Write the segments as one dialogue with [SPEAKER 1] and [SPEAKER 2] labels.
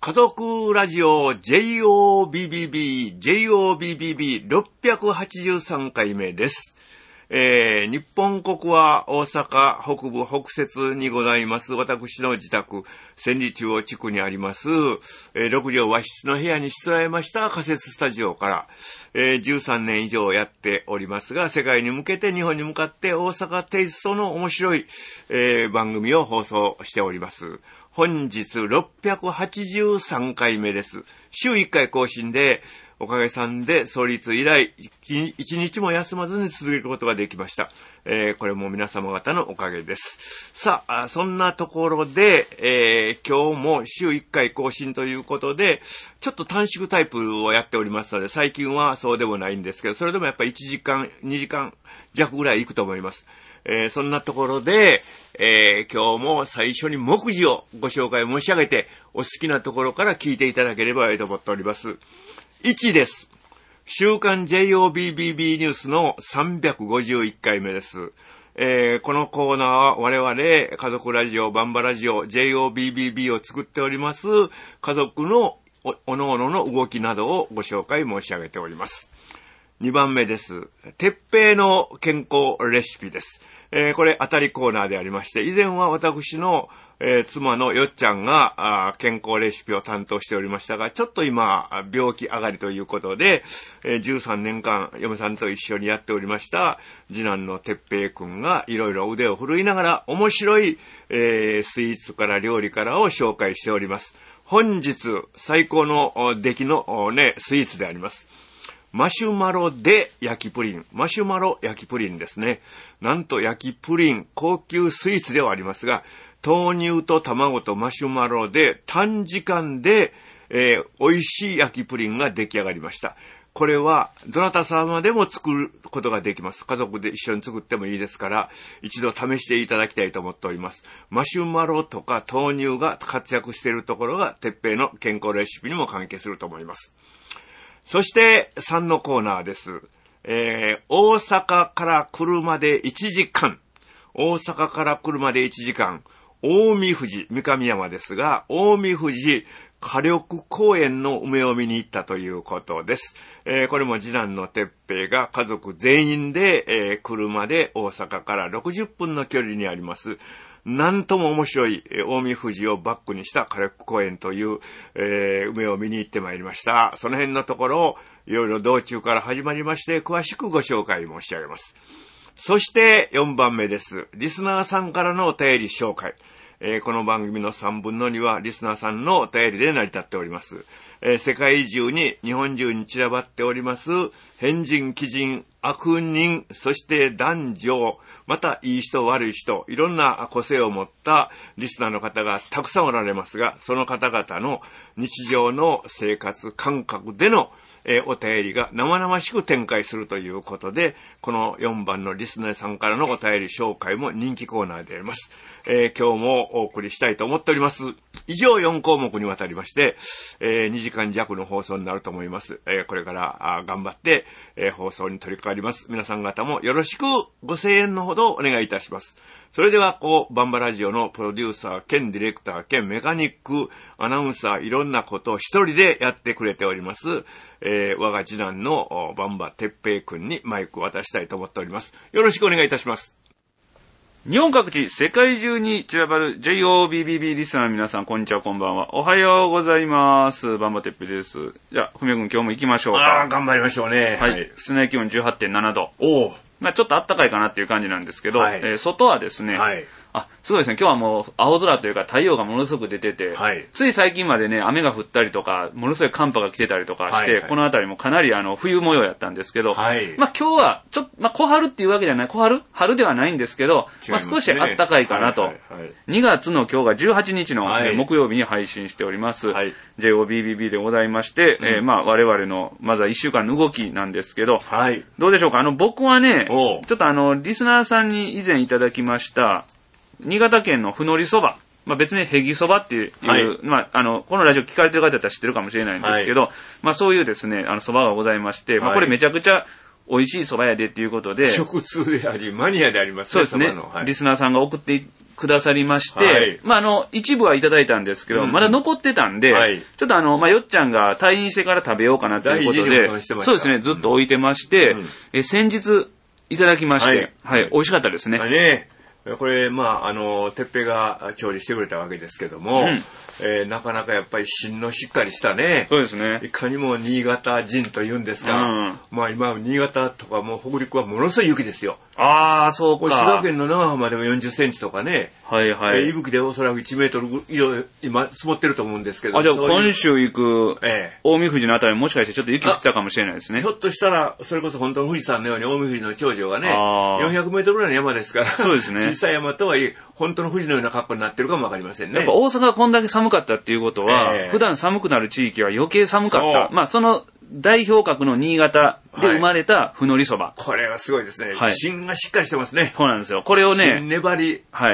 [SPEAKER 1] 家族ラジオ JOBBB683 回目です。日本国は大阪北部北節にございます私の自宅千里中央地区にあります6畳和室の部屋にしつらえました仮設スタジオから、13年以上やっておりますが、世界に向けて日本に向かって大阪テイストの面白い、番組を放送しております。本日683回目です。週1回更新で、おかげさんで創立以来一日も休まずに続けることができました。これも皆様方のおかげです。さあ、そんなところで、今日も週1回更新ということで、ちょっと短縮タイプをやっておりますので、最近はそうでもないんですけど、それでもやっぱり1時間、2時間弱ぐらいいくと思います。そんなところで、今日も最初に目次をご紹介申し上げて、お好きなところから聞いていただければと思っております。1です。週刊 JOBBB ニュースの351回目です。このコーナーは我々家族ラジオ、バンバラジオ、JOBBB を作っております家族のおのおのの動きなどをご紹介申し上げております。2番目です。鉄平の健康レシピです。これ当たりコーナーでありまして、以前は私の妻のよっちゃんが健康レシピを担当しておりましたが、ちょっと今病気上がりということで、13年間嫁さんと一緒にやっておりました次男の哲平くんがいろいろ腕を振るいながら面白い、スイーツから料理からを紹介しております。本日最高の出来のスイーツであります。マシュマロで焼きプリン。マシュマロ焼きプリンですね。なんと焼きプリン、高級スイーツではありますが、豆乳と卵とマシュマロで短時間で、美味しい焼きプリンが出来上がりました。これはどなた様でも作ることができます。家族で一緒に作ってもいいですから、一度試していただきたいと思っております。マシュマロとか豆乳が活躍しているところが、鉄平の健康レシピにも関係すると思います。そして3のコーナーです。大阪から車で1時間。大阪から車で1時間。近江富士、三上山ですが、近江富士火力公園の梅を見に行ったということです。これも次男の哲平が家族全員で、車で大阪から60分の距離にあります。なんとも面白い近江富士をバックにした火力公園という、梅を見に行ってまいりました。その辺のところをいろいろ道中から始まりまして詳しくご紹介申し上げます。そして4番目です。リスナーさんからのお便り紹介。この番組の3分の2はリスナーさんのお便りで成り立っております。世界中に日本中に散らばっております変人、奇人、悪人、そして男女、またいい人悪い人、いろんな個性を持ったリスナーの方がたくさんおられますが、その方々の日常の生活感覚でのお便りが生々しく展開するということで、この4番のリスナーさんからのお便り紹介も人気コーナーであります。今日もお送りしたいと思っております。以上4項目にわたりまして、2時間弱の放送になると思います。これから頑張って、放送に取り掛かります。皆さん方もよろしくご声援のほどお願いいたします。それではバンバラジオのプロデューサー兼ディレクター兼メカニックアナウンサー、いろんなことを一人でやってくれております、我が次男のバンバ哲平くんにマイクを渡したいと思っております。よろしくお願いいたします。
[SPEAKER 2] 日本各地、世界中に散らばる JOBBB リスナーの皆さん、こんにちは、こんばんは。おはようございます。バンバ哲平です。じゃあ、ふみやくん今日も行きましょうか。
[SPEAKER 1] 頑張りましょうね。
[SPEAKER 2] はい。室内気温 18.7 度。
[SPEAKER 1] おー。
[SPEAKER 2] まあちょっと暖かいかなっていう感じなんですけど、
[SPEAKER 1] はい、
[SPEAKER 2] 外はですね、
[SPEAKER 1] はい、
[SPEAKER 2] すごいですね。今日はもう青空というか太陽がものすごく出てて、
[SPEAKER 1] はい、
[SPEAKER 2] つい最近までね、雨が降ったりとか、ものすごい寒波が来てたりとかして、はいはい、この辺りもかなり冬模様やったんですけど、
[SPEAKER 1] はい、
[SPEAKER 2] まあ今日はちょっと、小春っていうわけじゃない、春ではないんですけど、まあ少し暖かいかなと、はいはいはい、2月の今日が18日の、はい、木曜日に配信しております、はい、JOBBB でございまして、まあ我々の、まずは1週間の動きなんですけど、はい、どうでしょうか。僕はね、ちょっとリスナーさんに以前いただきました、新潟県のふのりそば、まあ別名へぎそばっていう、はい、まあこのラジオ聞かれてる方だったら知ってるかもしれないんですけど、はい、まあそういうですね、そばがございまして、はい、まあこれめちゃくちゃ美味しいそばやでっていうことで、
[SPEAKER 1] 食通であり、マニアでありますね。
[SPEAKER 2] そうですね、はい。リスナーさんが送ってくださりまして、まあ、一部はいただいたんですけど、まだ残ってたんで、ちょっとまあ、よっちゃんが退院してから食べようかなということで、そうですね、ずっと置いてまして、先日いただきまして、はい、美味しかったですね。
[SPEAKER 1] これ、まあ、てっぺいが調理してくれたわけですけども、なかなかやっぱり芯のしっかりしたね。
[SPEAKER 2] そうですね。
[SPEAKER 1] いかにも新潟人というんですが、まあ今、新潟とかもう北陸はものすごい雪ですよ。
[SPEAKER 2] ああ、そうか。
[SPEAKER 1] 滋賀県の長浜でも40センチとかね。
[SPEAKER 2] はいはい。
[SPEAKER 1] 息吹でおそらく1メートル以上今積もってると思うんですけど。
[SPEAKER 2] じゃあ今週行く、大見富士のあたりもしかしてちょっと雪降ったかもしれないですね。
[SPEAKER 1] ひょっとしたら、それこそ本当の富士山のように大見富士の頂上がね、400メートルぐらいの山ですから。
[SPEAKER 2] そうですね。
[SPEAKER 1] 小さい山とはいえ、本当の富士のような格好になってるかもわかりませんね。
[SPEAKER 2] やっぱ大阪がこんだけ寒かったっていうことは、普段寒くなる地域は余計寒かった。まあその代表格の新潟で生まれたふのりそば。
[SPEAKER 1] これはすごいですね。芯がしっかりしてますね。
[SPEAKER 2] そうなんですよ。これをね、
[SPEAKER 1] 粘り。
[SPEAKER 2] はい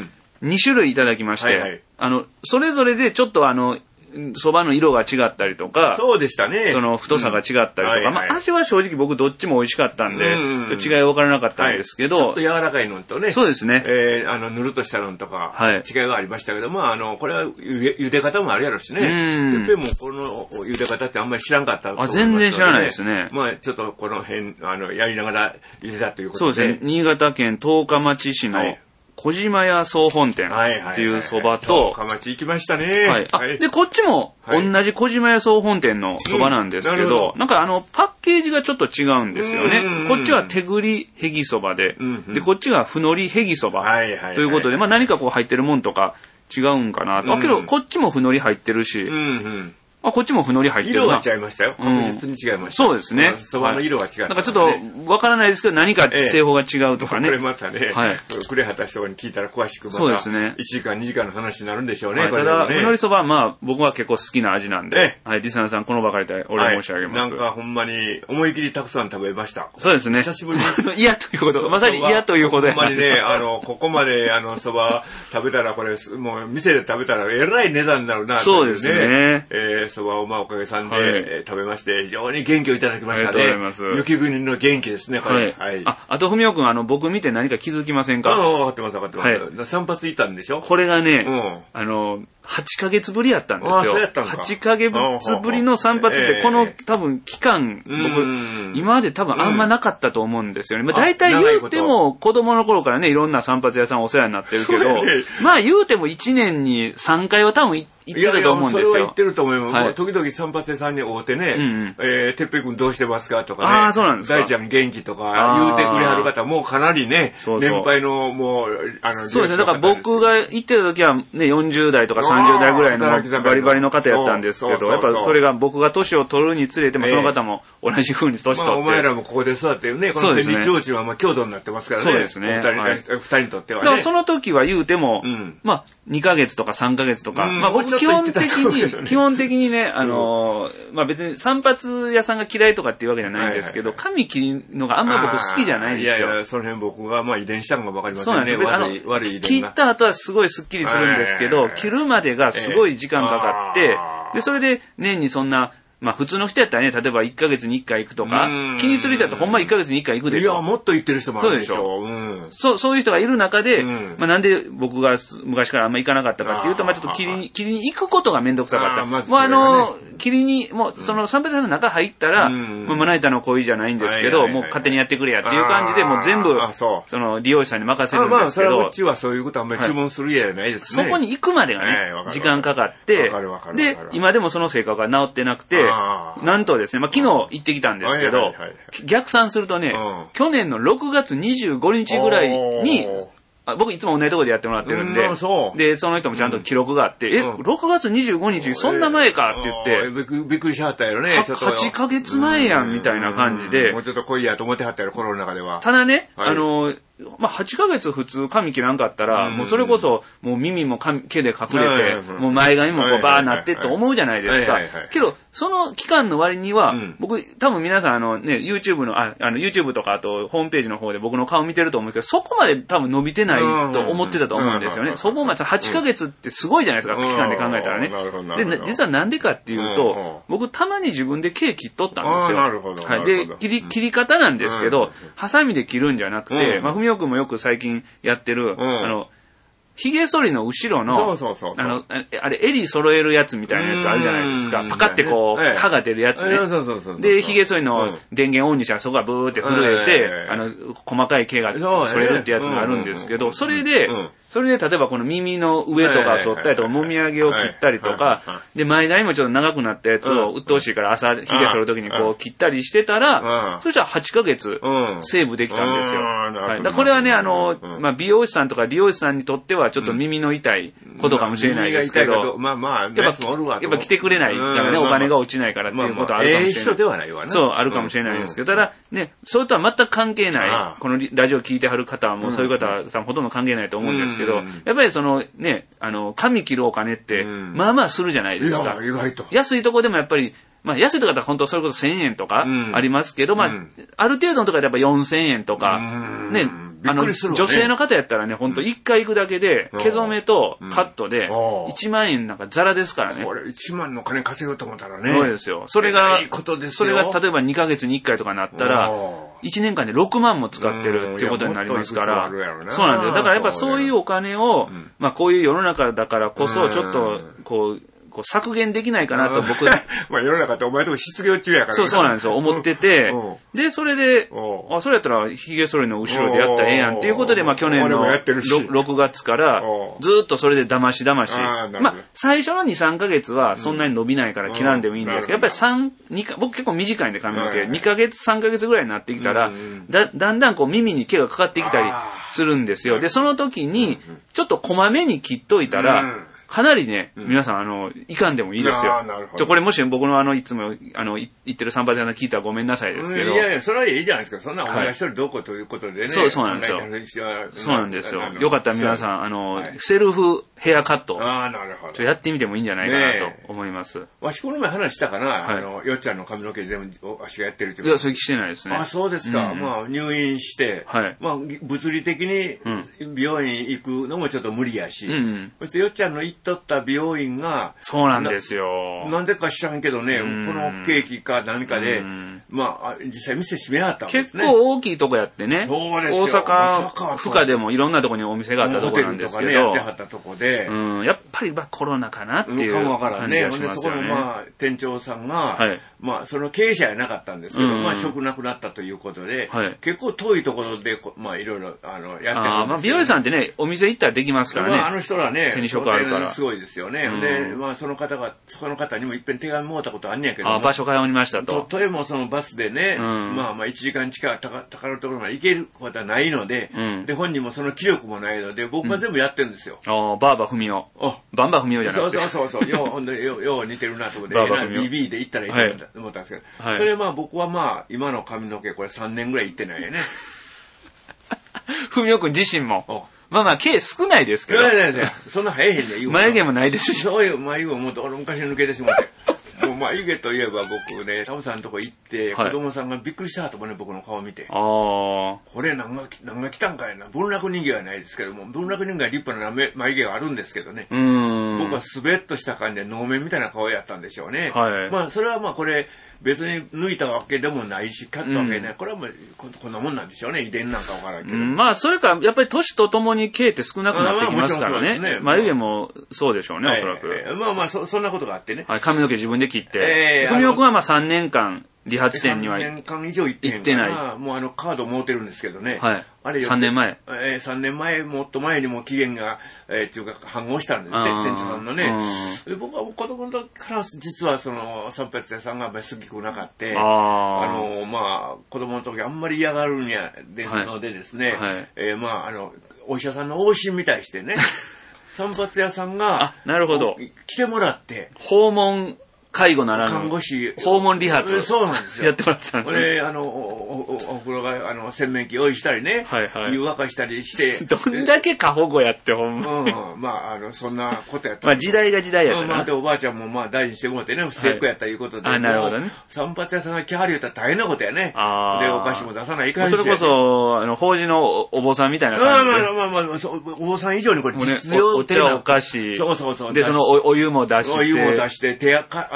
[SPEAKER 2] 。2種類いただきまして、それぞれでちょっとそばの色が違ったりとか、
[SPEAKER 1] そうでしたね。
[SPEAKER 2] その太さが違ったりとか、まあ味は正直僕どっちも美味しかったんで、違い分からなかったんですけど、
[SPEAKER 1] ちょっと柔らかいのとね、
[SPEAKER 2] そうですね。
[SPEAKER 1] ぬるっとしたのとか、違いがありましたけども、これは茹で方もあるやろしね。てっぺんもこの茹で方ってあんまり知らんかったと思いますので、
[SPEAKER 2] 全然知らないですね。
[SPEAKER 1] まあちょっとこの辺、やりながら茹でたということで。
[SPEAKER 2] そうですね。新潟県十日町市の、小島屋総本店っていうそばと、
[SPEAKER 1] 十日町行きましたね。
[SPEAKER 2] で、こっちも同じ小島屋総本店のそばなんですけど、なんかパッケージがちょっと違うんですよね。こっちは手繰りへぎそばで、で、こっちがふのりへぎそばということで、まあ何かこう入ってるもんとか違うんかなと。けど、こっちもふのり入ってるし、こっちもふのり入ってるな。
[SPEAKER 1] 色は違いましたよ。確実に違いました。
[SPEAKER 2] そうですね。
[SPEAKER 1] そばの色は違った。
[SPEAKER 2] なんかちょっとわからないですけど、何か製法が違うとかね。
[SPEAKER 1] これまたね、呉畑人に聞いたら詳しくまた、1時間2時間の話になるんでしょうね。
[SPEAKER 2] ただ、ふのりそばはまあ僕は結構好きな味なんで、リスナーさんこの場からお礼申し上げます。
[SPEAKER 1] なんかほんまに思い切りたくさん食べました。
[SPEAKER 2] そうですね。
[SPEAKER 1] 久しぶりに。
[SPEAKER 2] 嫌ということ。まさに嫌ということで。
[SPEAKER 1] ほんまにね、ここまでそば食べたらこれ、もう店で食べたらえらい値段になるな、
[SPEAKER 2] そうですね。
[SPEAKER 1] そばをまあおかげさんで食べまして、非常に元気をいただきましたね。
[SPEAKER 2] ありがとうございます。
[SPEAKER 1] 雪国の元気ですね、これ。
[SPEAKER 2] あと、ふみおくん、僕見て何か気づきませんか？
[SPEAKER 1] 分かってます、分かってます。散髪いたんでしょ？
[SPEAKER 2] これがね、8ヶ月ぶりやったんですよ。8ヶ月ぶりの散髪って、この多分期間、僕、今まで多分あんまなかったと思うんですよね。まあ大体言うても子供の頃からね、いろんな散髪屋さんお世話になってるけど、まあ言うても1年に3回は多分行ってたと思うんですよ。
[SPEAKER 1] それは言ってると思います。時々散髪屋さんに会うてね、てっぺい君どうしてますかとかね、
[SPEAKER 2] そうなんですか。
[SPEAKER 1] 大ちゃん元気とか言うてくれはる方、もうかなりね、年配のもう、
[SPEAKER 2] そうですね。だから僕が行ってた時はね、40代とか30代ぐらいのバリバリの方やったんですけど、やっぱそれが僕が年を取るにつれても、その方も同じ風に年取って。
[SPEAKER 1] お前らもここで育ってね、この千里提灯は郷土になってますからね。
[SPEAKER 2] そうですね。
[SPEAKER 1] 二人にとってはね。
[SPEAKER 2] だからその時は言うても、まあ、2ヶ月とか3ヶ月とか、まあ僕基本的にね、まあ別に散髪屋さんが嫌いとかっていうわけじゃないんですけど、髪切るのがあんま僕好きじゃないんですよ。
[SPEAKER 1] いや、その辺僕がまあ遺伝したのがわかりませんね。
[SPEAKER 2] そうなんですよ。悪い遺伝が。切った後はすごいスッキリするんですけど、切るまでがすごい時間かかって、で、それで年にそんな、まあ普通の人やったらね、例えば1ヶ月に1回行くとか、気にする人だとほんま1ヶ月に1回行くでしょ。
[SPEAKER 1] いや、もっと行ってる人もあるでしょ。
[SPEAKER 2] そういう人がいる中で、まあなんで僕が昔からあんま行かなかったかっていうと、まあちょっと切りに行くことがめんどくさかった。もう切りに、もうその散髪屋の中入ったら、まな板の恋じゃないんですけど、もう勝手にやってくれやっていう感じで、もう全部、その利用者さんに任せるんですけど。
[SPEAKER 1] まあそれはうちはそういうことはあんまり注文するやないですね。
[SPEAKER 2] そこに行くまでがね、時間かかって、で、今でもその性格が治ってなくて、なんとですね、まあ昨日行ってきたんですけど、逆算するとね、去年の6月25日ぐらいに、僕いつも同じところでやってもらってるんで、で、その人もちゃんと記録があって、6月25日そんな前かって言って、
[SPEAKER 1] びっくりしはったやろね。
[SPEAKER 2] 8ヶ月前やんみたいな感じで。
[SPEAKER 1] もうちょっと来いやと思ってはったやろ、心の中では。
[SPEAKER 2] ただね、まあ、8ヶ月普通髪切らんかったら、もうそれこそ、もう耳も毛で隠れて、もう前髪もこうバーなってって思うじゃないですか。けど、その期間の割には、僕、多分皆さんYouTube の、YouTube とかあと、ホームページの方で僕の顔見てると思うんですけど、そこまで多分伸びてないと思ってたと思うんですよね。そこまで8ヶ月ってすごいじゃないですか、期間で考えたらね。で、実はなんでかっていうと、僕たまに自分で毛切っとったんですよ。はい。で、切り方なんですけど、ハサミで切るんじゃなくて、まあ、ふみおくんもよく最近やってる、 髭剃りの後ろの、あれ、襟揃えるやつみたいなやつあるじゃないですか。パカってこう、刃が出るやつね。で、髭剃りの電源オンにしたらそこがブーって震えて、細かい毛が剃れるってやつがあるんですけど、それで、例えばこの耳の上とか剃ったりとか、もみあげを切ったりとか、で、前髪もちょっと長くなったやつを、鬱陶しいから朝、髭剃るときにこう切ったりしてたら、そしたら8ヶ月、セーブできたんですよ。これはね、美容師さんとか理容師さんにとってはちょっと耳の痛いことかもしれないですけど、やっぱ来てくれないからね、お金が落ちないからっていうことはあるかもしれない。
[SPEAKER 1] 人ではないわね。
[SPEAKER 2] そう、あるかもしれないですけど、ただね、それとは全く関係ない、このラジオ聞いてはる方はもうそういう方はほとんど関係ないと思うんですけど、やっぱりそのね、髪切るお金って、まあまあするじゃないですか。
[SPEAKER 1] 意外と。
[SPEAKER 2] 安いとこでもやっぱり、まあ安いとこだったら本当それこそ1000円とかありますけど、まあ、ある程度のところでやっぱ4000円とか、ね、女性の方やったらね、本当1回行くだけで、毛染めとカットで、1万円なんかザラですからね。
[SPEAKER 1] これ1万の金稼ぐと思ったらね。
[SPEAKER 2] そうですよ。それが、例えば2ヶ月に1回とかなったら、1年間で6万も使ってるっていうことになりますから。そうなんですよ。だからやっぱそういうお金を、まあこういう世の中だからこそ、ちょっと、こう削減できないかなと僕。
[SPEAKER 1] まあ世の中ってお前とこ失業中やから。
[SPEAKER 2] そうなんですよ。思ってて。で、それで、それやったら髭剃りの後ろでやったらええやんっていうことで、まあ去年の6月からずっとそれで騙し。まあ最初の2、3ヶ月はそんなに伸びないから切らんでもいいんですけど、やっぱり僕結構短いんで髪の毛。2ヶ月、3ヶ月ぐらいになってきたら、だんだんこう耳に毛がかかってきたりするんですよ。で、その時に、ちょっとこまめに切っといたら、かなりね、皆さん、いかんでもいいですよ。これもし僕のいつも、言ってる散髪屋さん聞いたらごめんなさいですけど。
[SPEAKER 1] いやいや、それはいいじゃないですか。そんなお前一人どうこということでね。
[SPEAKER 2] そうなんですよ。そうなんですよ。よかったら皆さん、セルフヘアカット。やってみてもいいんじゃないかなと思います。
[SPEAKER 1] わしこの前話したかな、よっちゃんの髪の毛全部わしがやってるってこと。
[SPEAKER 2] いや、それしてないですね。
[SPEAKER 1] あ、そうですか。まあ、入院して、まあ、物理的に美容院行くのもちょっと無理やし、そしてよっちゃんの行っとった美容院が、
[SPEAKER 2] そうなんですよ。
[SPEAKER 1] なんでか知らんけどね、この不景気か何かで、まあ、実際店閉めはったんですね。
[SPEAKER 2] 結構大きいとこやってね。大阪府下でもいろんなとこにお店があったとこなんですけど。
[SPEAKER 1] ホテルとかね、やってはったとこで。
[SPEAKER 2] やっぱりコロナかなっていう感じがしますよね。
[SPEAKER 1] そこのまあ、店長さんが、まあ、その経営者やなかったんですけど、まあ、職なくなったということで、結構遠いところで、まあ、いろいろ、やってるんです。
[SPEAKER 2] まあ、美容師さんってね、お店行ったらできますからね。
[SPEAKER 1] まあ、あの人らね、
[SPEAKER 2] 手に職あるから。
[SPEAKER 1] すごいですよね。で、まあ、その方にもいっぺん手紙もうたことあんねやけど。
[SPEAKER 2] 場所通りましたと。
[SPEAKER 1] とてもそのバスでね、まあ、1時間近く高るところまで行けることはないので、で、本人もその気力もないので、僕は全部やってるんですよ。
[SPEAKER 2] バーバ文雄。バンバ文雄じゃなくて。
[SPEAKER 1] そう。よう似てるなと思って、BB で行ったらいいと思ったんですけど。それでまあ僕はまあ今の髪の毛これ3年ぐらい行ってないよね。
[SPEAKER 2] 文雄君自身も。まあ毛少ないですけど。
[SPEAKER 1] そんな生えへんねん。
[SPEAKER 2] 眉毛もないですし。
[SPEAKER 1] そういう眉毛も俺昔抜けてしまって。もう眉毛といえば僕ね、タオさんのとこ行って、子供さんがびっくりしたと思うね、僕の顔見て。これ何が来たんかいな。文楽人形はないですけども、文楽人形は立派な眉毛があるんですけどね。僕はスベッとした感じで能面みたいな顔やったんでしょうね。まあそれはまあこれ、別に抜いたわけでもないし、カットわけない。これはもうこんなもんなんでしょうね。遺伝なんかわからんけど。
[SPEAKER 2] まあ、それか、やっぱり年とともに毛って少なくなってきますからね。眉毛もそうでしょうね、おそらく。
[SPEAKER 1] まあ、そんなことがあってね。
[SPEAKER 2] 髪の毛自分で切って。文雄君はまあ3年間、理髪店には
[SPEAKER 1] 3年間以上行ってない。もうカード持ってるんですけどね。
[SPEAKER 2] あれ3年前。
[SPEAKER 1] 3年前、もっと前にも期限が、っていうか、反応したんで、店長さんのね。で僕は子供の時から実はその、散髪屋さんが好きくなかった。まあ、子供の時あんまり嫌がるんや、のでですね。まあ、お医者さんの往診みたいしてね。散髪屋さんが、
[SPEAKER 2] なるほど。
[SPEAKER 1] 来てもらって。
[SPEAKER 2] 訪問介護ならぬ
[SPEAKER 1] 看護師
[SPEAKER 2] 訪問理髪
[SPEAKER 1] そうなんですよ
[SPEAKER 2] やってもらってたんですね。
[SPEAKER 1] 俺お風呂が洗面器用意したりね、湯沸かしたりして
[SPEAKER 2] どんだけ過保護やってほんまに、
[SPEAKER 1] まあそんなことやった。
[SPEAKER 2] まあ時代が時代やったな。
[SPEAKER 1] でおばあちゃんもまあ大事にしてもらってね、不正っ子やったいうことで、
[SPEAKER 2] なるほどね。
[SPEAKER 1] 散髪屋さんが来はる言ったら大変なことやね。でお菓子も出さないかんし。
[SPEAKER 2] それこそ法事のお坊さんみたいな感じで。
[SPEAKER 1] まあお坊さん以上にこれ実用
[SPEAKER 2] 的なお茶お菓子。
[SPEAKER 1] そう。
[SPEAKER 2] でそのお湯も出して。
[SPEAKER 1] お湯も出して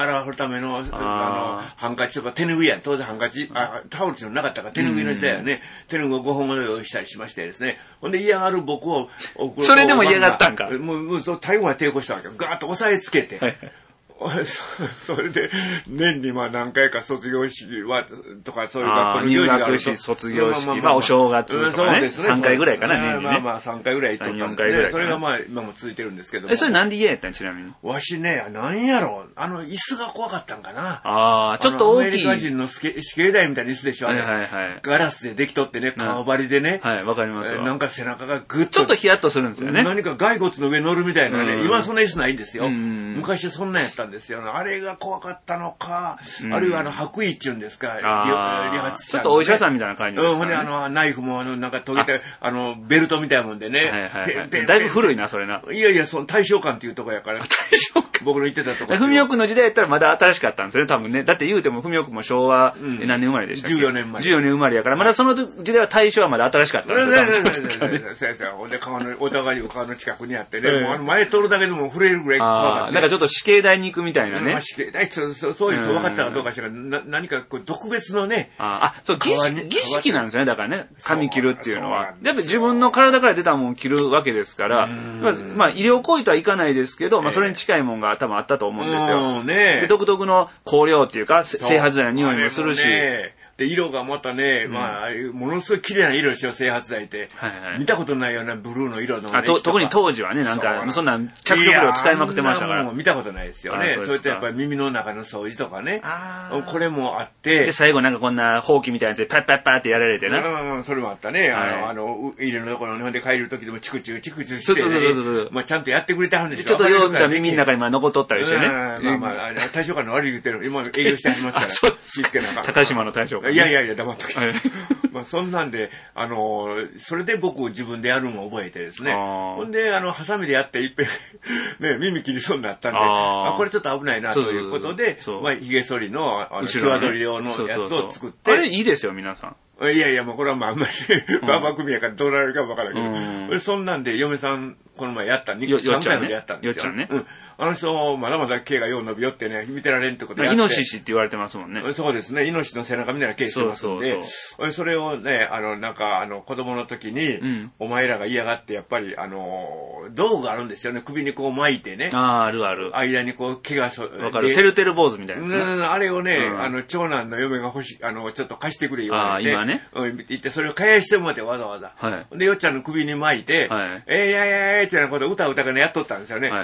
[SPEAKER 1] 洗うための、ハンカチとか手拭いやん。当然ハンカチ、タオルっていうのなかったから手拭いの時代はね、手拭いを5本ほど用意したりしましてですね。ほんで嫌がる僕を、
[SPEAKER 2] それでも嫌がったんか。
[SPEAKER 1] もう、最後まで抵抗したわけよ。ガーッと押さえつけて。それで、年にまあ何回か卒業式は、とかそういう学校の
[SPEAKER 2] 入学式、卒業式、まあお正月とかね。3回ぐらいかな、年にね。
[SPEAKER 1] まあ3回ぐらい行っとったんですね。それがまあ今も続いてるんですけども。
[SPEAKER 2] それなんで嫌やったんちなみに。
[SPEAKER 1] わしね、なんやろ、椅子が怖かったんか
[SPEAKER 2] な。ちょっと大きい。
[SPEAKER 1] アメリカ人の死刑台みたいな椅子でしょ、ガラスでできとってね、革張りでね。
[SPEAKER 2] はい、わかります
[SPEAKER 1] なんか背中がぐっと。
[SPEAKER 2] ちょっとヒヤッとするんですよね。
[SPEAKER 1] 何か骸骨の上乗るみたいなね。今そんな椅子ないんですよ。昔そんなんやったんですよ。あれが怖かったのか、あるいは白衣っていうんですか、理髪師
[SPEAKER 2] ちょっとお医者さんみたいな感じですかね。
[SPEAKER 1] ナイフもなんか研げて、ベルトみたいなもんでね。
[SPEAKER 2] だいぶ古いな、それな。
[SPEAKER 1] いやいや、大正館っていうとこやから。
[SPEAKER 2] 大正館
[SPEAKER 1] 僕の言ってたとこ。
[SPEAKER 2] 文雄君の時代やったらまだ新しかったんですよね、多分ね。だって言うても文雄君も昭和、何年生まれでしたっけ
[SPEAKER 1] ?14 年前。
[SPEAKER 2] 14年生まれやから、まだその時代は大正はまだ新しかったんですよ。
[SPEAKER 1] 先生、ほんでお互いに川の近くにあってね、前通るだけでも震えるぐらい怖かった。
[SPEAKER 2] なんかちょっと死刑台に行くみたいなね。
[SPEAKER 1] 死刑台、そういう分かったかどうかしら、何か特別のね。
[SPEAKER 2] そう、儀式なんですよね、だからね。髪切るっていうのは。やっぱり自分の体から出たもん切るわけですから、まあ医療行為とはいかないですけど、まあそれに近いもんが多分あったと思うんですよ。で独特の香料っていうか、整髪剤の匂いもするし。
[SPEAKER 1] で、色がまたね、まあ、ものすごい綺麗な色でしょ、整髪剤って。見たことないようなブルーの色のね。
[SPEAKER 2] 特に当時はね、なんか、そんな着色料使いまくってましたから。
[SPEAKER 1] もう見たことないですよね。それとやっぱり耳の中の掃除とかね。これもあって。
[SPEAKER 2] で、最後なんかこんな、ほうきみたいなやつでパッパッパーってやられてな。
[SPEAKER 1] それもあったね。入れのところで帰る時でもチクチクしてね。まあちゃんとやってくれてはるんですよ。
[SPEAKER 2] ちょっとよう見たら耳の中に残っとったりしてね。
[SPEAKER 1] まあ、大将官の悪い言ってるの、今営業してはりますから。気付けなかった。
[SPEAKER 2] 高島の大将官。
[SPEAKER 1] いやいやいや、黙っとけ。まあそんなんで、それで僕自分でやるのを覚えてですね。ほんで、ハサミでやっていっぺん、ね、耳切りそうになったんで、これちょっと危ないなということで、まあ、髭剃りの、際取り用のやつを作って。
[SPEAKER 2] あれいいですよ、皆さん。
[SPEAKER 1] いやいや、もうこれはまああんまり、バーバー組やからどうなるかわからんけど、そんなんで嫁さん、この前やった3回までやったんですよ。
[SPEAKER 2] よっちゃんね。
[SPEAKER 1] あの人、まだまだ毛がよう伸びよってね、見てられんってことやって。
[SPEAKER 2] イノシシって言われてますもんね。
[SPEAKER 1] そうですね。イノシシの背中みたいな毛してますんで、それをね、なんか、子供の時に、お前らが嫌がって、やっぱり、道具があるんですよね。首にこう巻いてね。
[SPEAKER 2] あるある。
[SPEAKER 1] 間にこう、毛が
[SPEAKER 2] わかる。てるてる坊主みたいな。
[SPEAKER 1] あれをね、長男の嫁が欲しい、ちょっと貸してくれ言われて。
[SPEAKER 2] 今ね。
[SPEAKER 1] 言って、それを返してもらってわざわざ。で、よっちゃんの首に巻いて、いやってなことを歌がね、やっとったんですよね。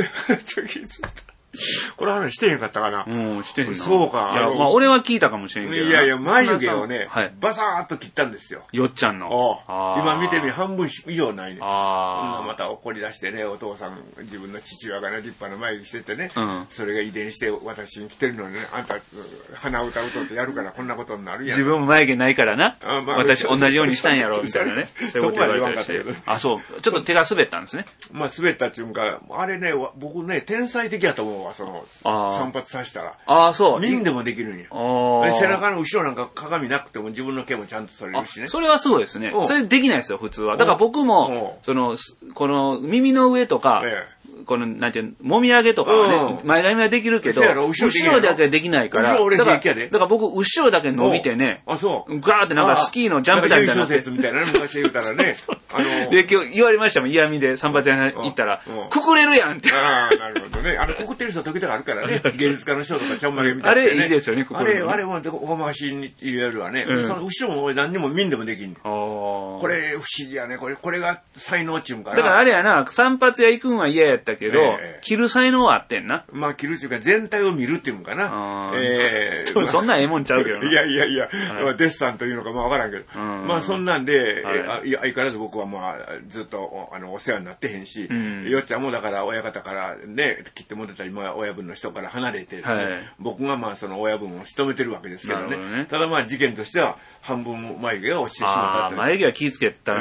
[SPEAKER 1] これ話してへんかったかな。
[SPEAKER 2] してへんな。
[SPEAKER 1] そうか。
[SPEAKER 2] いや、まあ俺は聞いたかもしれんけど。
[SPEAKER 1] いやいや、眉毛をね、バサーっと切ったんですよ。
[SPEAKER 2] よっちゃんの。
[SPEAKER 1] 今見てみ、半分以上ないね。また怒り出してね、お父さん、自分の父親がね、立派な眉毛しててね、それが遺伝して私に来てるのにね、あんた、鼻歌歌ってやるからこんなことになるやん。
[SPEAKER 2] 自分も眉毛ないからな。私同じようにしたんやろ、みたいなね。そういうこと言われたりして。そう。ちょっと手が滑ったんですね。
[SPEAKER 1] まあ滑ったっていうか、あれね、僕ね、天才的やと思うわ、散髪させたら。
[SPEAKER 2] そう。
[SPEAKER 1] 民でもできるんや。背中の後ろなんか鏡なくても自分の毛もちゃんと取れるしね。
[SPEAKER 2] それはすごいですね。それできないですよ、普通は。だから僕も、この耳の上とか、この、なんていう、もみあげとかはね、前髪はできるけど、後ろだけできないから、だから僕、後ろだけ伸びてね、ガーってなんかスキーのジャンプ台みたいな。
[SPEAKER 1] 小説みたいなね、昔言うたらね。
[SPEAKER 2] で、今日言われましたもん、嫌味で散髪屋行ったら、くくれるやんって。
[SPEAKER 1] なるほどね。くくってる人時々あるからね。芸術家の人とかちょんまげみたいな。
[SPEAKER 2] あれいいですよね、
[SPEAKER 1] あれもおましに言えるわね。その後ろも何にも民でもできんねん。これ不思議やね。これが才能っちゅうんかな。
[SPEAKER 2] だからあれやな、散髪屋行くんは嫌やったけど、着る才能はあってんな。
[SPEAKER 1] まあ着るっていうか全体を見るっていうんかな。
[SPEAKER 2] そんなええもんちゃうけどな。
[SPEAKER 1] いや、デッサンというのかまあわからんけど。まあそんなんで、相変わらず僕はまあずっとお世話になってへんし、よっちゃんもだから親方からね、切ってもらった今親分の人から離れてですね、僕がまあその親分を務めてるわけですけどね。ただまあ事件としては半分眉毛が落ちてしまった。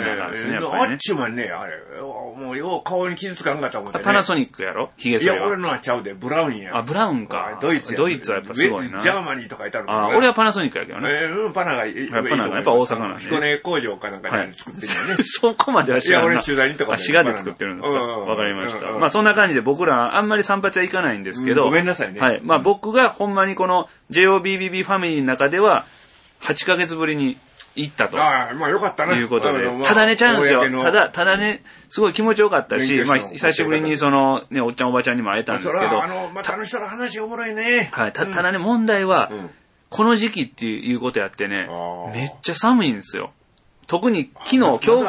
[SPEAKER 2] 眉毛は気ぃつけたらなんですね。
[SPEAKER 1] あっちゅう間にね、あれ、もうよう顔に傷つかんかったもんね。
[SPEAKER 2] パナナソニックやろヒゲ剃りは。
[SPEAKER 1] いや、俺のはちゃうで、ブラウンや。
[SPEAKER 2] あ、ブラウンか。
[SPEAKER 1] ドイツ
[SPEAKER 2] はやっぱすごいな。
[SPEAKER 1] ジャーマニーとか書いてある
[SPEAKER 2] からね。俺はパナソニックやけどね。
[SPEAKER 1] パナがいい。パ
[SPEAKER 2] ナがやっぱ大阪なんで。
[SPEAKER 1] 彦根工場かなんかで作ってるよね。
[SPEAKER 2] そこまでは知らない。
[SPEAKER 1] いや、俺取材にとか。
[SPEAKER 2] 滋賀で作ってるんですか。わかりました。まあそんな感じで僕らあんまり散髪はいかないんですけど。
[SPEAKER 1] ごめんなさいね。
[SPEAKER 2] はい。まあ僕がほんまにこの JOBBB ファミリーの中では8ヶ月ぶりに行ったと。
[SPEAKER 1] ああ、まあよかったな。
[SPEAKER 2] いうことで。ただねちゃうんですよ。ただね、すごい気持ちよかったし、まあ久しぶりにその、ね、おっちゃんおばちゃんにも会えたんですけど。
[SPEAKER 1] また人の話おもろいね。
[SPEAKER 2] はい。ただね、問題は、この時期っていうことやってね、めっちゃ寒いんですよ。特に昨日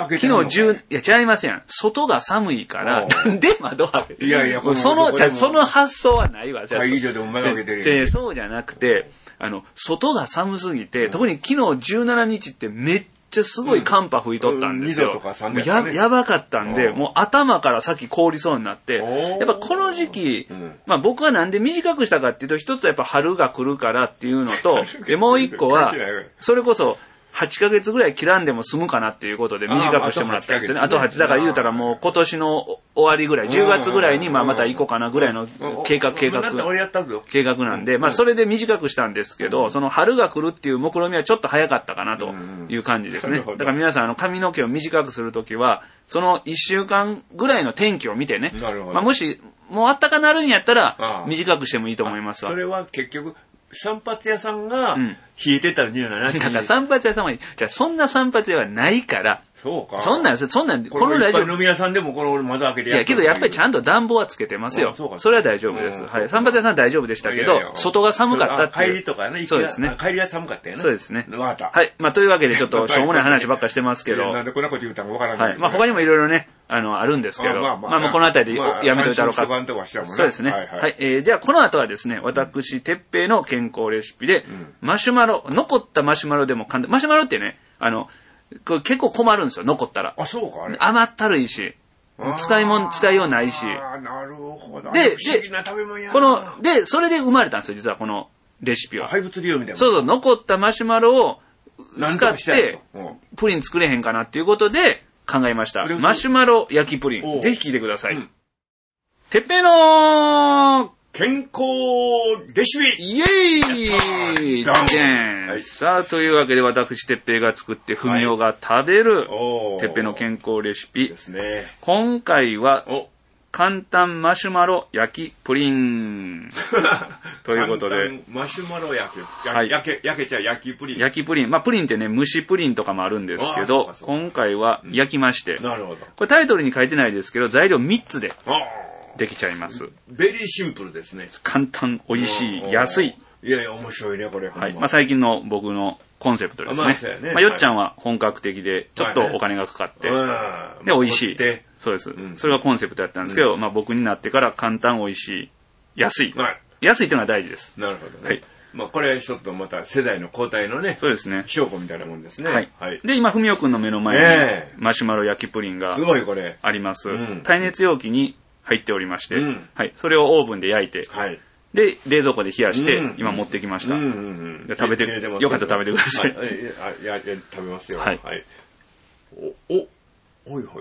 [SPEAKER 2] 10、いや違いますやん。外が寒いから、なんで窓開けて。
[SPEAKER 1] いやいや、
[SPEAKER 2] その発想はないわ。
[SPEAKER 1] 会議場でも窓開けてる
[SPEAKER 2] よ。そうじゃなくて、外が寒すぎて、特に昨日17日ってめっちゃすごい寒波吹いとったんですよ。
[SPEAKER 1] 2度とか3度とかね。
[SPEAKER 2] やばかったんで、もう頭から先凍りそうになって、やっぱこの時期、まあ僕はなんで短くしたかっていうと、一つはやっぱ春が来るからっていうのと、もう一個は、それこそ、8ヶ月ぐらい切らんでも済むかなっていうことで短くしてもらったんですよね。あと8、だから言うたらもう今年の終わりぐらい、10月ぐらいにまた行こうかなぐらいの計画なんで、まあそれで短くしたんですけど、その春が来るっていう目論みはちょっと早かったかなという感じですね。だから皆さん髪の毛を短くするときは、その1週間ぐらいの天気を見てね、まあもしもう暖かなるんやったら短くしてもいいと思いますわ。
[SPEAKER 1] それは結局、散髪屋さんが冷えてたら2の7し。
[SPEAKER 2] だから散髪屋さんは、じゃあそんな散髪屋はないから、
[SPEAKER 1] そうか。
[SPEAKER 2] そんなん、
[SPEAKER 1] このラジオ。飲み屋さんでもこの窓開けて
[SPEAKER 2] やる。いや、けどやっぱりちゃんと暖房はつけてますよ。それは大丈夫です。はい。散髪屋さん大丈夫でしたけど、外が寒かったっていう。
[SPEAKER 1] 帰りとかね。
[SPEAKER 2] そうですね。
[SPEAKER 1] 帰りは寒かったよね。
[SPEAKER 2] そうですね。
[SPEAKER 1] わかった。
[SPEAKER 2] はい。まあというわけでちょっとしょうもない話ばっかしてますけど。
[SPEAKER 1] なんでこんなこと言うたのかわからない。
[SPEAKER 2] はい。まあ他にもいろいろね、あるんですけど。まあもうこの辺りでやめといたろうか。そうですね。はい。ではこの後はですね、私、てっぺいの健康レシピで、マシュマロ、残ったマシュマロでもマシュマロってね、これ結構困るんですよ、残ったら。
[SPEAKER 1] あ、そうか、あれ。
[SPEAKER 2] 甘ったるいし、使いようないし。
[SPEAKER 1] ああ、なるほど。
[SPEAKER 2] で、
[SPEAKER 1] 不思議な食べ物やな。
[SPEAKER 2] それで生まれたんですよ、実はこのレシピは。
[SPEAKER 1] 廃物利用みたいな。
[SPEAKER 2] そう、残ったマシュマロを使って、プリン作れへんかなっていうことで考えました。マシュマロ焼きプリン。ぜひ聞いてください。てっぺいの
[SPEAKER 1] 健康レシピ
[SPEAKER 2] イエーイはい、さあ、というわけで私、てっぺいが作って、ふみおが食べる、てっぺいの健康レシピ。
[SPEAKER 1] ですね。
[SPEAKER 2] 今回は、簡単マシュマロ焼きプリン。ということで。
[SPEAKER 1] マシュマロ焼けちゃう焼きプリン。
[SPEAKER 2] 焼きプリン。まあ、プリンってね、蒸しプリンとかもあるんですけど、今回は焼きまして。
[SPEAKER 1] なるほど。
[SPEAKER 2] これタイトルに書いてないですけど、材料3つで。できちゃいます。
[SPEAKER 1] ベリーシンプルですね。
[SPEAKER 2] 簡単、美味しい、安い。
[SPEAKER 1] いやいや、面白いね、これ。
[SPEAKER 2] はい。まあ、最近の僕のコンセプトですね。まあ、よっちゃんは本格的で、ちょっとお金がかかって、で、美味しい。そうです。それがコンセプトだったんですけど、まあ、僕になってから簡単、美味しい、安い。安いというのが大事です。
[SPEAKER 1] なるほどね。はい。まあ、これちょっとまた世代の交代のね。
[SPEAKER 2] そうですね。
[SPEAKER 1] 証拠みたいなもんですね。
[SPEAKER 2] はい。で、今、ふみおくんの目の前に、マシュマロ焼きプリンが、
[SPEAKER 1] すごいこれ。
[SPEAKER 2] あります。耐熱容器に、入っておりまして、はい、それをオーブンで焼いて、はい、で冷蔵庫で冷やして、今持ってきました。で食べてよかったら食べてください。
[SPEAKER 1] 食べますよ。
[SPEAKER 2] はい。
[SPEAKER 1] おいほい。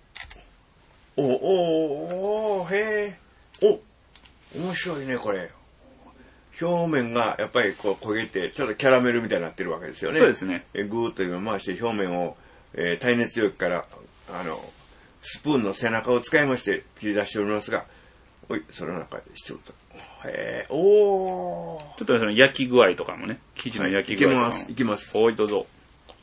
[SPEAKER 1] へえ。面白いねこれ。表面がやっぱりこう焦げてちょっとキャラメルみたいになってるわけですよね。
[SPEAKER 2] そうですね。
[SPEAKER 1] ぐーっと回して表面を、耐熱容器からスプーンの背中を使いまして切り出しておりますが、その中でちょっと、ちょ
[SPEAKER 2] っとその焼き具合とかもね、生地の焼き具合とかも。
[SPEAKER 1] いきます。
[SPEAKER 2] はい、どうぞ。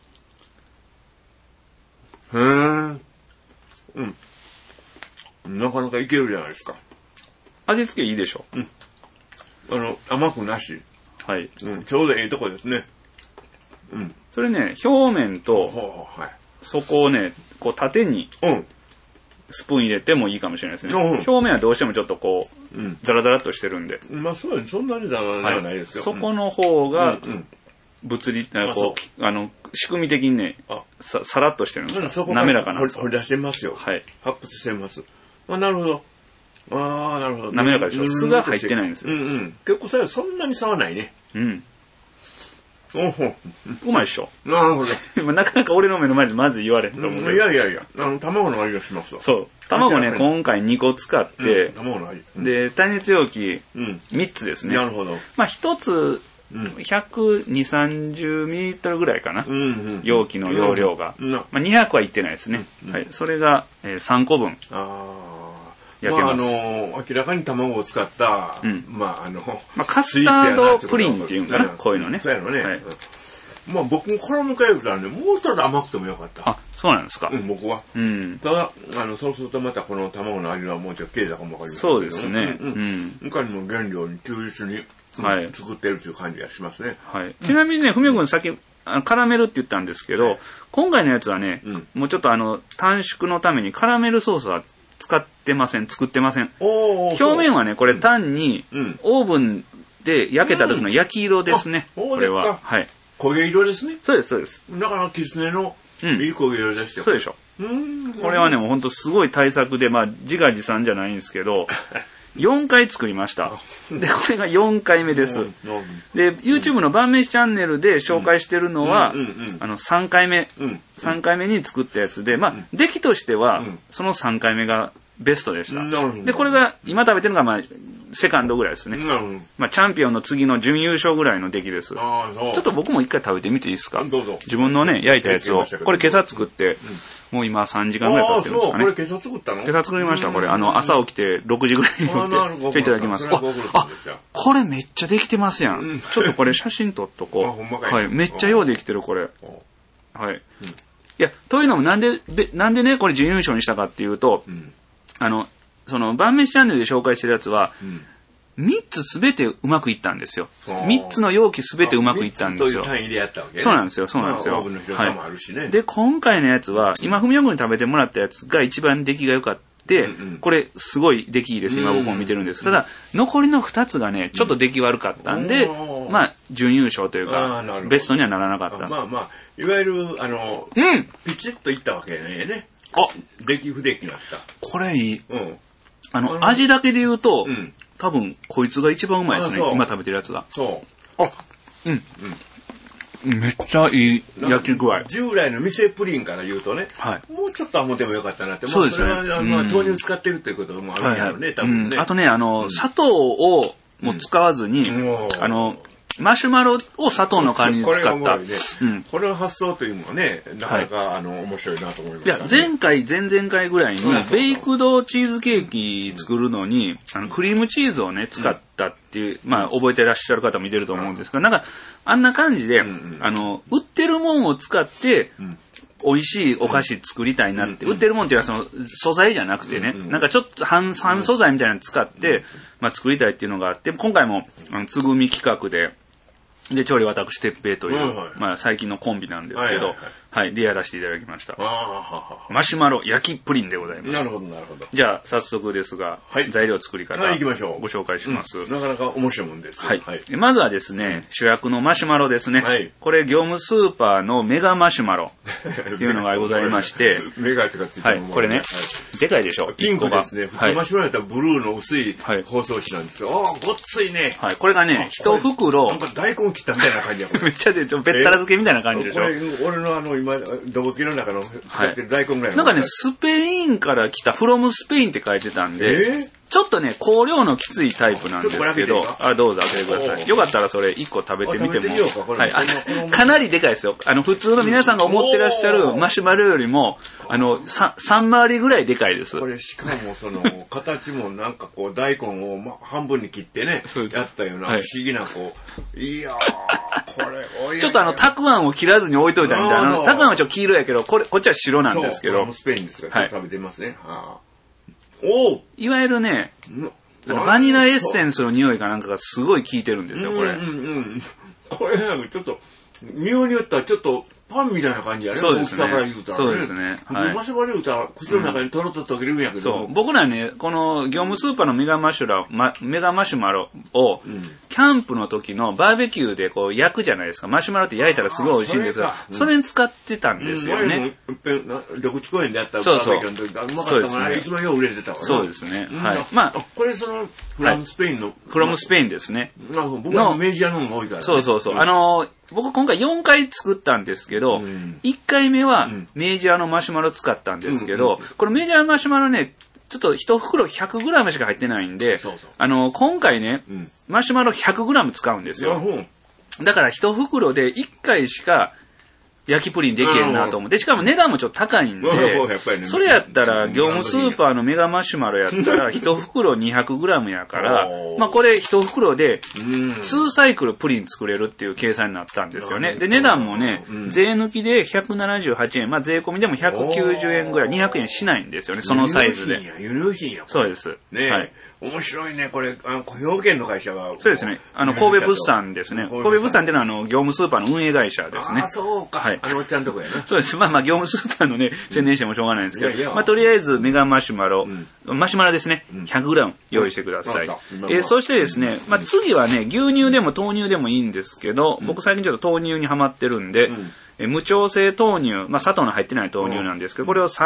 [SPEAKER 1] なかなかいけるじゃないですか。
[SPEAKER 2] 味付けいいでしょ。
[SPEAKER 1] 甘くなし。
[SPEAKER 2] はい。
[SPEAKER 1] ちょうどいいとこですね。
[SPEAKER 2] それね、表面と、底をね、こう縦に、スプーン入れてもいいかもしれないですね。表面はどうしてもちょっとこう、ザラザラっとしてるんで。
[SPEAKER 1] まあそうです。そんなにザラザラではないですよ。
[SPEAKER 2] そこの方が、物理、こう、仕組み的にね、さらっとしてるんですよ。滑らかな。
[SPEAKER 1] 掘り出してますよ。
[SPEAKER 2] はい。
[SPEAKER 1] 発掘してます。なるほど。なるほど。
[SPEAKER 2] 滑らかでしょ。酢が入ってないんですよ。
[SPEAKER 1] 結構そんなに差はないね。
[SPEAKER 2] うまいっしょ。
[SPEAKER 1] なるほ
[SPEAKER 2] ど。なかなか俺の目の前でまず言われへんと思う。
[SPEAKER 1] いやいやいや、卵の味がしますわ。
[SPEAKER 2] そう。卵ね、今回2個使って、
[SPEAKER 1] 卵の味。
[SPEAKER 2] で、耐熱容器3つですね。
[SPEAKER 1] なるほど。
[SPEAKER 2] まあ1つ、120、30ミリリットルぐらいかな。容器の容量が。まあ200はいってないですね。はい。それが3個分。焼けます。
[SPEAKER 1] 明らかに卵を使った、
[SPEAKER 2] カスタードプリンっていうんかな、こういうのね。
[SPEAKER 1] そうやのね。まあ僕もこれを迎えるからね、もうちょっと甘くてもよかった。
[SPEAKER 2] あ、そうなんですか。
[SPEAKER 1] 僕は。ただ、そうするとまたこの卵の味はもうちょっと消えたかもわかりませんけど。
[SPEAKER 2] そうですね。
[SPEAKER 1] 他にも原料に忠実に作ってるという感じがしますね。
[SPEAKER 2] ちなみにね、ふみおくんさっき、カラメルって言ったんですけど、今回のやつはね、もうちょっと短縮のためにカラメルソースは作ってません。表面はね、これ単にオーブンで焼けた時の焼き色ですね。これは。はい。
[SPEAKER 1] 焦げ色ですね。
[SPEAKER 2] そうです。
[SPEAKER 1] だからキツネのいい焦げ色でしたよ。
[SPEAKER 2] そうでしょ。これはね、もうほんとすごい対策で、まあ自画自賛じゃないんですけど、4回作りました。で、これが4回目です。で、YouTube の晩飯チャンネルで紹介してるのは、3回目に作ったやつで、まあ、出来としては、その3回目がベストでした。で、これが、今食べてるのが、まあ、セカンドぐらいですね。まあ、チャンピオンの次の準優勝ぐらいの出来です。ちょっと僕も一回食べてみていいですか？
[SPEAKER 1] どうぞ。
[SPEAKER 2] 自分のね、焼いたやつを、これ今朝作って、もう今3時間ぐらい経ってるんですかね。
[SPEAKER 1] これ今朝作ったの？
[SPEAKER 2] 今朝作りました、これ。朝起きて6時ぐらいに起きて、いただきます。これめっちゃできてますやん。ちょっとこれ写真撮っとこう。はい、めっちゃようできてる、これ。はい。いや、というのもなんでね、これ準優勝にしたかっていうと、その晩飯チャンネルで紹介してるやつは、3つすべてうまくいったんですよ。3つの容器すべてうまくいったんですよ。そうなんですよ。で、今回のやつは、今、ふみおくんに食べてもらったやつが一番出来が良かった。これ、すごい出来いいです。今僕も見てるんです。ただ、残りの2つがね、ちょっと出来悪かったんで、まあ、準優勝というか、ベストにはならなかった。
[SPEAKER 1] まあ、いわゆる、ピチッといったわけね。出来不出来になった。
[SPEAKER 2] これいい。味だけで言うと、多分、こいつが一番うまいですね。今食べてるやつが。めっちゃいい焼き具合。
[SPEAKER 1] 従来の店プリンから言うとね、もうちょっと甘でもよかったなって。
[SPEAKER 2] そうですね。
[SPEAKER 1] 豆乳使ってるっていうこともあるけどね、多分ね。
[SPEAKER 2] あとね、砂糖をもう使わずに、マシュマロを砂糖の代わりに使った。
[SPEAKER 1] これの発想というのはね、なかなか面白いなと思いました。いや、
[SPEAKER 2] 前々回ぐらいに、ベイクドチーズケーキ作るのに、クリームチーズをね、使ったっていう、まあ、覚えてらっしゃる方もいてると思うんですが、なんか、あんな感じで、売ってるもんを使って、美味しいお菓子作りたいなって、売ってるもんっていうのはその素材じゃなくてね、なんかちょっと半素材みたいなの使って、まあ、作りたいっていうのがあって、今回も、つぐみ企画で、調理私、てっぺいという、まあ、最近のコンビなんですけど、でやらせていただきました。マシュマロ焼きプリンでございます。
[SPEAKER 1] なるほど。
[SPEAKER 2] じゃあ、早速ですが、材料作り方、ご紹介します。
[SPEAKER 1] なかなか面白いもんです。
[SPEAKER 2] まずはですね、主役のマシュマロですね。これ、業務スーパーのメガマシュマロっていうのがございまして、
[SPEAKER 1] メガってかついてるもの。
[SPEAKER 2] これね、でかいでしょ、
[SPEAKER 1] ピンクですね。普通マシュマロやったらブルーの薄い包装紙なんですよ。ごっついね。
[SPEAKER 2] これがね、一袋。
[SPEAKER 1] なんか大根切ったみたいな感じや。
[SPEAKER 2] めっちゃで、べったら漬けみたいな感じでしょ。
[SPEAKER 1] 俺の今、どぶ漬けの中の使ってる大根ぐらいの。
[SPEAKER 2] なんかね、スペインから来た、フロムスペインって書いてたんで、ちょっとね、香料のきついタイプなんですけど、どうぞ開けてください。よかったらそれ1個食べてみても。かなりでかいですよ。普通の皆さんが思ってらっしゃるマシュマロよりも、3回りぐらいでかいです。
[SPEAKER 1] これしかも形もなんかこう、大根を半分に切ってね、やったような不思議ないやー、これ、
[SPEAKER 2] ちょっとたくあんを切らずに置いといたみたいな。たくあんはちょっと黄色やけど、こっちは白なんですけど。
[SPEAKER 1] スペインですから、食べてますね。
[SPEAKER 2] いわゆるね、バニラエッセンスの匂いかなんかがすごい効いてるんですよ、これ。
[SPEAKER 1] これなんかちょっと、匂いによってはちょっと、パンみたいな感じやね。
[SPEAKER 2] そうですね。
[SPEAKER 1] そうですね。マシュマロ言うたら、口の中にとろっと溶けるんやけど。
[SPEAKER 2] 僕らね、この業務スーパーのメガマシュマロを、キャンプの時のバーベキューでこう焼くじゃないですか。マシュマロって焼いたらすごい美味しいんですが、それに使ってたんですよね。
[SPEAKER 1] 緑地公園でやったバーベキューの時、うまかったもんね。いつもよう売れてたから。
[SPEAKER 2] そうですね。まあ、
[SPEAKER 1] これフラムスペインの。
[SPEAKER 2] フラムスペインですね。
[SPEAKER 1] 僕は明治屋の方が多いから。
[SPEAKER 2] そう。 僕今回4回作ったんですけど、1回目はメジャーのマシュマロ使ったんですけど、これメジャーのマシュマロね、ちょっと1袋 100g しか入ってないんで、今回ね、マシュマロ 100g 使うんですよ。だから1袋で1回しか焼きプリンできるなと思う。で、しかも値段もちょっと高いんで、それやったら業務スーパーのメガマシュマロやったら1袋 200g やから、まあこれ1袋で2サイクルプリン作れるっていう計算になったんですよね。で、値段もね、税抜きで178円、まあ税込みでも190円ぐらい、200円しないんですよね、そのサイズで。
[SPEAKER 1] 輸入品や。
[SPEAKER 2] そうです。
[SPEAKER 1] ね、はい。面白いね、これ、兵庫県の会社が。
[SPEAKER 2] そうですね。神戸物産ですね。神戸物産っていうのは、業務スーパーの運営会社ですね。
[SPEAKER 1] あ、そうか。はい。おっちゃんとこやな。
[SPEAKER 2] そうです。まあ業務スーパーのね、宣伝してもしょうがないんですけど、まあとりあえず、メガマシュマロ、マシュマロですね。100g 用意してください。そしてですね、まあ次はね、牛乳でも豆乳でもいいんですけど、僕最近ちょっと豆乳にハマってるんで、無調整豆乳、まあ砂糖の入ってない豆乳なんですけど、これを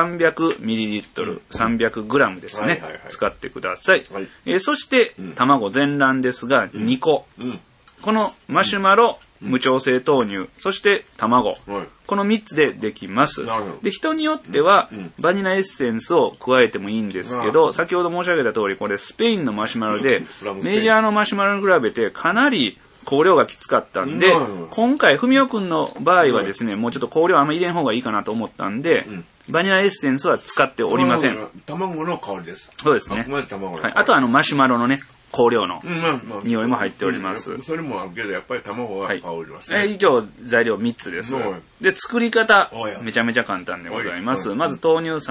[SPEAKER 2] 300ml、300g ですね、使ってください。そして、卵全卵ですが、2個。このマシュマロ、無調整豆乳、そして卵。この3つでできます。で、人によっては、バニラエッセンスを加えてもいいんですけど、先ほど申し上げた通り、これスペインのマシュマロで、メジャーのマシュマロに比べてかなり香料がきつかったんで、今回、ふみおくんの場合はですね、もうちょっと香料あんま入れん方がいいかなと思ったんで、バニラエッセンスは使っておりません。
[SPEAKER 1] 卵の香りです。
[SPEAKER 2] そうですね。あとマシュマロのね、香料の匂いも入っております。
[SPEAKER 1] それもあるけど、やっぱり卵が香ります
[SPEAKER 2] ね。以上、材料3つです。で、作り方、めちゃめちゃ簡単でございます。まず、豆乳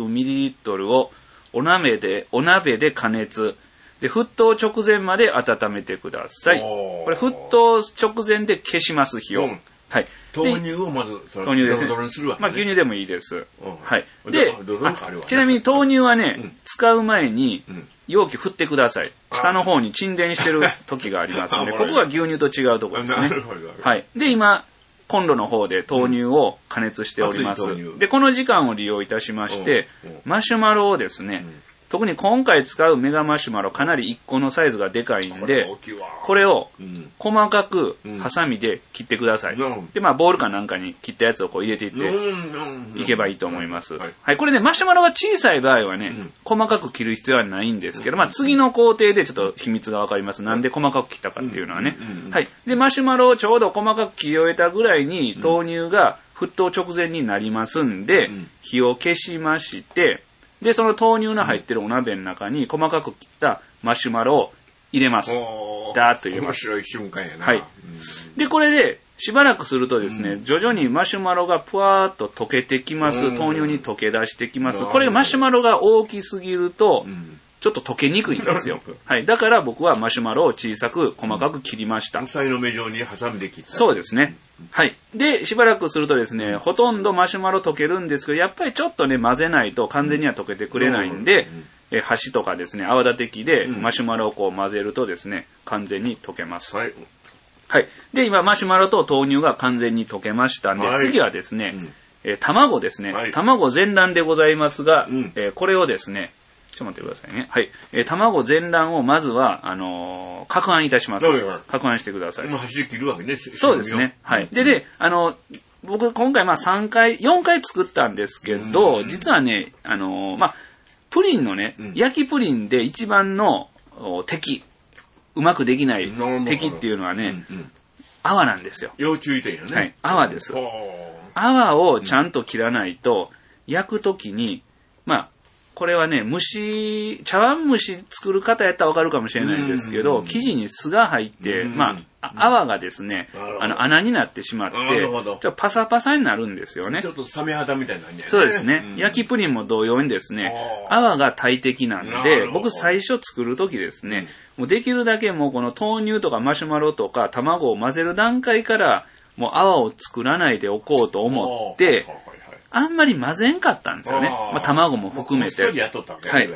[SPEAKER 2] 300ml をお鍋で加熱。で、沸騰直前まで温めてください。これ、沸騰直前で消します、火を。はい。
[SPEAKER 1] 豆乳をまず、
[SPEAKER 2] 豆乳ですね。まあ、牛乳でもいいです。はい。で、ちなみに豆乳はね、使う前に、容器振ってください。下の方に沈殿してる時がありますので、ここが牛乳と違うところですね。はい。で、今、コンロの方で豆乳を加熱しております。で、この時間を利用いたしまして、マシュマロをですね、特に今回使うメガマシュマロかなり1個のサイズがでかいんで、これを細かくハサミで切ってください。で、まあボウルかなんかに切ったやつをこう入れていっていけばいいと思います。はい。これね、マシュマロが小さい場合はね、細かく切る必要はないんですけど、まあ次の工程でちょっと秘密がわかります。なんで細かく切ったかっていうのはね。はい。で、マシュマロをちょうど細かく切り終えたぐらいに豆乳が沸騰直前になりますんで、火を消しまして、で、その豆乳の入ってるお鍋の中に細かく切ったマシュマロを入れます。ダーッと入れます。
[SPEAKER 1] 面白い瞬間やな。
[SPEAKER 2] はい。で、これでしばらくするとですね、徐々にマシュマロがぷわーっと溶けてきます。豆乳に溶け出してきます。これマシュマロが大きすぎると、ちょっと溶けにくいんですよ。はい。だから僕はマシュマロを小さく細かく切りました。
[SPEAKER 1] さいの目状に挟んで切った。
[SPEAKER 2] そうですね。はい。で、しばらくするとですね、ほとんどマシュマロ溶けるんですけど、やっぱりちょっとね、混ぜないと完全には溶けてくれないんで、箸とかですね、泡立て器でマシュマロをこう混ぜるとですね、完全に溶けます。はい。はい。で、今、マシュマロと豆乳が完全に溶けましたんで、次はですね、卵ですね。卵全卵でございますが、これをですね、ちょっと待ってくださいね。はい。卵全卵をまずは、攪拌いたします。攪拌してください。
[SPEAKER 1] 箸で切るわけね。
[SPEAKER 2] そうですね。はい。で、僕今回4回作ったんですけど、実はね、プリンのね、焼きプリンで一番の敵、うまくできない敵っていうのはね、泡なんですよ。
[SPEAKER 1] 要注意点やね。
[SPEAKER 2] はい。泡です。泡をちゃんと切らないと、焼くときに、まあ、これはね、茶碗蒸し作る方やったらわかるかもしれないんですけど、生地に酢が入って、まあ、泡がですね、穴になってしまって、ちょっとパサパサになるんですよね。
[SPEAKER 1] ちょっとサメ肌みたいな感じね。
[SPEAKER 2] そうですね。焼きプリンも同様にですね、泡が大敵なんで、僕最初作るときですね、もうできるだけもうこの豆乳とかマシュマロとか卵を混ぜる段階から、もう泡を作らないでおこうと思って、あんまり混ぜんかったんですよね。まあ、卵も含めて。はい。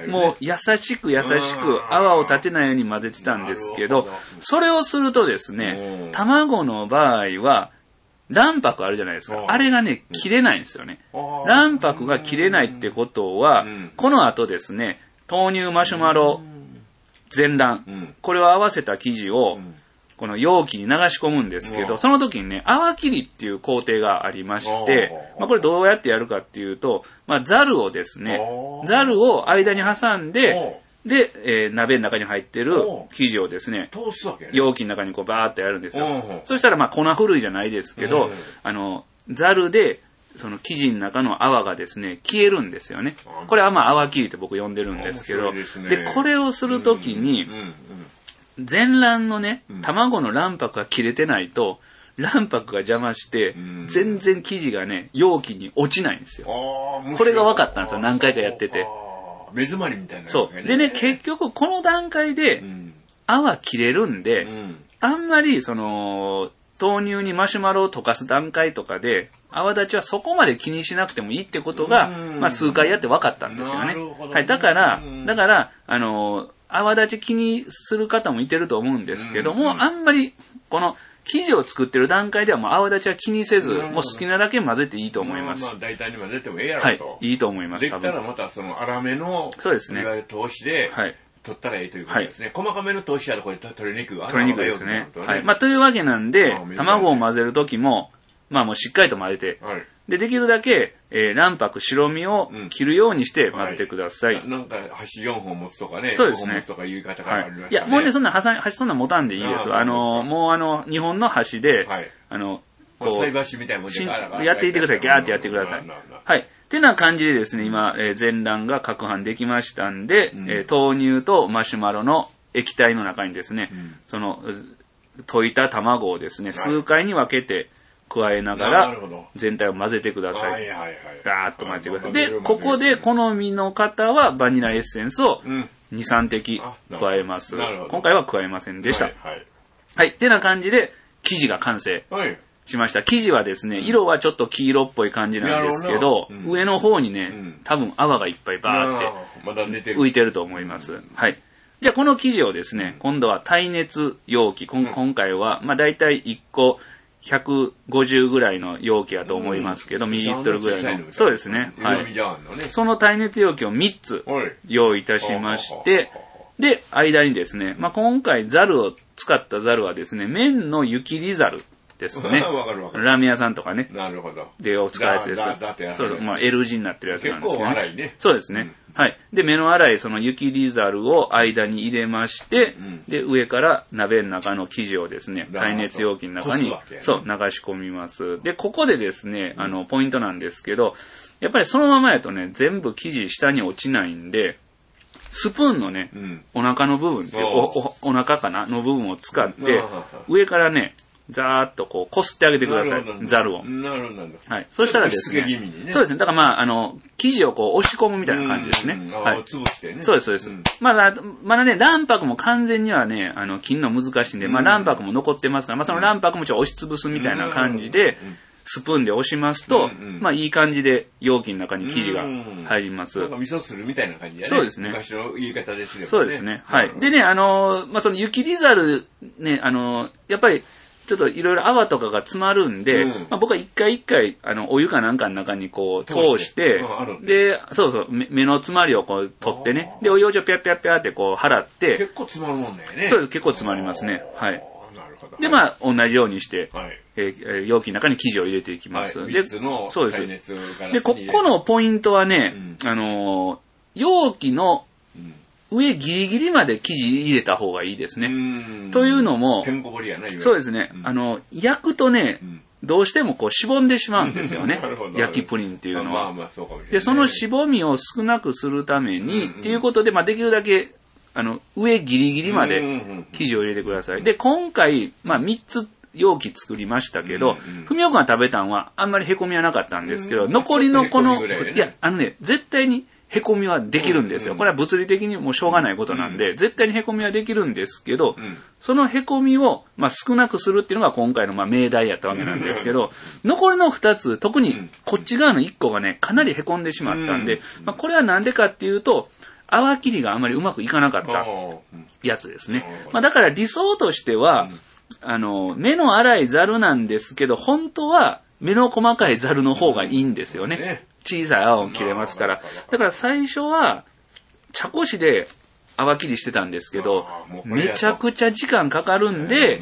[SPEAKER 2] もう優しく泡を立てないように混ぜてたんですけど、それをするとですね、卵の場合は、卵白あるじゃないですか。あれがね、切れないんですよね。卵白が切れないってことは、この後ですね、豆乳マシュマロ全卵、これを合わせた生地を、 この容器に流し込むんですけど、その時にね、泡切りっていう工程がありまして、これどうやってやるかっていうと、ザルをですね、ザルを間に挟んで、で、鍋の中に入ってる生地をですね、容器の中にこうバーっとやるんですよ。そしたら粉ふるいじゃないですけど、ザルで、その生地の中の泡がですね、消えるんですよね。これは泡切りって僕呼んでるんですけど、で、これをするときに、全卵のね、卵の卵白が切れてないと、卵白が邪魔して、全然生地がね、容器に落ちないんですよ。これが分かったんですよ、何回かやってて。
[SPEAKER 1] 目詰まりみたいな、
[SPEAKER 2] そう。でね、結局この段階で、泡切れるんで、あんまり、豆乳にマシュマロを溶かす段階とかで、泡立ちはそこまで気にしなくてもいいってことが、数回やって分かったんですよね。はい。だから、泡立ち気にする方もいてると思うんですけども、あんまり、この、生地を作ってる段階ではもう泡立ちは気にせず、もう好きなだけ混ぜていいと思います。
[SPEAKER 1] 大体に混ぜてもええやろと。
[SPEAKER 2] はい。いいと思います。
[SPEAKER 1] できたらまたその粗めの、
[SPEAKER 2] そうですね。
[SPEAKER 1] いわゆる通しで、
[SPEAKER 2] はい。
[SPEAKER 1] 取ったらいいということですね。細かめの通しやとこれ取りにくい。
[SPEAKER 2] 取りにくいですね。はい。というわけなんで、卵を混ぜるときも、もうしっかりと混ぜて、で、できるだけ、卵白、白身を切るようにして混ぜてください。
[SPEAKER 1] なんか、箸4本持つとかね、
[SPEAKER 2] そうですね。
[SPEAKER 1] 5本持つとかいう言い方がありましたね。
[SPEAKER 2] いや、もうね、箸そんな持たんでいいです。もう日本の箸で、
[SPEAKER 1] 菜箸みたいなもんで
[SPEAKER 2] やっていってください。ギャーってやってください。はい。ってな感じでですね、今、全卵が攪拌できましたんで、豆乳とマシュマロの液体の中にですね、溶いた卵をですね、数回に分けて加えながら、全体を混ぜてください。ガーッと混ぜてください。で、ここで好みの方はバニラエッセンスを2、3滴加えます。今回は加えませんでした。はい。ってな感じで、生地が完成しました。生地はですね、色はちょっと黄色っぽい感じなんですけど、上の方にね、多分泡がいっぱいバーって浮いてると思います。はい。じゃあこの生地をですね、今度は耐熱容器、今回は、だいたい1個150ぐらいの容器だと思いますけど、ミリリットルぐらいの。そうですね。はい。その耐熱容器を3つ用意いたしまして、で、間にですね、今回使ったザルはですね、麺の湯切りザルですね。ラーメン屋さんとかね。
[SPEAKER 1] なるほど。
[SPEAKER 2] で、使うやつです。そう、L 字になってるやつなんですね。
[SPEAKER 1] 結構粗いね。
[SPEAKER 2] そうですね。はい。で、目の粗いその湯切りザルを間に入れまして、で、上から鍋の中の生地をですね、耐熱容器の中に、流し込みます。で、ここでですね、ポイントなんですけど、やっぱりそのままやとね、全部生地下に落ちないんで、スプーンのね、お腹の部分って、お腹かなの部分を使って、上からね、ざーっとこう、こすってあげてください。ザルを。
[SPEAKER 1] なるほど。
[SPEAKER 2] はい。そしたらですね。そうですね。だから生地をこう、押し込むみたいな感じですね。はい。
[SPEAKER 1] 潰してね。
[SPEAKER 2] そうです、そうです。まだね、卵白も完全にはね、切るの難しいんで、卵白も残ってますから、その卵白も押し潰すみたいな感じで、スプーンで押しますと、いい感じで容器の中に生地が入ります。
[SPEAKER 1] なんか味噌汁みたいな感じだね。
[SPEAKER 2] そうですね。
[SPEAKER 1] 昔の言い方ですよね。
[SPEAKER 2] そうですね。はい。でね、その湯切りザル、ね、やっぱり、ちょっといろいろ泡とかが詰まるんで、僕は一回、お湯かなんかの中にこう通して、で、目の詰まりをこう取ってね、で、お湯をピャピャピャってこう払って、
[SPEAKER 1] 結構詰まるもんだよね。
[SPEAKER 2] そうです、結構詰まりますね。はい。で、同じようにして、容器の中に生地を入れていきます。
[SPEAKER 1] で、そうです。
[SPEAKER 2] で、ここのポイントはね、容器の上ギリギリまで生地入れた方がいいですね。というのも、そうですね、焼くとね、どうしてもこうしぼんでしまうんですよね。焼きプリンっていうのは。で、そのしぼみを少なくするために、っていうことで、できるだけ、上ギリギリまで生地を入れてください。で、今回、3つ容器作りましたけど、ふみおくんが食べたんはあんまり凹みはなかったんですけど、残りのこの、いや、絶対に、凹みはできるんですよ。これは物理的にもうしょうがないことなんで、絶対に凹みはできるんですけど、その凹みを少なくするっていうのが今回の命題やったわけなんですけど、残りの2つ、特にこっち側の1個がね、かなり凹んでしまったんで、これはなんでかっていうと、泡切りがあまりうまくいかなかったやつですね。だから理想としては、目の粗いザルなんですけど、本当は目の細かいザルの方がいいんですよね。小さい泡を切れますから。だから最初は、茶こしで泡切りしてたんですけど、めちゃくちゃ時間かかるんで、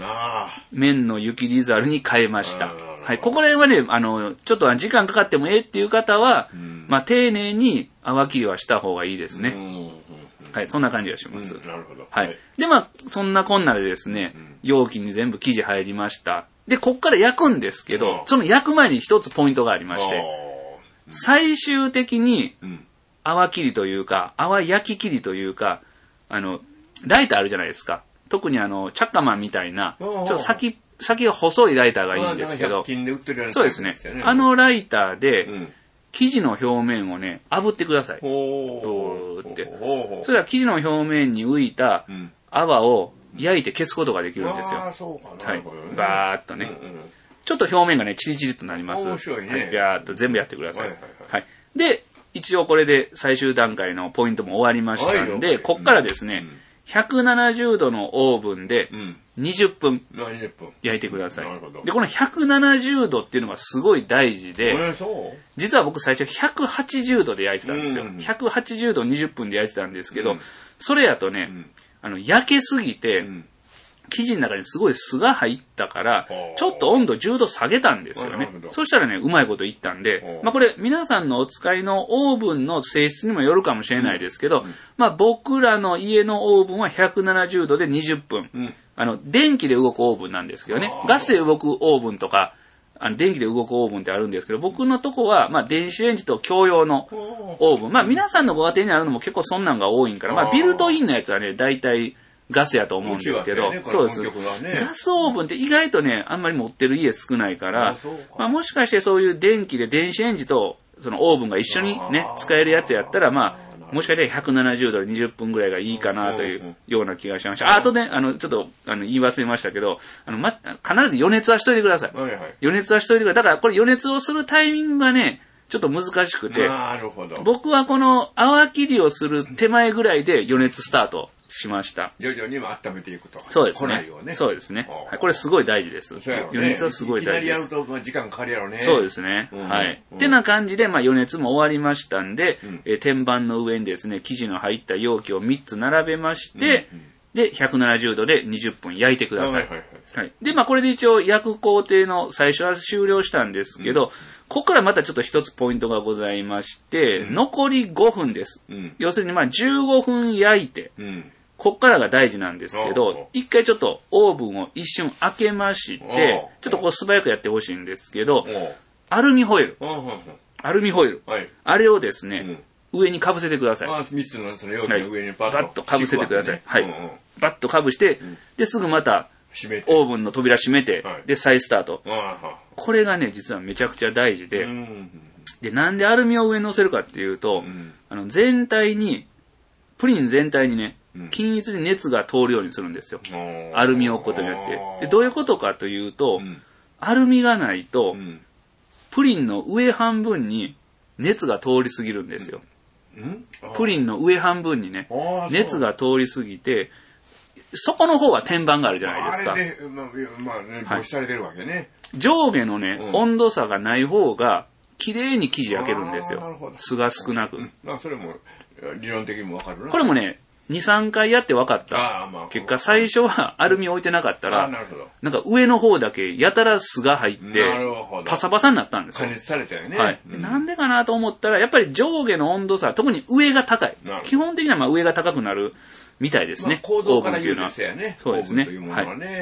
[SPEAKER 2] 綿の湯切りザルに変えました。はい。ここら辺はね、ちょっと時間かかってもええっていう方は、まあ、丁寧に泡切りはした方がいいですね。はい。そんな感じがします。
[SPEAKER 1] なるほど。
[SPEAKER 2] はい。で、まあ、そんなこんなでですね、容器に全部生地入りました。で、こっから焼くんですけど、その焼く前に一つポイントがありまして、最終的に、泡切りというか、泡焼き切りというか、ライターあるじゃないですか。特にチャッカマンみたいな、ちょっと先が細いライターがいいんですけど、そうですね。ライターで、生地の表面をね、炙ってください。どーって。それは生地の表面に浮いた泡を焼いて消すことができるんですよ。はい。バーっとね。ちょっと表面がね、チリチリとなります。
[SPEAKER 1] 面白いね。
[SPEAKER 2] はい。ビャーっと全部やってください。はい。で、一応これで最終段階のポイントも終わりましたんで、こっからですね、170度のオーブンで20分焼いてください。で、この170度っていうのがすごい大事で、実は僕最初180度で焼いてたんですよ。180度20分で焼いてたんですけど、それやとね、焼けすぎて、生地の中にすごい酢が入ったから、ちょっと温度10度下げたんですよね。そしたらね、うまいこといったんで、まあこれ皆さんのお使いのオーブンの性質にもよるかもしれないですけど、まあ僕らの家のオーブンは170度で20分。電気で動くオーブンなんですけどね、ガスで動くオーブンとか、電気で動くオーブンってあるんですけど、僕のとこは、まあ電子レンジと共用のオーブン。まあ皆さんのご家庭にあるのも結構そんなんが多いんから、まあビルトインのやつはね、大体、ガスやと思うんですけど、そうです。ガスオーブンって意外とね、あんまり持ってる家少ないから、まあもしかしてそういう電気で電子レンジとそのオーブンが一緒にね、使えるやつやったら、まあ、もしかしたら170度で20分ぐらいがいいかなというような気がしました。あとね、ちょっと、言い忘れましたけど、必ず余熱はしといてください。余熱はしといてください。だからこれ余熱をするタイミングがね、ちょっと難しくて、僕はこの泡切りをする手前ぐらいで余熱スタートしました。
[SPEAKER 1] 徐々に温めていくと。
[SPEAKER 2] そうですね。そうですね。はい、これすごい大事です。余熱はすごい大事です。
[SPEAKER 1] いきなりやると時間かかるやろね。
[SPEAKER 2] そうですね。はい。ってな感じで、まあ余熱も終わりましたんで、天板の上にですね、生地の入った容器を3つ並べまして、で、170度で20分焼いてください。はい。で、まあこれで一応焼く工程の最初は終了したんですけど、ここからまたちょっと一つポイントがございまして、残り5分です。要するにまあ15分焼いて、こっからが大事なんですけど、一回ちょっとオーブンを一瞬開けまして、ちょっとこう素早くやってほしいんですけど、アルミホイル。あれをですね、上にかぶせてください。
[SPEAKER 1] 3つのその容器の上にバ
[SPEAKER 2] ッとかぶせてください。はい。バッとかぶして、で、すぐまた、オーブンの扉閉めて、で、再スタート。これがね、実はめちゃくちゃ大事で、で、なんでアルミを上に乗せるかっていうと、全体に、プリン全体にね、均一に熱が通るようにするんですよ。アルミを置くことによって。で、どういうことかというと、アルミがないと、プリンの上半分に熱が通り過ぎるんですよ。プリンの上半分にね、熱が通り過ぎて、底の方は天板があるじゃないですか。
[SPEAKER 1] あれで、まあね、防止されてるわけね。
[SPEAKER 2] 上下のね、温度差がない方が、綺麗に生地焼けるんですよ。酢が少なく。
[SPEAKER 1] それも、理論的にもわかるな。
[SPEAKER 2] これもね、2、3回やって分かった。結果、最初はアルミ置いてなかったら、なんか上の方だけやたら酢が入って、パサパサになったんですよ。
[SPEAKER 1] 加熱されたよね。
[SPEAKER 2] はい。なんでかなと思ったら、やっぱり上下の温度差、特に上が高い。基本的にはまあ上が高くなるみたいですね。
[SPEAKER 1] 構造から言うですよね。
[SPEAKER 2] そうですね。はい。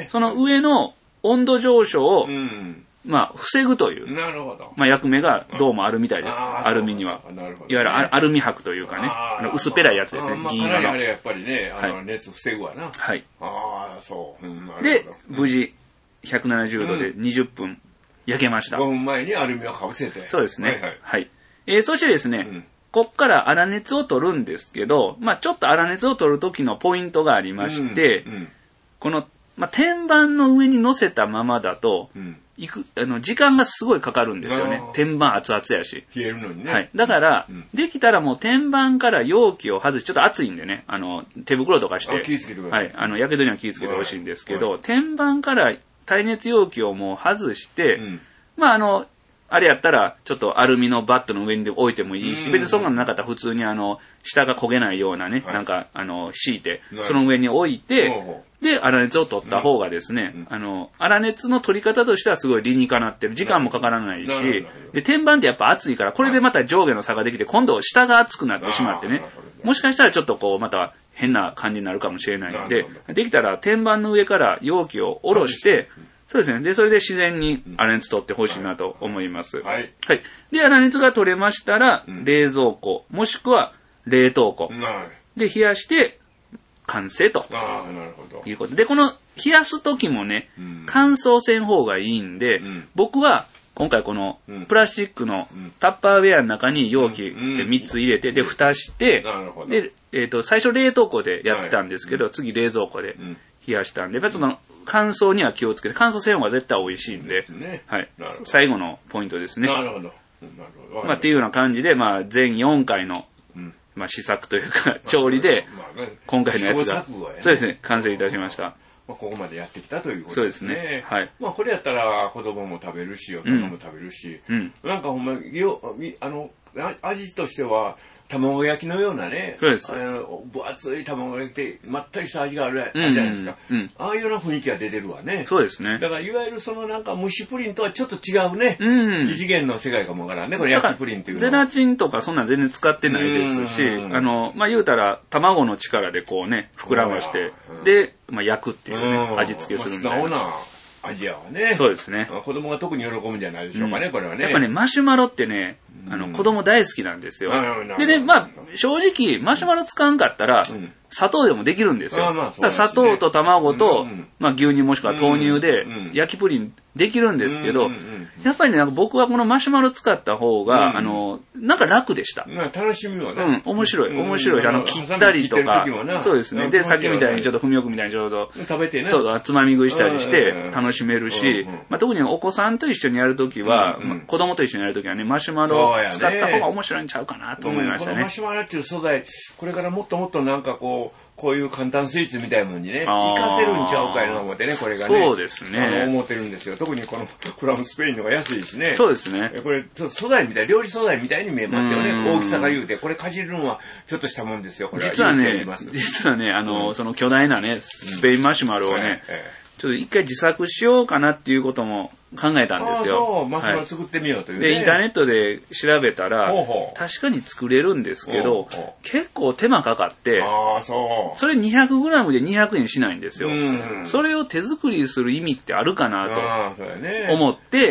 [SPEAKER 2] その上の温度上昇を、まあ、防ぐという、まあ、役目がどうもあるみたいです。アルミには。いわゆるアルミ箔というかね、薄っぺらいやつですね、銀色の。
[SPEAKER 1] あれやっぱりね、熱防ぐわな。
[SPEAKER 2] はい。
[SPEAKER 1] ああ、そう。
[SPEAKER 2] で、無事、170度で20分焼けました。
[SPEAKER 1] 5分前にアルミをかぶせて。
[SPEAKER 2] そうですね。はい。そしてですね、こっから粗熱を取るんですけど、まあ、ちょっと粗熱を取る時のポイントがありまして、この、まあ、天板の上に乗せたままだと、時間がすごいかかるんですよね。天板熱々やし。
[SPEAKER 1] 冷えるのにね。
[SPEAKER 2] はい。だから、できたらもう天板から容器を外し、ちょっと熱いんでね、手袋とかして。
[SPEAKER 1] 気をつけてください。
[SPEAKER 2] はい。やけどには気をつけてほしいんですけど、天板から耐熱容器をもう外して、まああれやったら、ちょっとアルミのバットの上に置いてもいいし、別にそんなのなかったら普通に下が焦げないようなね、なんか、敷いて、その上に置いて、 で、粗熱を取った方がですね、粗熱の取り方としてはすごい理にかなってる。時間もかからないし、で、天板ってやっぱ熱いから、これでまた上下の差ができて、今度下が熱くなってしまってね、もしかしたらちょっとこう、また変な感じになるかもしれないので、できたら天板の上から容器を下ろして、そうですね。で、それで自然に粗熱取ってほしいなと思います。はい。はい。で、粗熱が取れましたら、冷蔵庫、もしくは冷凍庫で冷やして、完成と。いうことで、この冷やす時もね、乾燥せん方がいいんで、僕は今回このプラスチックのタッパーウェアの中に容器で3つ入れて、で、蓋して、で、最初冷凍庫でやってたんですけど、次冷蔵庫で冷やしたんで、やっぱりその乾燥には気をつけて、乾燥せん方が絶対美味しいんで、はい。最後のポイントですね。なるほど。まあ、っていうような感じで、まあ、全4回のまあ試作というか調理で今回のやつがそうですね完成いたしました。
[SPEAKER 1] ここまでやってきたということですね。そうですね。はい。まあこれやったら子供も食べるし大人も食べるし、なんかほんま味としては卵焼きのようなね、そうです。分厚い卵焼きでまったりした味があるじゃないですか。ああいうような雰囲気が出てるわね。
[SPEAKER 2] そうですね。
[SPEAKER 1] だからいわゆるそのなんか蒸しプリンとはちょっと違うね。異次元の世界かもわからんね。これ焼きプリンっていうのは。
[SPEAKER 2] ゼラチンとかそんなん全然使ってないですし、まあ言うたら卵の力でこうね膨らまして、でまあ焼くっていうね味付けするみたいな。
[SPEAKER 1] アジアはね。
[SPEAKER 2] そうですね。
[SPEAKER 1] 子供が特に喜ぶんじゃないでしょうかね、これはね。
[SPEAKER 2] やっぱね、マシュマロってね、子供大好きなんですよ。でね、まあ、正直、マシュマロ使わんかったら、砂糖でもできるんですよ。だから砂糖と卵と、まあ、牛乳もしくは豆乳で、焼きプリンできるんですけど、やっぱりね、僕はこのマシュマロ使った方が、なんか楽でした。
[SPEAKER 1] 楽しみはね。
[SPEAKER 2] 面白いし、切ったりとか、そうですね。で、さっきみたいにちょっと、ふみよくみたいにちょうど、
[SPEAKER 1] 食べてね。
[SPEAKER 2] そう、つまみ食いしたりして楽しめるし、まあ、特にお子さんと一緒にやるときは、子供と一緒にやるときはね、マシュマロを使った方が面白いんちゃうかなと思いましたね。
[SPEAKER 1] このマシュマロっていう素材、これからもっともっとなんかこういう簡単スイーツみたいなのにね、活かせるんちゃうかいな思ってね、これがね。
[SPEAKER 2] そうですね。
[SPEAKER 1] 思ってるんですよ。特にこのクラムスペインのが安いしね。
[SPEAKER 2] そうですね。
[SPEAKER 1] これ、素材みたい、料理素材みたいに見えますよね。大きさが言うて。これかじるのはちょっとしたもんですよ、これは。
[SPEAKER 2] 実はね、その巨大なね、スペインマシュマロをね、ちょっと一回自作しようかなっていうことも考えたんですよ。
[SPEAKER 1] そう、マシュマロ作ってみようというね。
[SPEAKER 2] で、インターネットで調べたら、確かに作れるんですけど、結構手間かかって、それ 200g で200円しないんですよ。それを手作りする意味ってあるかなと思って、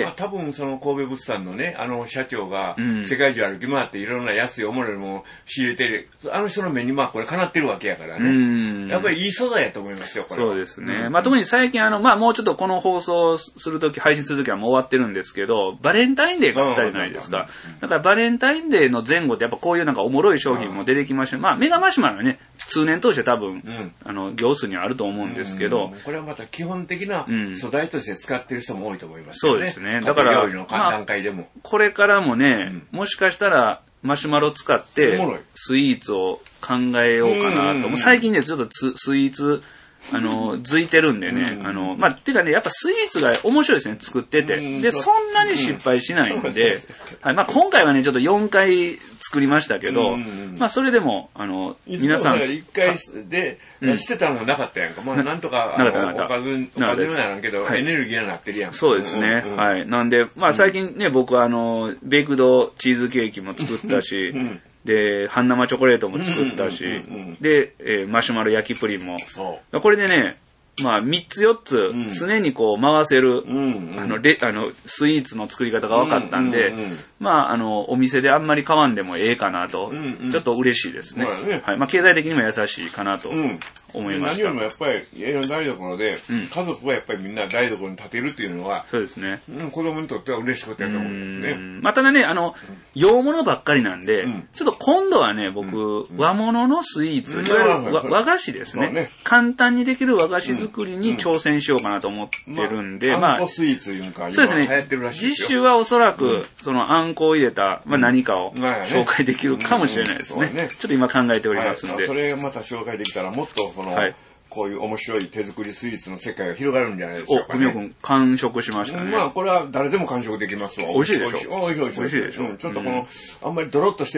[SPEAKER 1] 多分その神戸物産のね、社長が世界中歩き回っていろんな安いおものも仕入れてる、あの人の目にこれかなってるわけやからね。やっぱりいい素材やと思いますよ、これは。
[SPEAKER 2] そうですね。まあ特に最近もうちょっとこの放送するとき、配信するときはもう終わってるんですけど、バレンタインデーがあったじゃないですか。だからバレンタインデーの前後ってやっぱこういうなんかおもろい商品も出てきました。まあメガマシュマロはね、通年通して多分、業数にはあると思うんですけど。
[SPEAKER 1] これはまた基本的な素材として使ってる人も多いと思いますよね。
[SPEAKER 2] そうですね。だから、これからもね、もしかしたらマシュマロ使ってスイーツを考えようかなと。最近ね、ちょっとスイーツ、づいてるんでね。てかね、やっぱスイーツが面白いですね、作ってて。で、そんなに失敗しないんで、今回はね、ちょっと4回作りましたけど、それでも、皆さん。
[SPEAKER 1] 1回で、してたのもなかったやんか。なんとか、おかずにならんけど、エネルギーになってるやん。
[SPEAKER 2] そうですね。はい。なんで、最近ね、僕はベイクドチーズケーキも作ったし、で、半生チョコレートも作ったし、で、マシュマロ焼きプリンも。これでね、3つ4つ、常にこう回せる、スイーツの作り方が分かったんで、お店であんまり買わんでもええかなと、ちょっと嬉しいですね。はい。経済的にも優しいかなと思いました。
[SPEAKER 1] 何よりもやっぱり、台所で、家族はやっぱりみんな台所に立てるっていうのは、
[SPEAKER 2] そうですね。
[SPEAKER 1] 子供にとっては嬉しいことやと思うんですね。
[SPEAKER 2] ただね、洋物ばっかりなんで、ちょっと今度はね、僕、和物のスイーツ、いわゆる和菓子ですね。簡単にできる和菓子作りに挑戦しようかなと思ってるんで、
[SPEAKER 1] あんこスイーツいうか、
[SPEAKER 2] そうですね。実習はおそらく、そのあんこを入れた、何かを紹介できるかもしれないですね。ちょっと今考えておりますんで。
[SPEAKER 1] それまた紹介できたら、もっとこういう面白い手作りスイーツの世界が広がるんじゃないでしょうかね。
[SPEAKER 2] ふみよくん、完食しましたね。
[SPEAKER 1] これは誰でも完食できますわ。
[SPEAKER 2] 美味しいでしょ。
[SPEAKER 1] 美味しいでしょ。ちょっとあんまりドロッとしてない、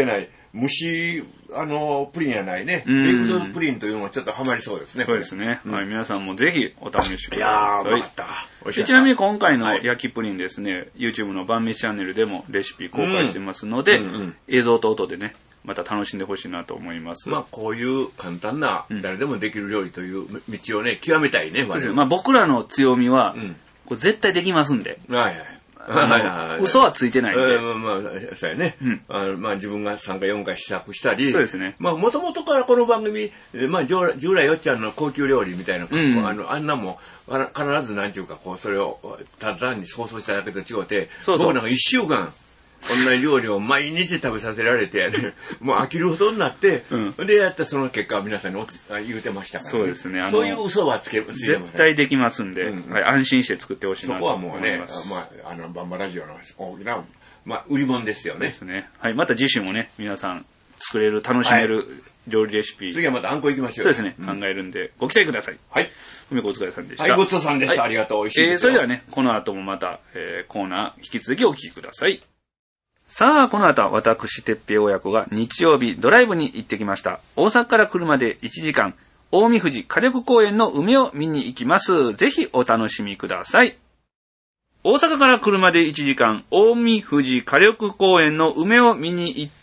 [SPEAKER 1] 蒸し、プリンやないね。ベイクドプリンというのがちょっとハマりそうですね。
[SPEAKER 2] そうですね。はい、皆さんもぜひお試しください。
[SPEAKER 1] いやー、うまかった。
[SPEAKER 2] ちなみに今回の焼きプリンですね、YouTube の晩飯チャンネルでもレシピ公開してますので、映像と音でね、また楽しんでほしいなと思います。
[SPEAKER 1] まあこういう簡単な誰でもできる料理という道をね、極めたいね。
[SPEAKER 2] そうですね。まあ僕らの強みは、これ絶対できますんで。
[SPEAKER 1] はいはい。
[SPEAKER 2] 嘘はついてないんで。
[SPEAKER 1] まあ、そうやね。まあ自分が3回4回試作したり。
[SPEAKER 2] そうですね。
[SPEAKER 1] まあもともとからこの番組、まあ従来よっちゃんの高級料理みたいな、あんなも必ずなんちゅうか、こう、それをただ単に想像しただけと違って、僕なんか1週間、同じ料理を毎日食べさせられて、もう飽きるほどになって、で、やったその結果、皆さんに言うてましたから、ね。
[SPEAKER 2] そうですね。
[SPEAKER 1] そういう嘘はつけ
[SPEAKER 2] 絶対できますんで、はい、安心して作ってほしいなと思います。
[SPEAKER 1] そこはもうね、まあ、バンバラジオの大きな、まあ、売り物ですよね。
[SPEAKER 2] ですね。はい、また次週もね、皆さん作れる、楽しめる料理レシピ。
[SPEAKER 1] 次はまたあんこ行きましょう。
[SPEAKER 2] そうですね。考えるんで、ご期待ください。
[SPEAKER 1] はい。
[SPEAKER 2] 梅子お疲れさんでした。
[SPEAKER 1] はい、ごちそうさんでした。ありがとう。美味しいですよ。
[SPEAKER 2] それではね、この後もまた、コーナー、引き続きお聞きください。さあ、この後は私、てっぺい親子が日曜日ドライブに行ってきました。大阪から車で1時間、近江富士火力公園の梅を見に行きます。ぜひお楽しみください。大阪から車で1時間、近江富士火力公園の梅を見に行った。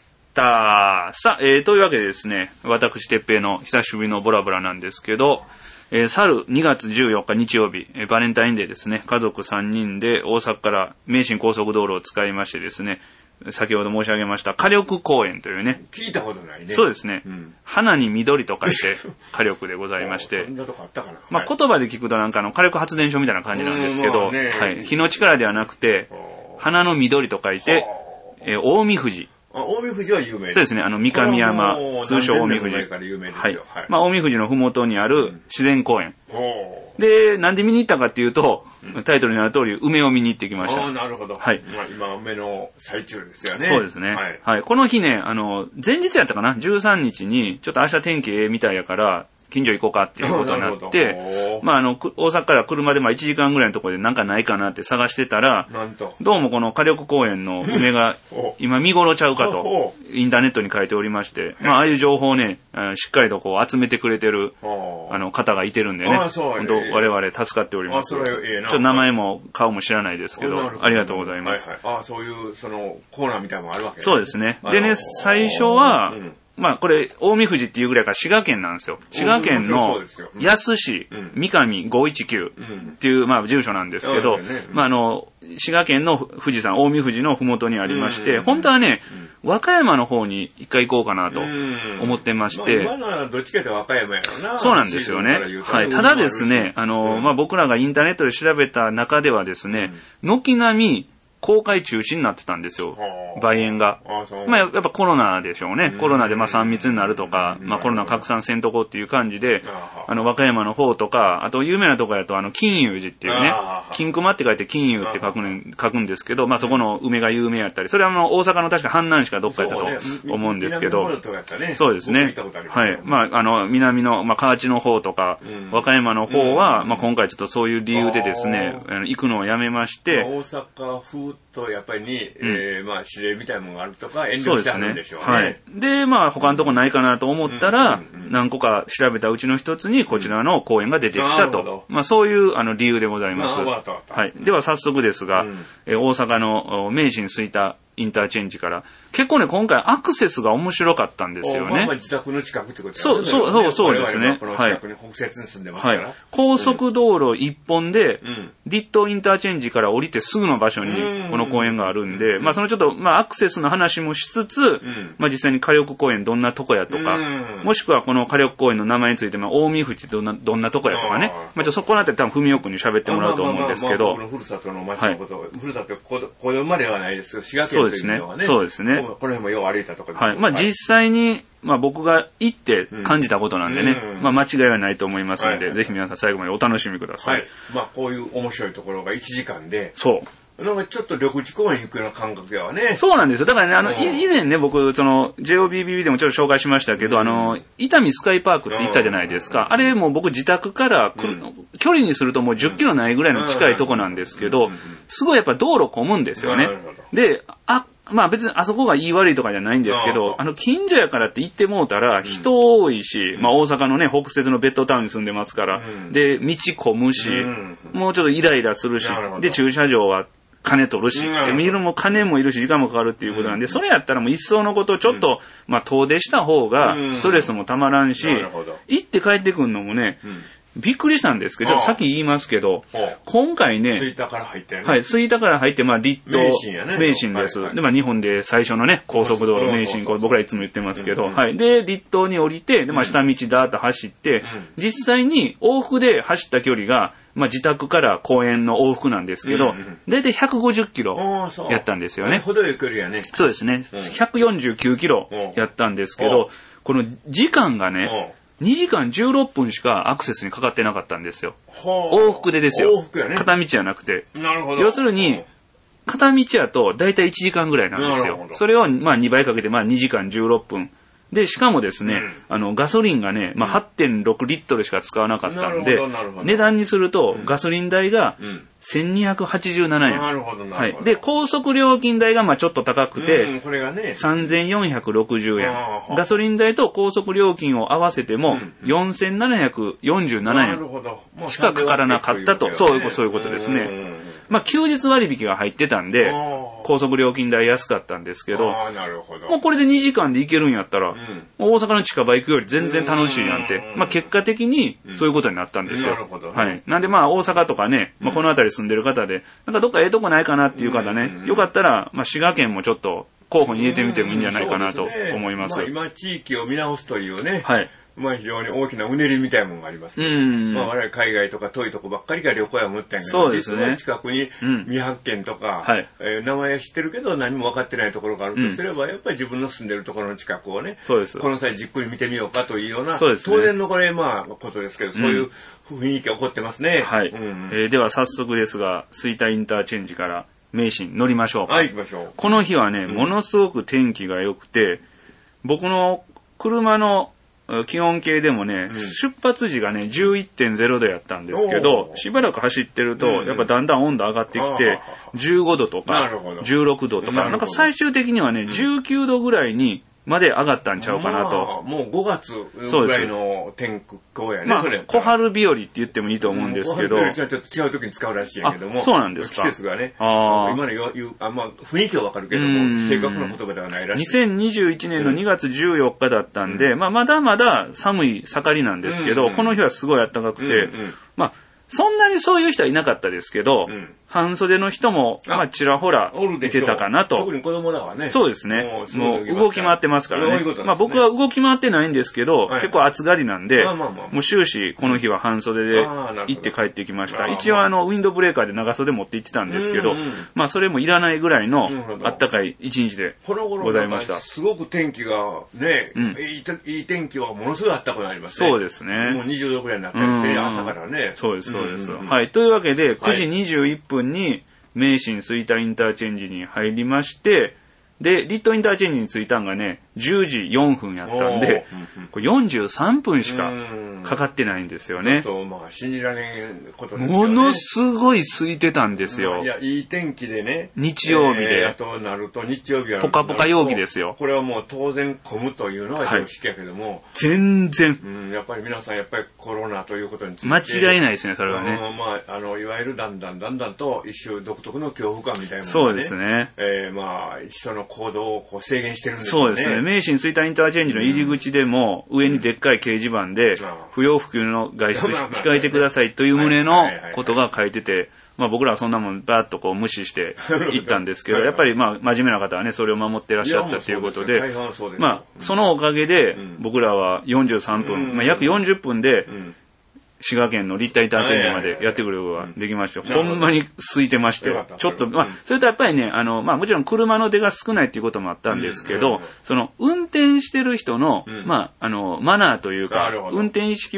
[SPEAKER 2] さあ、というわけでですね、私、てっぺいの久しぶりのボラボラなんですけど、去る2月14日日曜日、バレンタインデーですね、家族3人で大阪から名神高速道路を使いましてですね、先ほど申し上げました火力公園というね。
[SPEAKER 1] 聞いたことないね。
[SPEAKER 2] そうですね。花に緑と書いて火力でございまして。
[SPEAKER 1] そんなとこあったかな。
[SPEAKER 2] まあ言葉で聞くとなんか火力発電所みたいな感じなんですけど、はい、火の力ではなくて、花の緑と書いて、近江富士。
[SPEAKER 1] 近江富士は有名です。
[SPEAKER 2] そうですね。三上山、通称近江富士。はい。まあ近江富士のふもとにある自然公園。で、なんで見に行ったかっていうと、タイトルにある通り、梅を見に行ってきました。
[SPEAKER 1] なるほど。
[SPEAKER 2] はい。
[SPEAKER 1] まあ、今、梅の最中ですよね。
[SPEAKER 2] そうですね。はい。この日ね、前日やったかな ?13 日に、ちょっと明日天気みたいやから、近所行こうかっていうことになって、まあ大阪から車で1時間ぐらいのところでなんかないかなって探してたら、どうもこの火力公園の梅が今見頃ちゃうかと、インターネットに書いておりまして、まあああいう情報をね、しっかりとこう集めてくれてる、方がいてるんでね、本当我々助かっております。ちょっと名前も顔も知らないですけど、ありがとうございます。
[SPEAKER 1] そういうそのコーナーみたいなのもあるわけですね。
[SPEAKER 2] そうですね。でね、最初は、まあこれ、近江富士っていうぐらいから滋賀県なんですよ。滋賀県の安市、三上519っていう、まあ住所なんですけど、まあ滋賀県の富士山、近江富士のふもとにありまして、本当はね、和歌山の方に一回行こうかなと思ってまして。
[SPEAKER 1] 今ならどっちかというと和歌山やろな。
[SPEAKER 2] そうなんですよね。はい。ただですね、まあ僕らがインターネットで調べた中ではですね、軒並み、公開中止になってたんですよ。梅園が。まあやっぱコロナでしょうね。コロナでまあ3密になるとか、まあコロナ拡散せんとこっていう感じで、和歌山の方とか、あと有名なとこやと金融寺っていうね、金熊って書いて金融って書くんですけど、まあそこの梅が有名やったり、それは大阪の確か阪南市かどっかやったと思うんですけど、そうですね。はい。まあ南の、まあ河内の方とか、和歌山の方は、まあ今回ちょっとそういう理由でですね、行くのをやめまして、
[SPEAKER 1] 大阪風とやっぱりに、まあ指令みたいなものがあるとか遠慮してあるんでしょうね。はい。
[SPEAKER 2] で、まあ他のとこないかなと思ったら、何個か調べたうちの一つにこちらの公園が出てきたと。まあそういう理由でございます。はい。では早速ですが、大阪の名神吹田インターチェンジから、結構ね、今回アクセスが面白かったんですよね。
[SPEAKER 1] 自宅の近くってこと
[SPEAKER 2] ですね。そうですね。
[SPEAKER 1] この近くに北摂に住んでますから。はい。
[SPEAKER 2] 高速道路一本で、立東インターチェンジから降りてすぐの場所にこの公園があるんで、まあそのちょっと、まあアクセスの話もしつつ、まあ実際に火力公園どんなとこやとか、もしくはこの火力公園の名前について、まあ近江富士どんなとこやとかね、まあちょっとそこのあたり多分文雄君に喋ってもらうと思うんですけど。
[SPEAKER 1] 僕のふるさとの町のこと、ふるさとこれまではないですけど、滋賀県というのはね。
[SPEAKER 2] そうですね。
[SPEAKER 1] この辺もよう歩いたところです。
[SPEAKER 2] はい。まあ実際に、まあ僕が行って感じたことなんでね、まあ間違いはないと思いますので、ぜひ皆さん最後までお楽しみください。はい。
[SPEAKER 1] まあこういう面白いところが1時間で。
[SPEAKER 2] そう。
[SPEAKER 1] なんかちょっと緑地公園行くような感覚やわね。
[SPEAKER 2] そうなんですよ。だからね、以前ね、僕、JOBBB でもちょっと紹介しましたけど、伊丹スカイパークって行ったじゃないですか。あれも僕自宅から距離にするともう10キロないぐらいの近いとこなんですけど、すごいやっぱ道路混むんですよね。で、 まあ別にあそこが言い悪いとかじゃないんですけど、近所やからって行ってもうたら人多いし、まあ大阪のね、北摂のベッドタウンに住んでますから、で、道混むし、もうちょっとイライラするし、で、駐車場は金取るし、見るも金もいるし、時間もかかるっていうことなんで、それやったらもう一層のことちょっと、まあ遠出した方がストレスもたまらんし、行って帰ってくるのもね、びっくりしたんですけど、ちょっとさっき言いますけど、今回ね、
[SPEAKER 1] 吹田から入ってね。
[SPEAKER 2] はい、吹田から入って、まあ、立東、名神です。で、まあ、日本で最初のね、高速道路、名神、僕らいつも言ってますけど、はい。で、立東に降りて、で、まあ、下道だーっと走って、実際に往復で走った距離が、まあ、自宅から公園の往復なんですけど、だいたい150キロやったんですよね。
[SPEAKER 1] 程よい距離やね。
[SPEAKER 2] そうですね。149キロやったんですけど、この時間がね、2時間16分しかアクセスにかかってなかったんですよ。往復でですよ。
[SPEAKER 1] 往復やね。
[SPEAKER 2] 片道じゃなくて。
[SPEAKER 1] なるほど。
[SPEAKER 2] 要するに、片道やとだいたい1時間ぐらいなんですよ。それをまあ2倍かけてまあ2時間16分。で、しかもですね、ガソリンがね、まあ 8.6 リットルしか使わなかったんで、値段にするとガソリン代が1287円。
[SPEAKER 1] なるほど、なるほど。
[SPEAKER 2] で、高速料金代がまあちょっと高くて、
[SPEAKER 1] これがね、
[SPEAKER 2] 3460円。ガソリン代と高速料金を合わせても、4747円しかかからなかったと。そういうことですね。まあ、休日割引が入ってたんで、高速料金代安かったんですけど、もうこれで2時間で行けるんやったら、大阪の近場行くより全然楽しいなんて、まあ、結果的にそういうことになったんですよ。はい。なんでまあ、大阪とかね、まあ、この辺り住んでる方で、なんかどっかええとこないかなっていう方ね、よかったら、まあ、滋賀県もちょっと候補に入れてみてもいいんじゃないかなと思います。
[SPEAKER 1] 今、地域を見直すというね。
[SPEAKER 2] はい。
[SPEAKER 1] まあ非常に大きなうねりみたいなものがあります。まあ我々海外とか遠いとこばっかりが旅行や思ったんやけど、実は近くに未発見とか、名前は知ってるけど何も分かってないところがあるとすれば、やっぱり自分の住んでるところの近くをね、この際じっくり見てみようかというような、当然のこれまあことですけど、そういう雰囲気が起こってますね。
[SPEAKER 2] はい。では早速ですが、吹田インターチェンジから名神乗りましょうか。
[SPEAKER 1] はい、行きましょう。
[SPEAKER 2] この日はね、ものすごく天気が良くて、僕の車の気温計でもね、出発時がね 11.0 度やったんですけど、しばらく走ってるとやっぱだんだん温度上がってきて15度とか16度とか、なんか最終的にはね19度ぐらいにまで上がったんちゃうかなと。
[SPEAKER 1] もう5月ぐらいの天候やね。
[SPEAKER 2] まあ、小春日和って言ってもいいと思うんですけど。
[SPEAKER 1] ちょっと違う時に使うらしいんやけども。
[SPEAKER 2] そうなんですか。
[SPEAKER 1] 季節がね。今のまあ雰囲気はわかるけども、正確な言葉ではないらしい。
[SPEAKER 2] 2021年の2月14日だったんで、まあまだまだ寒い盛りなんですけど、この日はすごい暖かくて、まあ、そんなにそういう人はいなかったですけど、半袖の人も、まあ、ちらほらいてたかなと。
[SPEAKER 1] 特に子供らはね。
[SPEAKER 2] そうですね。もう動き回ってますからね。まあ僕は動き回ってないんですけど、結構暑がりなんで、もう終始この日は半袖で行って帰ってきました。一応ウィンドブレーカーで長袖持って行ってたんですけど、まあそれもいらないぐらいのあったかい一日でございました。
[SPEAKER 1] すごく天気がね、いい天気はものすごいあったかくなりますね。
[SPEAKER 2] そうですね。
[SPEAKER 1] もう20度ぐらいになったりして、朝からね。
[SPEAKER 2] そうです、そうです。はい。というわけで、9時21分に名神吹田インターチェンジに入りまして、で、リットインターチェンジに着いたんがね、10時4分やったんで、これ43分しかかかってないんですよね。
[SPEAKER 1] ちょっとまあ信じられんことですよね。
[SPEAKER 2] ものすごい空いてたんですよ。
[SPEAKER 1] いや、いい天気でね。
[SPEAKER 2] 日曜日で。
[SPEAKER 1] となると、日曜日は。
[SPEAKER 2] ポカポカ陽気ですよ。
[SPEAKER 1] これはもう当然混むというのは常識やけども。
[SPEAKER 2] 全然。
[SPEAKER 1] やっぱり皆さん、やっぱりコロナということについて。
[SPEAKER 2] 間違いないですね、それはね。
[SPEAKER 1] まあ、いわゆるだんだんと一種独特の恐怖感みたいなものがね。
[SPEAKER 2] そうですね。
[SPEAKER 1] まあ、人の行動を制限してるんですよね。
[SPEAKER 2] そうですね。名神吹田インターチェンジの入り口でも、上にでっかい掲示板で、不要不急の外出控えてくださいという旨のことが書いてて、まあ僕らはそんなもんバーッとこう無視して行ったんですけど、やっぱりまあ真面目な方はね、それを守ってらっしゃったということで、まあそのおかげで僕らは43分、まあ約40分で、滋賀県の立体インターチェンジまでやってくることができまして、ほんまに空いてまして、ちょっと、まあ、それとやっぱりね、まあもちろん車の出が少ないっていうこともあったんですけど、その運転してる人の、まあ、マナーというか、運転意識も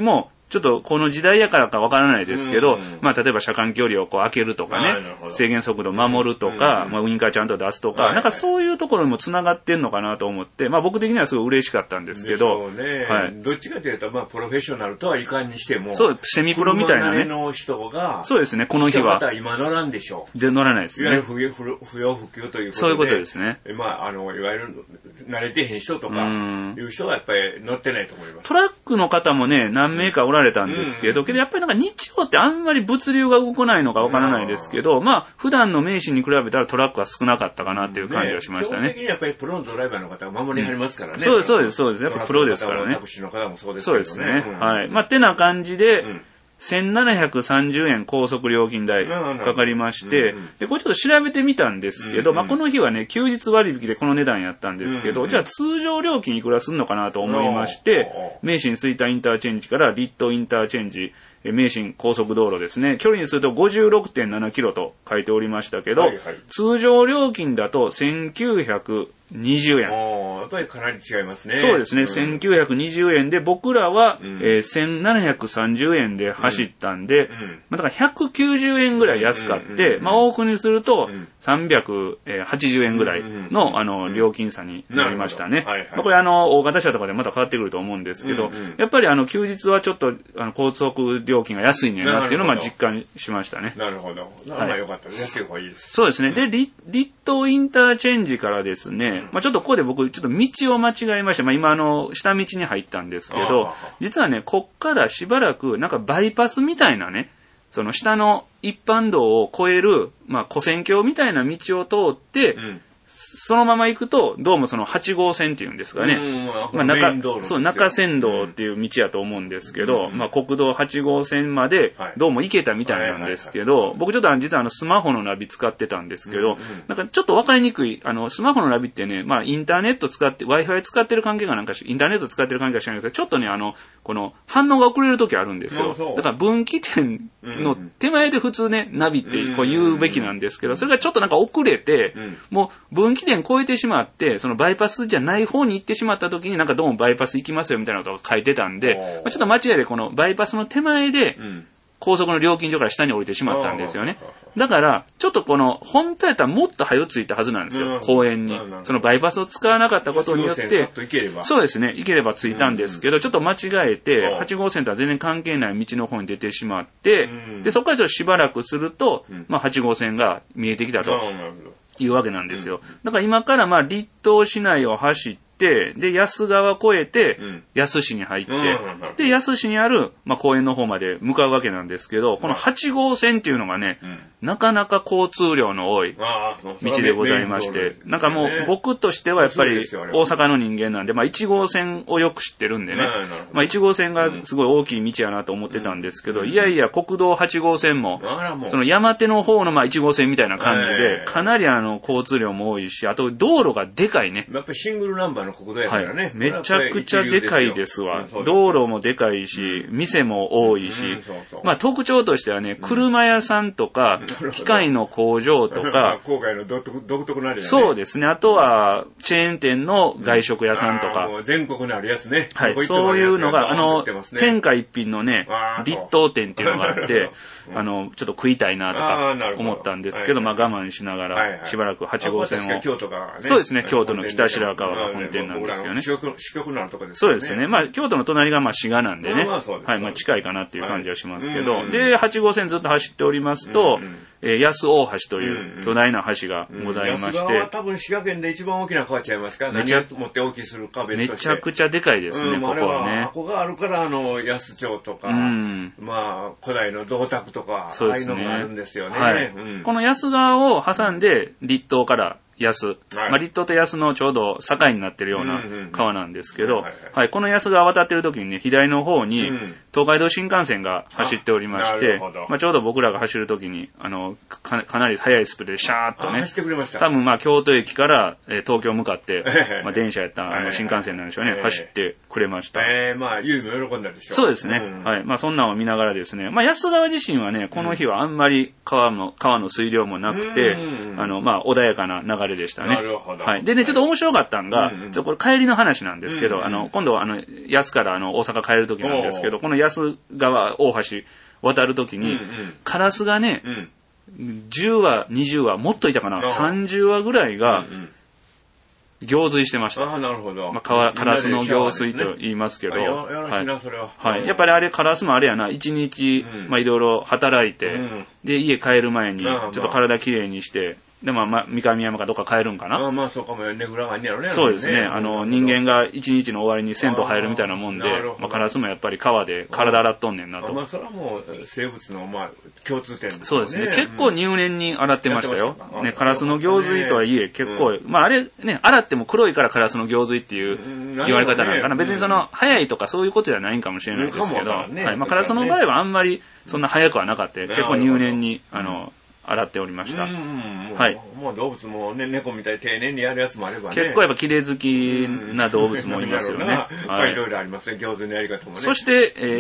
[SPEAKER 2] ちょっとこの時代やからかわからないですけど、まあ例えば車間距離をこう開けるとかね、制限速度を守るとか、まあウインカーちゃんと出すとか、なんかそういうところにも繋がってんのかなと思って、まあ僕的にはすごい嬉しかったんですけど、
[SPEAKER 1] どっちかというと、まあプロフェッショナルとはいかんにしても、
[SPEAKER 2] そう、セミプロみたいなね。
[SPEAKER 1] の人が、
[SPEAKER 2] そうですね、この日は。
[SPEAKER 1] また今乗らんでしょう。
[SPEAKER 2] で、乗らないですね。
[SPEAKER 1] いわゆる不要不急ということで。
[SPEAKER 2] そういうことですね。
[SPEAKER 1] まあ、いわゆる慣れてへん人とか、いう人はやっぱり乗ってないと思います。
[SPEAKER 2] トラックの方もね、何名かおられたんですけど、けどやっぱりなんか日曜ってあんまり物流が動かないのかわからないですけど、まあ、普段の名神に比べたらトラックは少なかったかなっていう感じがしましたね。
[SPEAKER 1] 基本的にやっぱりプロのドライバーの方が守りはりますからね。
[SPEAKER 2] そうです。やっぱプロですからね。
[SPEAKER 1] タクシーの方もそうです
[SPEAKER 2] けどね。そうですね。はい。まあ、てな感じで、1730円高速料金代かかりまして、で、これちょっと調べてみたんですけど、まあ、この日はね、休日割引でこの値段やったんですけど、じゃあ通常料金いくらすんのかなと思いまして、名神吹田インターチェンジから立東インターチェンジ、名神高速道路ですね。距離にすると 56.7 キロと書いておりましたけど、通常料金だと1920円。
[SPEAKER 1] やっぱりかなり違いますね。
[SPEAKER 2] そうですね。1920円で、僕らは、1730円で走ったんで、まあ、だから190円ぐらい安かって、まあ、往復にすると380円ぐらいの、料金差になりましたね。まあ、これ大型車とかでまた変わってくると思うんですけど、やっぱり休日はちょっと高速料金が安いんやなっていうのを実感しましたね。
[SPEAKER 1] なるほど。まあよかったです。安い方がいいです。
[SPEAKER 2] そうですね。で、立東インターチェンジからですね、まあ、ちょっとここで僕ちょっと道を間違えました。まあ、今下道に入ったんですけど、実はね、こっからしばらくなんかバイパスみたいなね、その下の一般道を越える、まあ、古線橋みたいな道を通って、そのまま行くと、どうもその8号線っていうんですかね。まあ中線道っていう道やと思うんですけど、まあ国道8号線までどうも行けたみたいなんですけど、僕ちょっと実はスマホのナビ使ってたんですけど、なんかちょっとわかりにくい、スマホのナビってね、まあインターネット使って、Wi-Fi 使ってる関係がなんか、インターネット使ってる関係が知らないですけど、ちょっとね、この反応が遅れる時あるんですよ。だから分岐点の手前で普通ね、ナビってこう言うべきなんですけど、それがちょっとなんか遅れて、もう分岐点超えてしまって、そのバイパスじゃない方に行ってしまった時になんかどうもバイパス行きますよみたいなことが書いてたんで、ちょっと間違いでこのバイパスの手前で、高速の料金所から下に降りてしまったんですよね。だから、ちょっと本当やったらもっと早ついたはずなんですよ、公園に。そのバイパスを使わなかったことによって、そうですね、行ければ着いたんですけど、ちょっと間違えて、8号線とは全然関係ない道の方に出てしまって、で、そこからちょっとしばらくすると、まあ8号線が見えてきたというわけなんですよ。だから今からまあ立東市内を走って、で、安川越えて、安市に入って、で、安市にある、まあ、公園の方まで向かうわけなんですけど、この8号線っていうのがね、なかなか交通量の多い道でございまして、なんかもう僕としてはやっぱり大阪の人間なんで、まあ、1号線をよく知ってるんでね、まあ、1号線がすごい大きい道やなと思ってたんですけど、いやいや、国道8号線も、その山手の方のまあ1号線みたいな感じで、かなり交通量も多いし、あと道路がでかいね。
[SPEAKER 1] やっぱりシングルナンバーの国道やからね、はい、
[SPEAKER 2] めちゃくちゃでかいですわ。道路もでかいし、店も多いし、まあ特徴としてはね、車屋さんとか、機械の工場とか、
[SPEAKER 1] 郊外の独特なあれやね。
[SPEAKER 2] そうですね。あとは、チェーン店の外食屋さんとか。
[SPEAKER 1] もう全国にあるやつね。
[SPEAKER 2] はい。そういうのが、天下一品のね、立東店っていうのがあって、ちょっと食いたいなとか思ったんですけど、まあ我慢しながら、しばらく8号線を。そうですね。京都の北白川が本店なんですけどね。
[SPEAKER 1] 四国のあるとこですね。
[SPEAKER 2] そうですね。まあ、京都の隣がまあ滋賀なんでね。はい。まあ、近いかなっていう感じはしますけど。で、8号線ずっと走っておりますと、安大橋という巨大な橋がございまして。
[SPEAKER 1] 安川は多分滋賀県で一番大きな川ちゃいますか。何を持って大きくするか別として。
[SPEAKER 2] めちゃくちゃでかいですね、ここはね。
[SPEAKER 1] ここがあるから、安町とか、まあ、古代の銅鐸とか、ああいうのがあるんですよね。はい。
[SPEAKER 2] この安川を挟んで、立東から安。まあ、立東と安のちょうど境になってるような川なんですけど、はい。この安川渡ってる時にね、左の方に、東海道新幹線が走っておりまして、まあ、ちょうど僕らが走る時に、かなり速いスピードでシャーっとね、
[SPEAKER 1] 走ってくれました。
[SPEAKER 2] 多分まあ、京都駅から東京向かって、まあ、電車やった新幹線なんでしょうね、走ってくれました。
[SPEAKER 1] まあ、ユーも喜んだでしょう。
[SPEAKER 2] そうですね。はい。まあ、そんなんを見ながらですね、まあ、安川自身はね、この日はあんまり川の水量もなくて、まあ、穏やかな流れでしたね。
[SPEAKER 1] なるほど。
[SPEAKER 2] はい。でね、ちょっと面白かったんが、これ帰りの話なんですけど、今度安から大阪帰る時なんですけど、この安川大橋渡る時に、カラスがね、10羽、20羽、もっといたかな、30羽ぐらいが、行水してました。
[SPEAKER 1] なるほど。
[SPEAKER 2] カラスの行水と言いますけど。
[SPEAKER 1] よろしいな、それは。
[SPEAKER 2] はい。やっぱりカラスもあれやな、一日、いろいろ働いて、で、家帰る前に、ちょっと体きれいにして、で、三上山かどっか帰るんかな。
[SPEAKER 1] そうかもよ、ねぐらがんやろね。
[SPEAKER 2] そうですね。人間が一日の終わりに銭湯入るみたいなもんで、カラスもやっぱり川で体洗っとんねんなと。
[SPEAKER 1] それはもう生物の、共通点ですね。
[SPEAKER 2] そうですね。結構入念に洗ってましたよ。ね、カラスの行水とはいえ、結構、あれね、洗っても黒いからカラスの行水っていう言われ方なんかな。別に早いとかそういうことじゃないんかもしれないですけど、カラスの場合はあんまりそんな早くはなかった。結構入念に、洗っておりました。はい。
[SPEAKER 1] もう動物もね、猫みたいに丁寧にやるやつもあればね。
[SPEAKER 2] 結構やっぱ綺麗好きな動物もいますよね。
[SPEAKER 1] いろいろありますね、行水のやり方もね。
[SPEAKER 2] そして、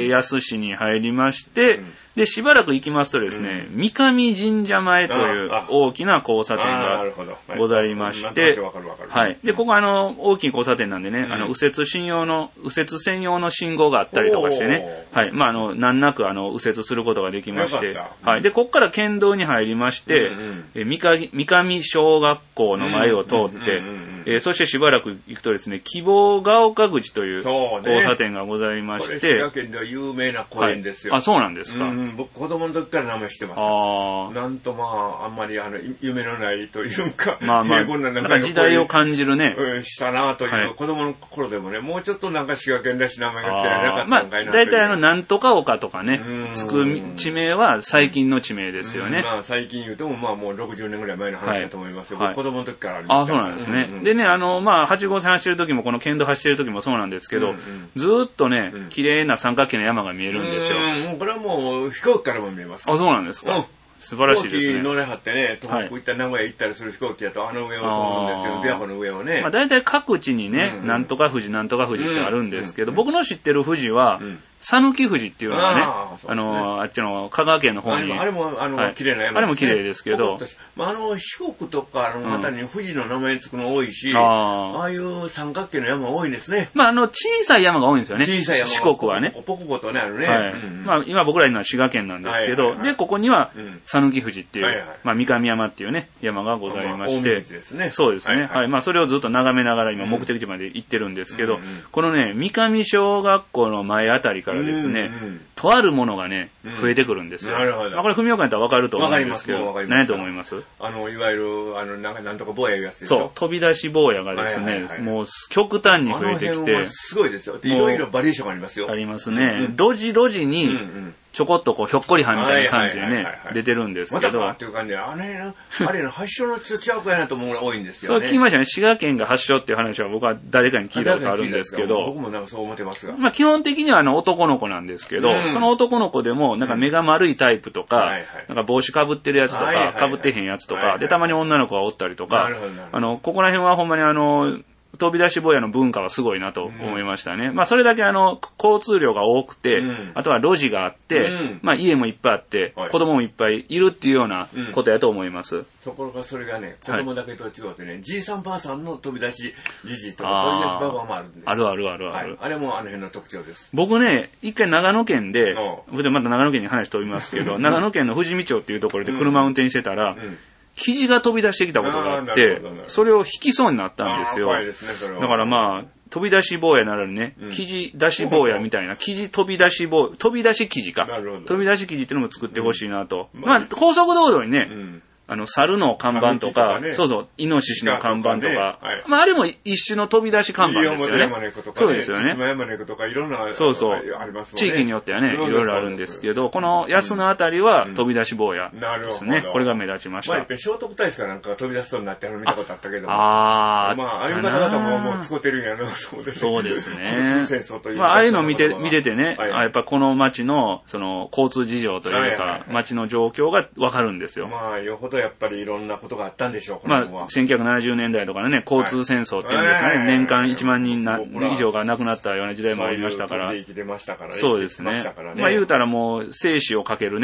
[SPEAKER 2] 安市に入りまして、で、しばらく行きますとですね、三上神社前という大きな交差点がございまして、はい。で、ここ大きい交差点なんでね、右折専用の信号があったりとかしてね、はい。難なく右折することができまして、はい。で、ここから県道に入りまして、三上小学校の前を通って、そしてしばらく行くとですね、希望が丘口という交差点がございまして、
[SPEAKER 1] 滋賀県では有名な公園ですよ。
[SPEAKER 2] そうなんですか。
[SPEAKER 1] 僕子供の時から名前知ってます。なんとあんまり夢のないというか、
[SPEAKER 2] なんか時代を感じるね。
[SPEAKER 1] したなという、子供の頃でもね、もうちょっとなんか滋賀県らしい名前が付けられなかったんかいな。
[SPEAKER 2] 大体なんとか丘とかね、つく地名は最近の地名ですよね。
[SPEAKER 1] 最近言うてももう60年ぐらい前の話だと思いますよ。子供の時からありました。
[SPEAKER 2] そうなんですね。でね、8号線走ってる時もこの県道走ってる時もそうなんですけど、ずーっとね、綺麗な三角形の山が見えるんですよ。
[SPEAKER 1] これはもう飛行機からも見えます。
[SPEAKER 2] そうなんですか。素晴らしいですね。
[SPEAKER 1] 飛行機乗れはってね、東北行ったり名古屋行ったりする飛行機だと上を通るんですよ。琵琶湖の上をね。
[SPEAKER 2] 大体各地にね、なんとか富士なんとか富士ってあるんですけど、僕の知ってる富士は、讃岐富士っていうのがね、あっちの香川県の方に。
[SPEAKER 1] あれも綺麗な山ですね。
[SPEAKER 2] あれも綺麗ですけど。
[SPEAKER 1] 四国とかあたりに富士の名前つくの多いし、ああいう三角形の山多いですね。
[SPEAKER 2] 小さい山が多いんですよね。
[SPEAKER 1] 小さい山。
[SPEAKER 2] 四国はね。
[SPEAKER 1] ポコポコとね、あるね。
[SPEAKER 2] 今僕らいるのは滋賀県なんですけど、で、ここには、讃岐富士っていう、三上山っていうね、山がございまして。そうですね。はい。それをずっと眺めながら今目的地まで行ってるんですけど、このね、三上小学校の前あたりからですね、とあるものがね、増えてくるんですよ。これ、文岡やったら分かると思うんですけど、何と思います？
[SPEAKER 1] いわゆる、なんとか坊やいうやつです
[SPEAKER 2] よ。そう、飛び出し坊やがですね、もう極端に増えてきて。
[SPEAKER 1] すごいですよ。いろいろバリエーションがありますよ。
[SPEAKER 2] ありますね。路地に、ちょこっとひょっこりはんみたいな感じでね、出てるんですけど。
[SPEAKER 1] またかっていう感じで、あれの発祥の地と違うかやなと思うのが多いんですよね。
[SPEAKER 2] そう聞きましたね。滋賀県が発祥っていう話は僕は誰かに聞いたことあるんですけど。
[SPEAKER 1] 僕もなんかそう思ってますが。
[SPEAKER 2] 基本的には男の子なんですけど、その男の子でもなんか目が丸いタイプとか、なんか帽子かぶってるやつとか、かぶってへんやつとか、で、たまに女の子がおったりとか、ここら辺はほんまに飛び出し坊やの文化はすごいなと思いましたね。それだけ交通量が多くて、あとは路地があって、家もいっぱいあって、子供もいっぱいいるっていうようなことやと思います。
[SPEAKER 1] ところがそれがね、子供だけと違ってね、じいさんばあさんの飛び出しじじとか飛び出しばばもあるんです。
[SPEAKER 2] ある。
[SPEAKER 1] あれも辺の特徴です。
[SPEAKER 2] 僕ね、一回長野県で、また長野県に話飛びますけど、長野県の富士見町っていうところで車運転してたら、キジが飛び出してきたことがあって、それを引きそうになったんですよ。だから飛び出し坊やならぬね、キジ出し坊やみたいな、キジ飛び出しキジか。飛び出しキジっていうのも作ってほしいなと。高速道路にね、猿の看板とか、イノシシの看板とか、あれも一種の飛び出し看板ですよね。そうですよね。地域によってはね、いろいろあるんですけど、この安のあたりは飛び出し坊やですね。これが目立ちました。
[SPEAKER 1] 聖徳太子かなんか飛び出しそうになってるの見たことあったけど。ああいう方々も使ってるんやな、そうですね。
[SPEAKER 2] ああいうのを見ててね、やっぱこの町の、交通事情というか、町の状況がわかるんですよ。
[SPEAKER 1] よほどやっぱりいろんなことがあったんでしょう。
[SPEAKER 2] 1970年代とかのね、交通戦争っていうんですかね、年間1万人以上が亡くなったような時代もありましたから。そうですね。言うたらもう生死をかけるね、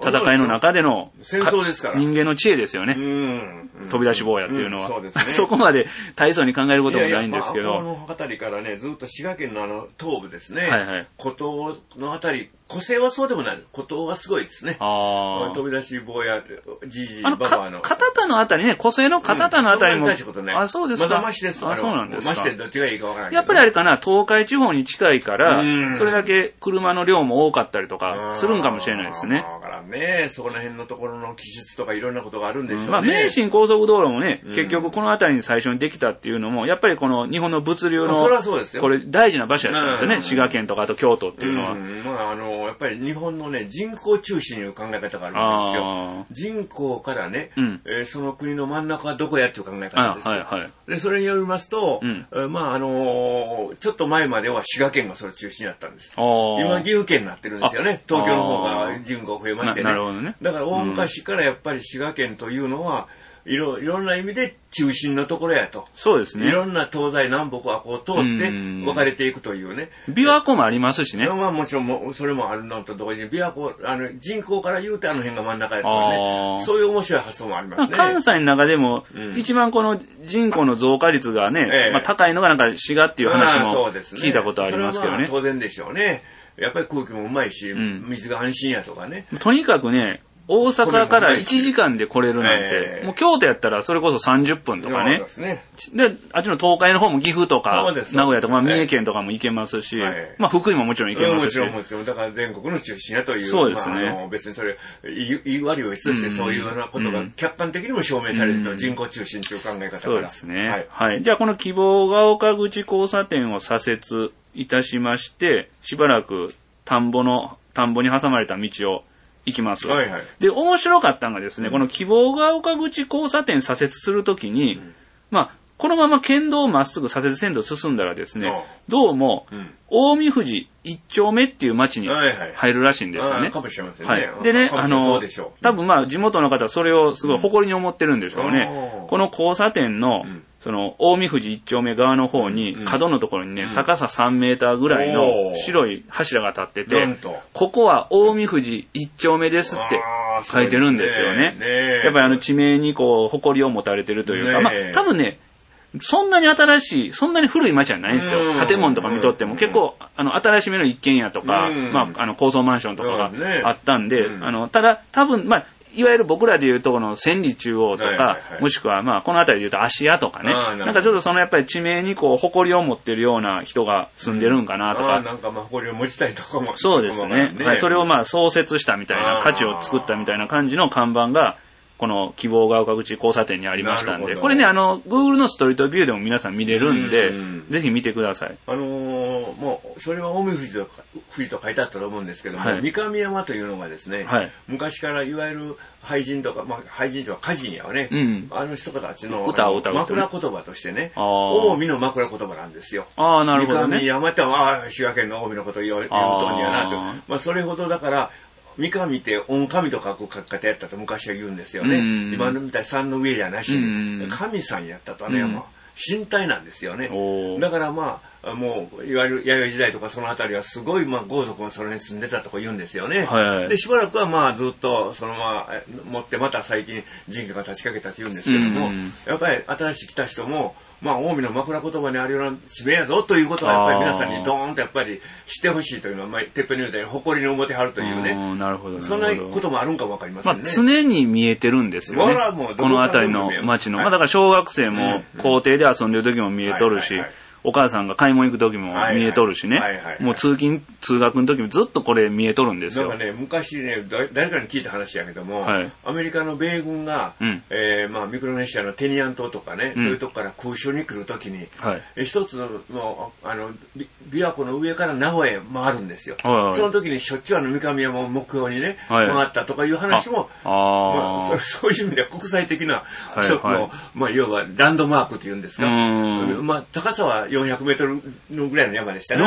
[SPEAKER 2] 戦いの中での
[SPEAKER 1] 戦争ですから
[SPEAKER 2] 人間の知恵ですよね。飛び出し坊やっていうのは。
[SPEAKER 1] そうですね。
[SPEAKER 2] そこまで大層に考えることもないんですけど。
[SPEAKER 1] この辺りからね、ずっと滋賀県の東部ですね。
[SPEAKER 2] はいはい。
[SPEAKER 1] 古東の辺り、個性はそうでもない。古東はすごいですね。飛び出し坊や、じいじ、ババアの。
[SPEAKER 2] 片田のあたりね、個性の片田のあたりも。
[SPEAKER 1] あ、
[SPEAKER 2] そうですか。
[SPEAKER 1] まだマシです。
[SPEAKER 2] あ、そうなんですか。
[SPEAKER 1] マシでどっちがいいかわからない。
[SPEAKER 2] やっぱりあれかな、東海地方に近いから、それだけ車の量も多かったりとかするんかもしれないですね。
[SPEAKER 1] だからね、そこら辺のところの気質とかいろんなことがあるんでしょうね。
[SPEAKER 2] まあ、名神高速道路もね、結局この辺りに最初にできたっていうのも、やっぱりこの日本の物流の、これ大事な場所やったんですよね。滋賀県とかあと京都っていうのは。
[SPEAKER 1] まあ、やっぱり日本のね、人口中心にいう考え方があるんですよ。人口からね、その国の真ん中はどこやっていう考え方ですよ。で、それによりますと、まあ、ちょっと前までは滋賀県がそれ中心だったんです。今、岐阜県になってるんですよね。東京の方が人口増えましてね。だから大昔からやっぱり滋賀県というのは、いろんな意味で中心のところやと。
[SPEAKER 2] そうですね。
[SPEAKER 1] いろんな東西南北はこう通って分かれていくというね。
[SPEAKER 2] 琵琶湖もありますしね。
[SPEAKER 1] まあもちろんそれもあるのと同時に、琵琶湖、人口から言うてあの辺が真ん中やとかね。そういう面白い発想もありますね。
[SPEAKER 2] 関西の中でも、一番この人口の増加率がね、まあ高いのがなんか滋賀っていう話も聞いたことありますけどね。
[SPEAKER 1] 当然でしょうね。やっぱり空気もうまいし、水が安心やとかね。
[SPEAKER 2] とにかくね、大阪から1時間で来れるなんて、もう京都やったらそれこそ30分とかね。で、あっちの東海の方も岐阜とか、名古屋とか、三重県とかも行けますし、まあ福井ももちろん行けますし。
[SPEAKER 1] もちろん、だから全国の中心やという。
[SPEAKER 2] そうですね。
[SPEAKER 1] 別にそれ、言われは別としてそういうようなことが客観的にも証明されると、人口中心という考え方から。
[SPEAKER 2] そうですね。はい。じゃあこの希望ヶ丘口交差点を左折いたしまして、しばらく田んぼに挟まれた道を行きます。で、面白かったのがですね、この希望ヶ丘口交差点左折するときに、まあ、このまま県道をまっすぐ左折線と進んだらですね、どうも、近江富士一丁目っていう町に入るらしいんですよね。でね、多分まあ地元の方はそれをすごい誇りに思ってるんでしょうね。この交差点の、その、近江富士一丁目側の方に、角のところにね、高さ3メーターぐらいの白い柱が立ってて、ここは近江富士一丁目ですって書いてるんですよね。やっぱり地名にこう、誇りを持たれてるというか、まあ、多分ね、そんなに新しい、そんなに古い町じゃないんですよ。建物とか見とっても結構、新しめの一軒家とか、まあ、高層マンションとかがあったんで、ただ、多分、まあ、いわゆる僕らでいうとこの千里中央とか、もしくはまあこの辺りでいうと芦屋とかね、なんかちょっとそのやっぱり地名にこう誇りを持ってるような人が住んでるんかなとか、
[SPEAKER 1] なんかまあ誇りを持ちたいとかも、
[SPEAKER 2] そうですね。はい、それをまあ創設したみたいな、価値を作ったみたいな感じの看板がこの希望ヶ丘口交差点にありましたんで、これねGoogle のストリートビューでも皆さん見れるんで、ぜひ見てください。
[SPEAKER 1] もうそれは近江富士と書いてあったと思うんですけども、三上山というのがですね、昔からいわゆる俳人とか、まあ俳人とか歌人やね、あの人たちの枕言葉としてね、近江の枕言葉なんですよ。
[SPEAKER 2] なるほどね。
[SPEAKER 1] 三上山って滋賀県の近江のことを言うとんやなと、まあそれほどだから。三上って御神と書く書き方やったと昔は言うんですよね。今のみたいに山の上じゃなしに、神さんやったとね、身体なんですよね。だからまあ、もう、いわゆる弥生時代とかそのあたりはすごい、まあ、豪族もその辺住んでたとか言うんですよね。で、しばらくはまあ、ずっと、そのまま、持ってまた最近人家が立ちかけたと言うんですけども、やっぱり新しく来た人も、まあ、近江の枕言葉にあるような地名やぞということは、やっぱり皆さんにドーンとやっぱり知ってほしいというのは、まあ、てっぺんに言うたように誇りに思ってはるというね。
[SPEAKER 2] なるほど。
[SPEAKER 1] そんなこともあるんかもわかりませんね。
[SPEAKER 2] まあ、常に見えてるんですよね。この辺りの町の。まあ、だから小学生も校庭で遊んでる時も見えとるし、お母さんが買い物行く時も見えとるしね。もう通勤、通学の時もずっとこれ見えとるんですよ。
[SPEAKER 1] なんかね、昔ね、誰かに聞いた話やけども、アメリカの米軍が、まあ、ミクロネシアのテニアン島とかね、そういうとこから空襲に来る時に、一つの、琵琶湖の上から名古屋へ回るんですよ。その時にしょっちゅう三上山を目標にね、回ったとかいう話も、まあ、そういう意味では国際的な一つの、まあ、要はランドマークというんですか。まあ、高さは400メートルのぐらいの山でしたね。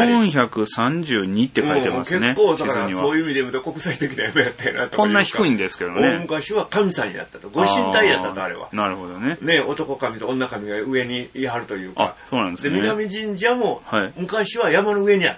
[SPEAKER 2] 432って書いてますね。
[SPEAKER 1] 結構だからそういう意味で言うと国際的な山やったよなと。
[SPEAKER 2] こんな低いんですけどね。
[SPEAKER 1] 大昔は神さんやったと。ご神体やったとあれは。
[SPEAKER 2] なるほどね。
[SPEAKER 1] ね、男神と女神が上にいはるというか。
[SPEAKER 2] そうなんですね。
[SPEAKER 1] で、南神社も昔は山の上にあったと。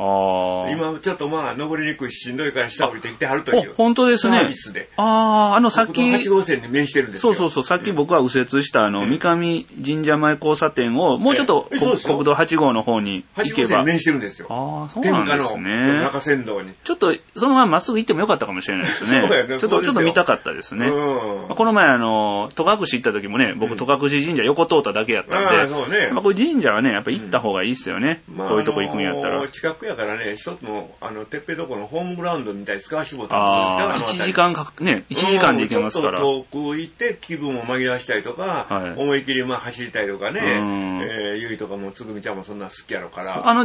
[SPEAKER 1] 今ちょっと登りにくいしんどいから下降りてきてはるという。
[SPEAKER 2] 本当ですね。
[SPEAKER 1] サービスで。
[SPEAKER 2] さっき。
[SPEAKER 1] 8号線に面してるんですよ。
[SPEAKER 2] そう。さっき僕は右折した三上神社前交差点を、もうちょっと国道8号の方に行けば。8号線に
[SPEAKER 1] 面してるんですよ。
[SPEAKER 2] そうなんですね。
[SPEAKER 1] 天下の中山道に。
[SPEAKER 2] ちょっと、そのまままっすぐ行ってもよかったかもしれないですね。
[SPEAKER 1] そうやね。
[SPEAKER 2] ちょっと見たかったですね。この前戸隠行った時もね、僕戸隠神社横通っただけやったんで、こういう神社はね、やっぱ行った方がいいっすよね。こういうとこ行くんやったら。
[SPEAKER 1] 近くやからね、一つの、てっぺどこのホームグラウンドみたいに使わしてもらったんですか
[SPEAKER 2] 1時間1時間で行けますから。
[SPEAKER 1] ちょっと遠く行って気分を紛らわしたりとか、思い切り走りたいとかね、ゆいとかもつぐみちゃんもそんな好きやろから。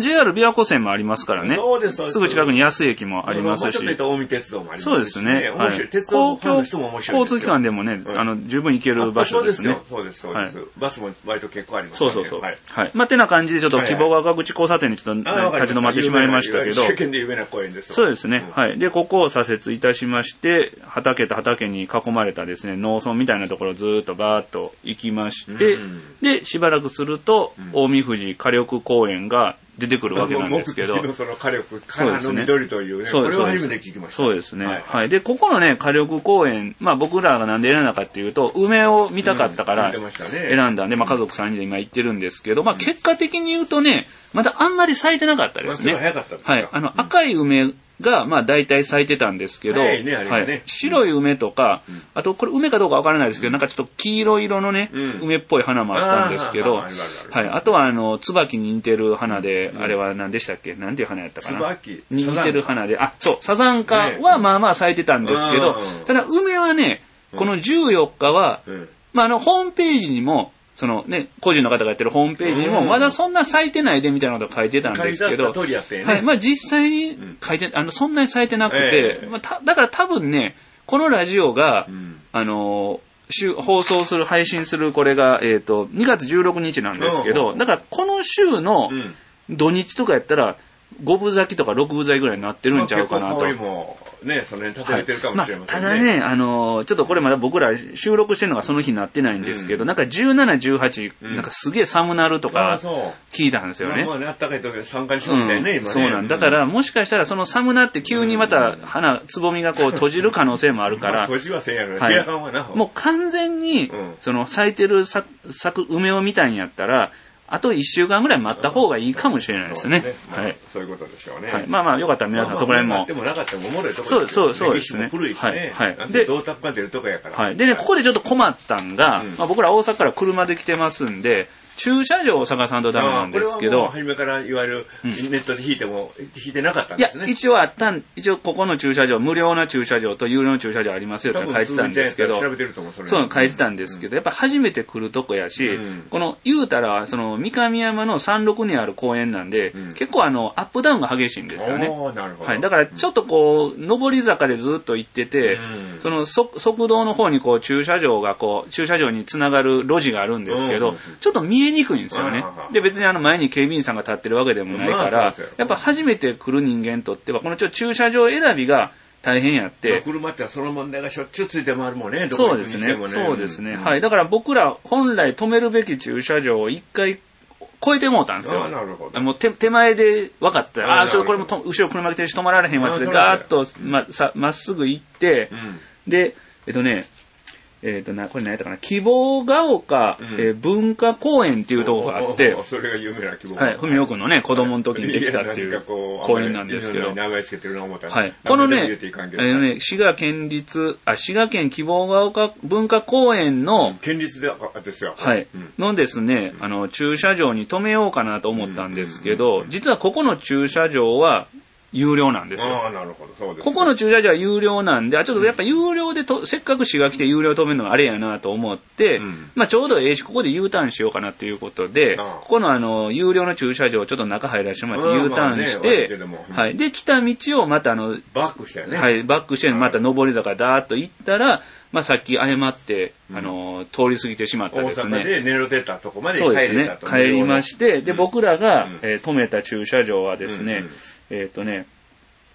[SPEAKER 2] JR 琵琶湖線もありますからね。
[SPEAKER 1] そうです。
[SPEAKER 2] すぐ近くに安駅もありますし。
[SPEAKER 1] ちょっと近江鉄道もありますし。
[SPEAKER 2] そうですね。
[SPEAKER 1] 鉄道ファンの人も面白いですよ。
[SPEAKER 2] 交通機関でもね、十分行ける場所ですね。
[SPEAKER 1] そうです。バスも割と結構あります
[SPEAKER 2] ね。そう。てな感じでちょっと希望ヶ丘口交差点にちょっと立ち止まってしまいましたけど。
[SPEAKER 1] 首都圏で有名な公園です。
[SPEAKER 2] そうですね。で、ここを左折いたしまして、畑と畑に囲まれたですね、農村みたいなところをずーっとバーッと行きまして、で、しばらくすると、近江富士火力公園が出てくるわけなんですけど。
[SPEAKER 1] 目的のその火力からの緑というね、これを初めて聞きました。
[SPEAKER 2] そうですね。で、ここのね、火力公園、僕らがなんで選んだかっていうと、梅を見たかったから選んだんで、家族3人で今行ってるんですけど、結果的に言うとね、まだあんまり咲いてなかったですね。
[SPEAKER 1] 早かったですか。
[SPEAKER 2] 赤い梅が、大体咲いてたんですけど、白い梅とか、あと、これ梅かどうかわからないですけど、なんかちょっと黄色色のね、梅っぽい花もあったんですけど、あとは、椿に似てる花で、あれは何でしたっけ？なんていう花やったかな？椿に似てる花で、サザンカは咲いてたんですけど、ただ梅はね、この14日は、ホームページにも、個人の方がやってるホームページにも、まだそんな咲いてないでみたいなこと書いてたんですけど、実際に書いて、そんなに咲いてなくて、だから多分ね、このラジオが、放送する、配信するこれが、2月16日なんですけど、だからこの週の土日とかやったら、5分咲きとか6分咲きぐらいになってるんちゃうかなと。
[SPEAKER 1] ね、その辺立ててるかもしれませんね。
[SPEAKER 2] ただね、ちょっとこれまだ僕ら収録してるのがその日になってないんですけど、なんか17、18、なんかすげえ寒なるとか聞いたんですよね。
[SPEAKER 1] あったかい時に参加にしみたいね、今ね。
[SPEAKER 2] そうなんだから、もしかしたらその寒なって急にまたつぼみがこう閉じる可能性もあるから。
[SPEAKER 1] 閉じはせんやろ、冷やかんはな。
[SPEAKER 2] もう完全に、咲いてる咲く梅を見たいんやったら、あと1週間ぐらい待った方がいいかもしれないですね。
[SPEAKER 1] そういうことでしょうね。
[SPEAKER 2] よかったら皆さんそこら辺も。
[SPEAKER 1] でもなかったらおもろいとこ
[SPEAKER 2] そうですね。
[SPEAKER 1] 古いしね。で、銅鐸が出るとこやから。
[SPEAKER 2] でね、ここでちょっと困ったんが、僕ら大阪から車で来てますんで、駐車場を探さんとダメなんですけど。
[SPEAKER 1] これはもう初めからいわゆるネットで引いてなかったんですね。
[SPEAKER 2] いや、一応ここの駐車場、無料な駐車場と有料の駐車場ありますよって書いてたんですけど。
[SPEAKER 1] 調べてると思う、
[SPEAKER 2] そう書いてたんですけど、やっぱ初めて来るとこやし、この言うたら、三上山の山麓にある公園なんで、結構アップダウンが激しいんですよね。だからちょっとこう、上り坂でずっと行ってて、その側道の方にこう、駐車場につながる路地があるんですけど、ちょっと見えにくいんですよね。で、別に前に警備員さんが立ってるわけでもないから、やっぱ初めて来る人間にとっては、この駐車場選びが大変やって。
[SPEAKER 1] 車ってその問題がしょっちゅうついて回るもんね、
[SPEAKER 2] そうですね。そうですね。だから僕ら本来止めるべき駐車場を一回超えてもうたんですよ。もう手前で分かったら、これも後ろ車来てるし止まられへんわってガーッとまっすぐ行って、で、これ何やったかな、希望が丘、文化公園っていうところがあって、
[SPEAKER 1] それが有名な希望
[SPEAKER 2] が丘。文雄君のね、子供の時にできたっていう公園なんですけど。
[SPEAKER 1] 名前つけてるの思った
[SPEAKER 2] ら。このね、滋賀県希望が丘文化公園の、
[SPEAKER 1] 県立ですよ。
[SPEAKER 2] のですね、駐車場に止めようかなと思ったんですけど、実はここの駐車場は、有料なんですよ。
[SPEAKER 1] なるほど、そうです。
[SPEAKER 2] ここの駐車場は有料なんで、ちょっとやっぱ有料でせっかく滋賀来て有料止めるのがあれやなと思って、ちょうどし、ここで U ターンしようかなということで、ここの有料の駐車場をちょっと中入らせてもらって U ターンして、で、来た道をまた
[SPEAKER 1] バックしてね。
[SPEAKER 2] バックしてまた上り坂ダーッと行ったら、さっき誤って、通り過ぎてしまったですね。
[SPEAKER 1] 大阪で寝ろ出たとこまで帰れたと。そうですね。
[SPEAKER 2] 帰りまして、で、僕らが止めた駐車場はですね、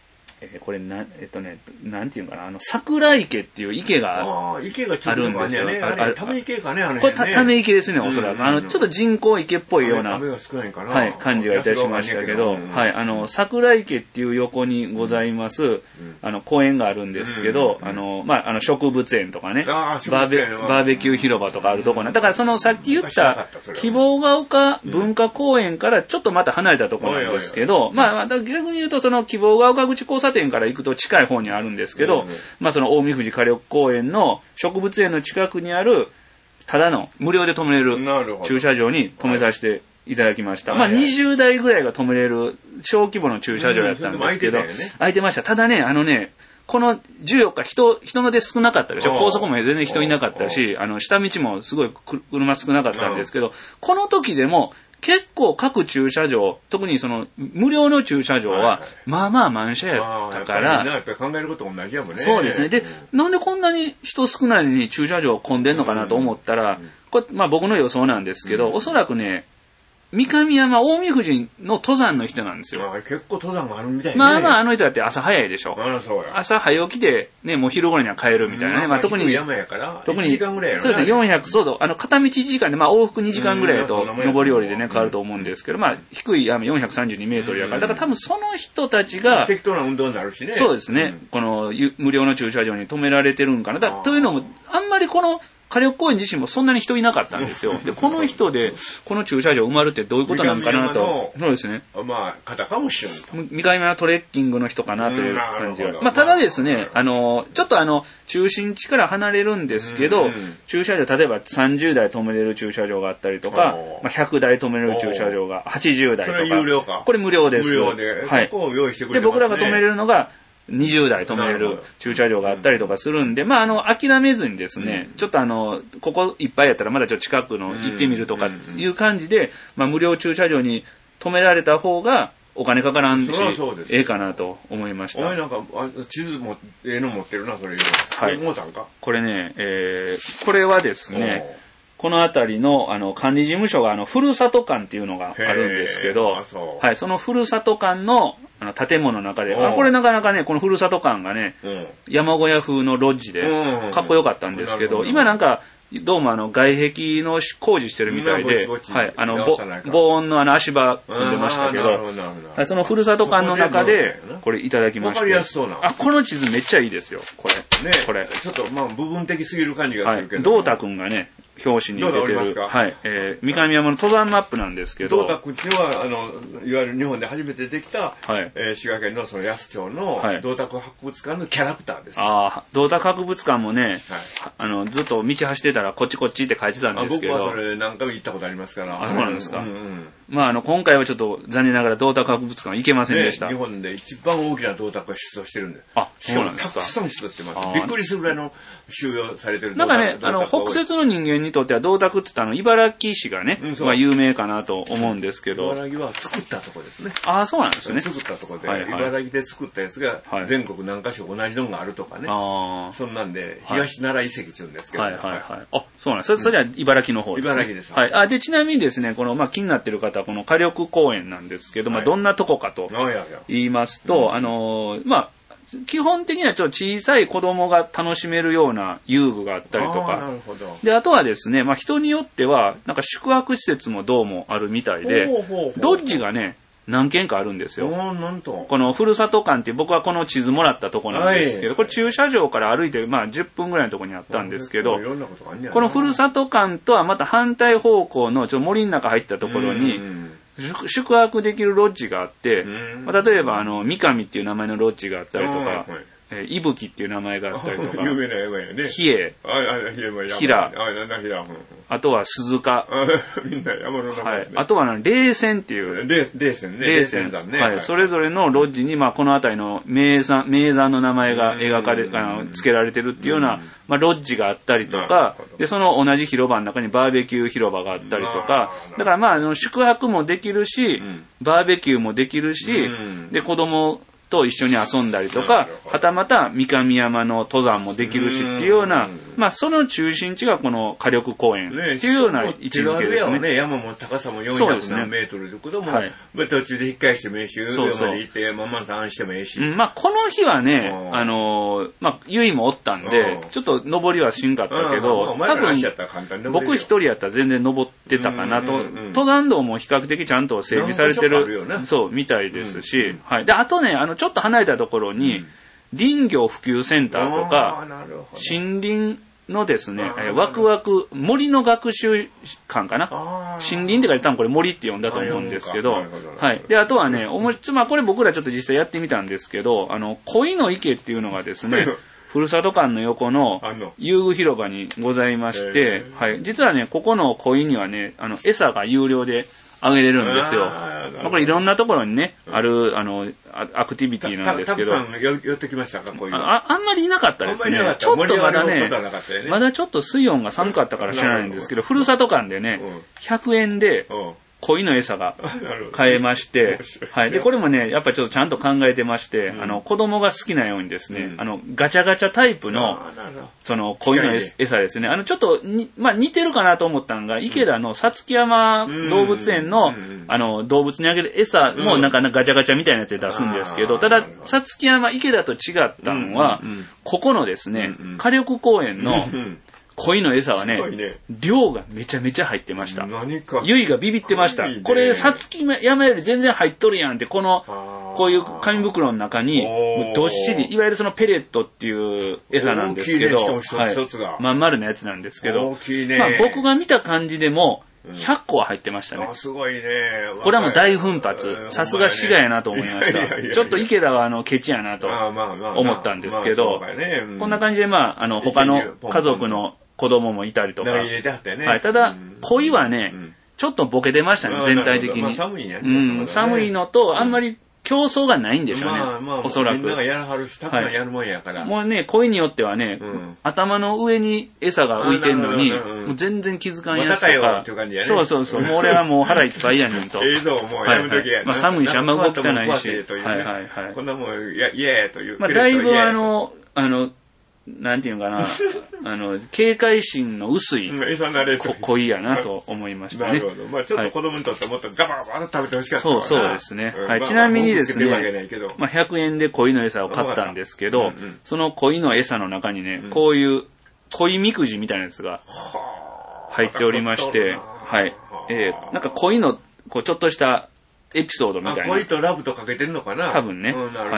[SPEAKER 2] これなんていうかな、桜池っていう池があるんですよ。
[SPEAKER 1] ため池かね、
[SPEAKER 2] これため池ですね、おそらく。ちょっと人工池っぽいような、はい、感じがいたしましたけど、はい、桜池っていう横にございます、公園があるんですけど、植物園とかね、バーベキュー広場とかあるとこね。だからさっき言った、希望が丘文化公園からちょっとまた離れたところなんですけど、逆に言うと希望が丘口交差点から行くと近い方にあるんですけど、近江富士火力公園の植物園の近くにある、ただの無料で止めれる駐車場に止めさせていただきました。20台ぐらいが止めれる小規模の駐車場やったんですけど、空いてました。ただね、この14日人の出少なかったでしょ。高速も全然人いなかったし、下道もすごい車少なかったんですけど、この時でも結構各駐車場、特に無料の駐車場は、まあまあ満車やったから。
[SPEAKER 1] やっぱり考えること同じやもんね。
[SPEAKER 2] そうですね。で、なんでこんなに人少ないのに駐車場混んでんのかなと思ったら、これ、僕の予想なんですけど、おそらくね、三上山、近江富士の登山の人なんですよ。
[SPEAKER 1] 結構登山があるみたいね。
[SPEAKER 2] あの人だって朝早いでしょ。朝早起きで、ね、もう昼頃には帰るみたいなね。特に、
[SPEAKER 1] 山やから、
[SPEAKER 2] 特に、
[SPEAKER 1] 1時間ぐらいやろ
[SPEAKER 2] そうですね、400、そうだ、片道1時間で、往復2時間ぐらいだと、上り下りでね、変わると思うんですけど、低い山432メートルやから、だから多分その人たちが、
[SPEAKER 1] 適当な運動になるしね。
[SPEAKER 2] そうですね、この無料の駐車場に止められてるんかな。というのも、あんまり火力公園自身もそんなに人いなかったんですよ。で、この人で、この駐車場埋まるってどういうことなんかなと。そうですね。
[SPEAKER 1] 方かもしれんと。
[SPEAKER 2] 三上山トレッキングの人かなという感じが。ただですね、ちょっと中心地から離れるんですけど、駐車場、例えば30台止めれる駐車場があったりとか、100台止めれる駐車場が80台とか。
[SPEAKER 1] それ有料か。
[SPEAKER 2] これ無料です。
[SPEAKER 1] 無料で。
[SPEAKER 2] はい。
[SPEAKER 1] ここを用意してくれてますね。
[SPEAKER 2] で、僕らが止めれるのが、20台止めれる駐車場があったりとかするんで、諦めずにですね、ちょっとここいっぱいやったらまだちょっと近くの行ってみるとかいう感じで、無料駐車場に止められた方がお金かからんし、ええかなと思いました。
[SPEAKER 1] お前なんか、地図も、の持ってるな、それ。
[SPEAKER 2] はい。これね、これはですね、この辺りの、管理事務所が、ふるさと館っていうのがあるんですけど、はい、そのふるさと館の、建物の中で、これなかなかね、このふるさと館がね、山小屋風のロッジで、かっこよかったんですけど、今なんか、どうも外壁の工事してるみたいで、はい、防音の足場組んでましたけど、そのふるさと館の中で、これいただきまして。この地図めっちゃいいですよ、これ。
[SPEAKER 1] ね、これ。ちょっと部分的すぎる感じがするけど。
[SPEAKER 2] 道太くんがね、表紙に出てる、はい、三上山の登山マップなんですけど、
[SPEAKER 1] 道太くんっていうのは、いわゆる日本で初めてできた、滋賀県のその安町の道太博物館のキャラクターです。
[SPEAKER 2] 道太博物館もね、ずっと道走ってたらこっちこっちって書いてたんですけど。
[SPEAKER 1] 僕はそれ何回も行ったことありますから。
[SPEAKER 2] そうなんですか。今回はちょっと残念ながら道太博物館行けませんでした。
[SPEAKER 1] 日本で一番大きな道太が出土してるんで。
[SPEAKER 2] そうなんですか。
[SPEAKER 1] たくさん出土してます。びっくりするぐらいの収容されてる。
[SPEAKER 2] なんかね、北摂の人間にとっては道太って言ったら茨城市がね、有名かなと思うんですけど。
[SPEAKER 1] 茨城は作ったとこですね。
[SPEAKER 2] そうなんですね。
[SPEAKER 1] 作ったとこで、茨城で作ったやつが全国何か所同じのがあるとかね。そんなんで、東奈良遺跡って言うんですけど。そうなんです。それじゃ茨城の方ですね。 茨城です。
[SPEAKER 2] はい。で、ちなみにですね、この、気になってる方は、この火力公園なんですけど、どんなとこかと言いますと、基本的にはちょっと小さい子供が楽しめるような遊具があったりとか。で、あとはですね、人によっては、なんか宿泊施設もどうもあるみたいで、ロッジがね、何軒かあるんですよ。このふるさと館って僕はこの地図もらったとこなんですけど、これ駐車場から歩いて10分ぐらいのところにあったんですけど、このふるさと館とはまた反対方向のちょっと森の中入ったところに、宿泊できるロッジがあって、例えば三上っていう名前のロッジがあったりとか、伊吹っていう名前があったりとか、
[SPEAKER 1] 有名な山やね。
[SPEAKER 2] 比叡、平、あとは鈴鹿、
[SPEAKER 1] みんな山の名前。
[SPEAKER 2] あとは霊泉っていう、
[SPEAKER 1] 霊泉山ね。
[SPEAKER 2] はい、それぞれのロッジにこの辺りの名山の名前が付けられてるっていうようなロッジがあったりとか、でその同じ広場の中にバーベキュー広場があったりとか、だから宿泊もできるし、バーベキューもできるし、で子供と一緒に遊んだりとか、はたまた三上山の登山もできるしっていうようなまあその中心地がこの火力公園っていうような位置づけですね。
[SPEAKER 1] 山も高さも400何メートルでことも、途中で引っ返してもいいし、上まで行ってまんさんしてもいいし。
[SPEAKER 2] まあこの日はね、まあゆいもおったんで、ちょっと登りはしんかったけど、多分僕一人やったら全然登ってたかなと、登山道も比較的ちゃんと整備されてる、そう、みたいですし、はい。で、あとね、ちょっと離れたところに、林業普及センターとか、森林のですね、ワクワク、森の学習館かな。森林って書いて多分これ森って呼んだと思うんですけど、はい。で、あとはね、まあこれ僕らちょっと実際やってみたんですけど、鯉の池っていうのがですね、ふるさと館の横の遊具広場にございまして、はい。実はね、ここの鯉にはね、餌が有料であげれるんですよ。まあ、これいろんなところにね、ある、アクティビティなんですけど。
[SPEAKER 1] たくさん寄ってきましたか、こういうの。
[SPEAKER 2] あんまりいなかったですね。ちょっとまだね、まだちょっと水温が寒かったから知らないんですけど、ふるさと館でね、100円で、鯉の餌が買えまして、はい。で、これもね、やっぱちょっとちゃんと考えてまして、子供が好きなようにですね、ガチャガチャタイプの、その鯉の餌ですね。ちょっとまあ似てるかなと思ったのが、池田のさつき山動物園の、動物にあげる餌もなんかガチャガチャみたいなやつで出すんですけど、ただ、さつき山池田と違ったのは、ここのですね、火力公園の、鯉の餌はね、量がめちゃめちゃ入ってました。ゆいがビビってました。これ、さつき山より全然入っとるやんって、こういう紙袋の中に、どっしり、いわゆるそのペレットっていう餌なんですけど、まん丸なやつなんですけど、まあ僕が見た感じでも、100個は入ってましたね。
[SPEAKER 1] すごいね。
[SPEAKER 2] これはもう大奮発。さすが滋賀やなと思いました。ちょっと池田はケチやなと思ったんですけど、こんな感じでまあ、他の家族の子供もいたりとか。はい。ただ、鯉はね、ちょっとボケてましたね、全体的に。
[SPEAKER 1] 寒いんやね。
[SPEAKER 2] 寒いのと、あんまり競争がないんでしょうね。おそらく。
[SPEAKER 1] みんながやらはるし、たくさんやるもんやから。
[SPEAKER 2] もうね、鯉によってはね、頭の上に餌が浮いてんのに、もう全然気づかんやつとか。そうそうそう。もう俺はもう腹いっぱいやねんと。
[SPEAKER 1] 映像もうやめとけや。
[SPEAKER 2] まあ寒いし、あんま動きたないし。
[SPEAKER 1] はいはいはい。こんなもん、イエーという。
[SPEAKER 2] まあだいぶなんていうのかな、警戒心の薄い鯉やなと思いましたね。
[SPEAKER 1] なるほど。まあちょっと子供にとってもっとガバガバと食べてほしかった。
[SPEAKER 2] そうですね。はい。ちなみにですね、まあ100円で鯉の餌を買ったんですけど、その鯉の餌の中にね、こういう鯉みくじみたいなやつが入っておりまして、はい。なんか鯉のちょっとしたエピソードみたいな。
[SPEAKER 1] 恋とラブとかけてんのかな
[SPEAKER 2] 多分ね。はい。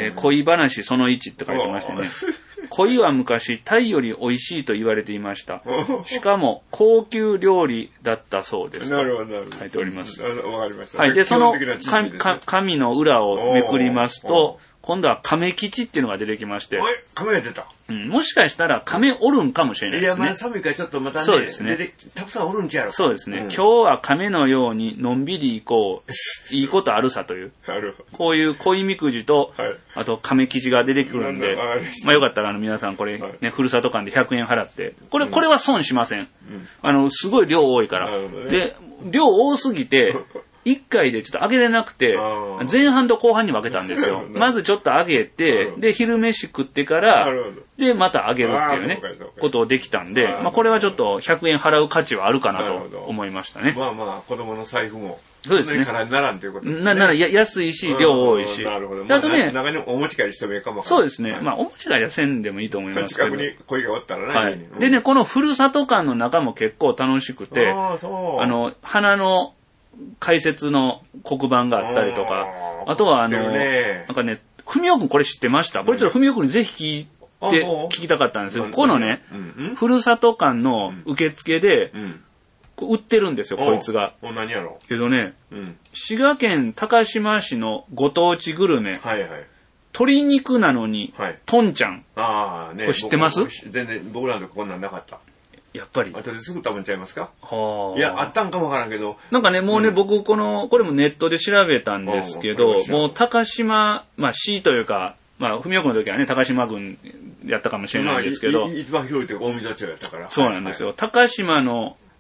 [SPEAKER 2] 恋話その1って書いてましてね。恋は昔、タイより美味しいと言われていました。しかも、高級料理だったそうです。
[SPEAKER 1] なるほど、なるほど。
[SPEAKER 2] 書いております。
[SPEAKER 1] わかりました。
[SPEAKER 2] はい。で、その紙の裏をめくりますと、今度は亀吉っていうのが出てきまして。
[SPEAKER 1] 亀が出た。
[SPEAKER 2] もしかしたら亀おるんかもしれないですね。
[SPEAKER 1] いや、まあ寒いからちょっとまたね。
[SPEAKER 2] そうですね。
[SPEAKER 1] たくさんおるんちゃうやろ。
[SPEAKER 2] そうですね。今日は亀のようにのんびり行こう。いいことあるさという。こういう恋みくじと、あと亀吉が出てくるんで、まあよかったら皆さんこれね、ふるさと館で100円払って、これは損しません。すごい量多いから。で、量多すぎて、1回でちょっと揚げれなくて、前半と後半に分けたんですよ。まずちょっと揚げて、で、昼飯食ってから、で、また揚げるっていうね、ことをできたんで、まあこれはちょっと100円払う価値はあるかなと思いましたね。
[SPEAKER 1] まあまあ、子供の財布も。
[SPEAKER 2] そうですね。
[SPEAKER 1] からならんということですね。
[SPEAKER 2] 安いし、量多いし。
[SPEAKER 1] なるほど。あとね、中にお持ち帰りしてもいいかも。
[SPEAKER 2] そうですね。まあ、お持ち帰りはせんでもいいと思いますけど。
[SPEAKER 1] 近くに恋がおったらね。
[SPEAKER 2] はい。でね、このふるさと館の中も結構楽しくて、花の解説の黒板があったりとか、あとはなんかね、ふみおくんこれ知ってました？これちょっとふみおくんにぜひ聞きたかったんですよ。このね、ふるさと館の受付で、売ってるんですよ、こいつが。
[SPEAKER 1] 何やろ？
[SPEAKER 2] けどね、滋賀県高島市のご当地グルメ、鶏肉なのに、とんちゃん。これ知ってます？
[SPEAKER 1] 全然、僕らのとここんなんなかった。
[SPEAKER 2] やっぱり。
[SPEAKER 1] 後で作ったもんちゃいますか？いや、あったんかもわからんけど。
[SPEAKER 2] なんかね、もうね、僕、これもネットで調べたんですけど、もう高島、まあ市というか、まあ、文雄君の時はね、高島郡やったかもしれないですけど。
[SPEAKER 1] 一番広いというか、大溝町やったから。
[SPEAKER 2] そうなんですよ。高島の、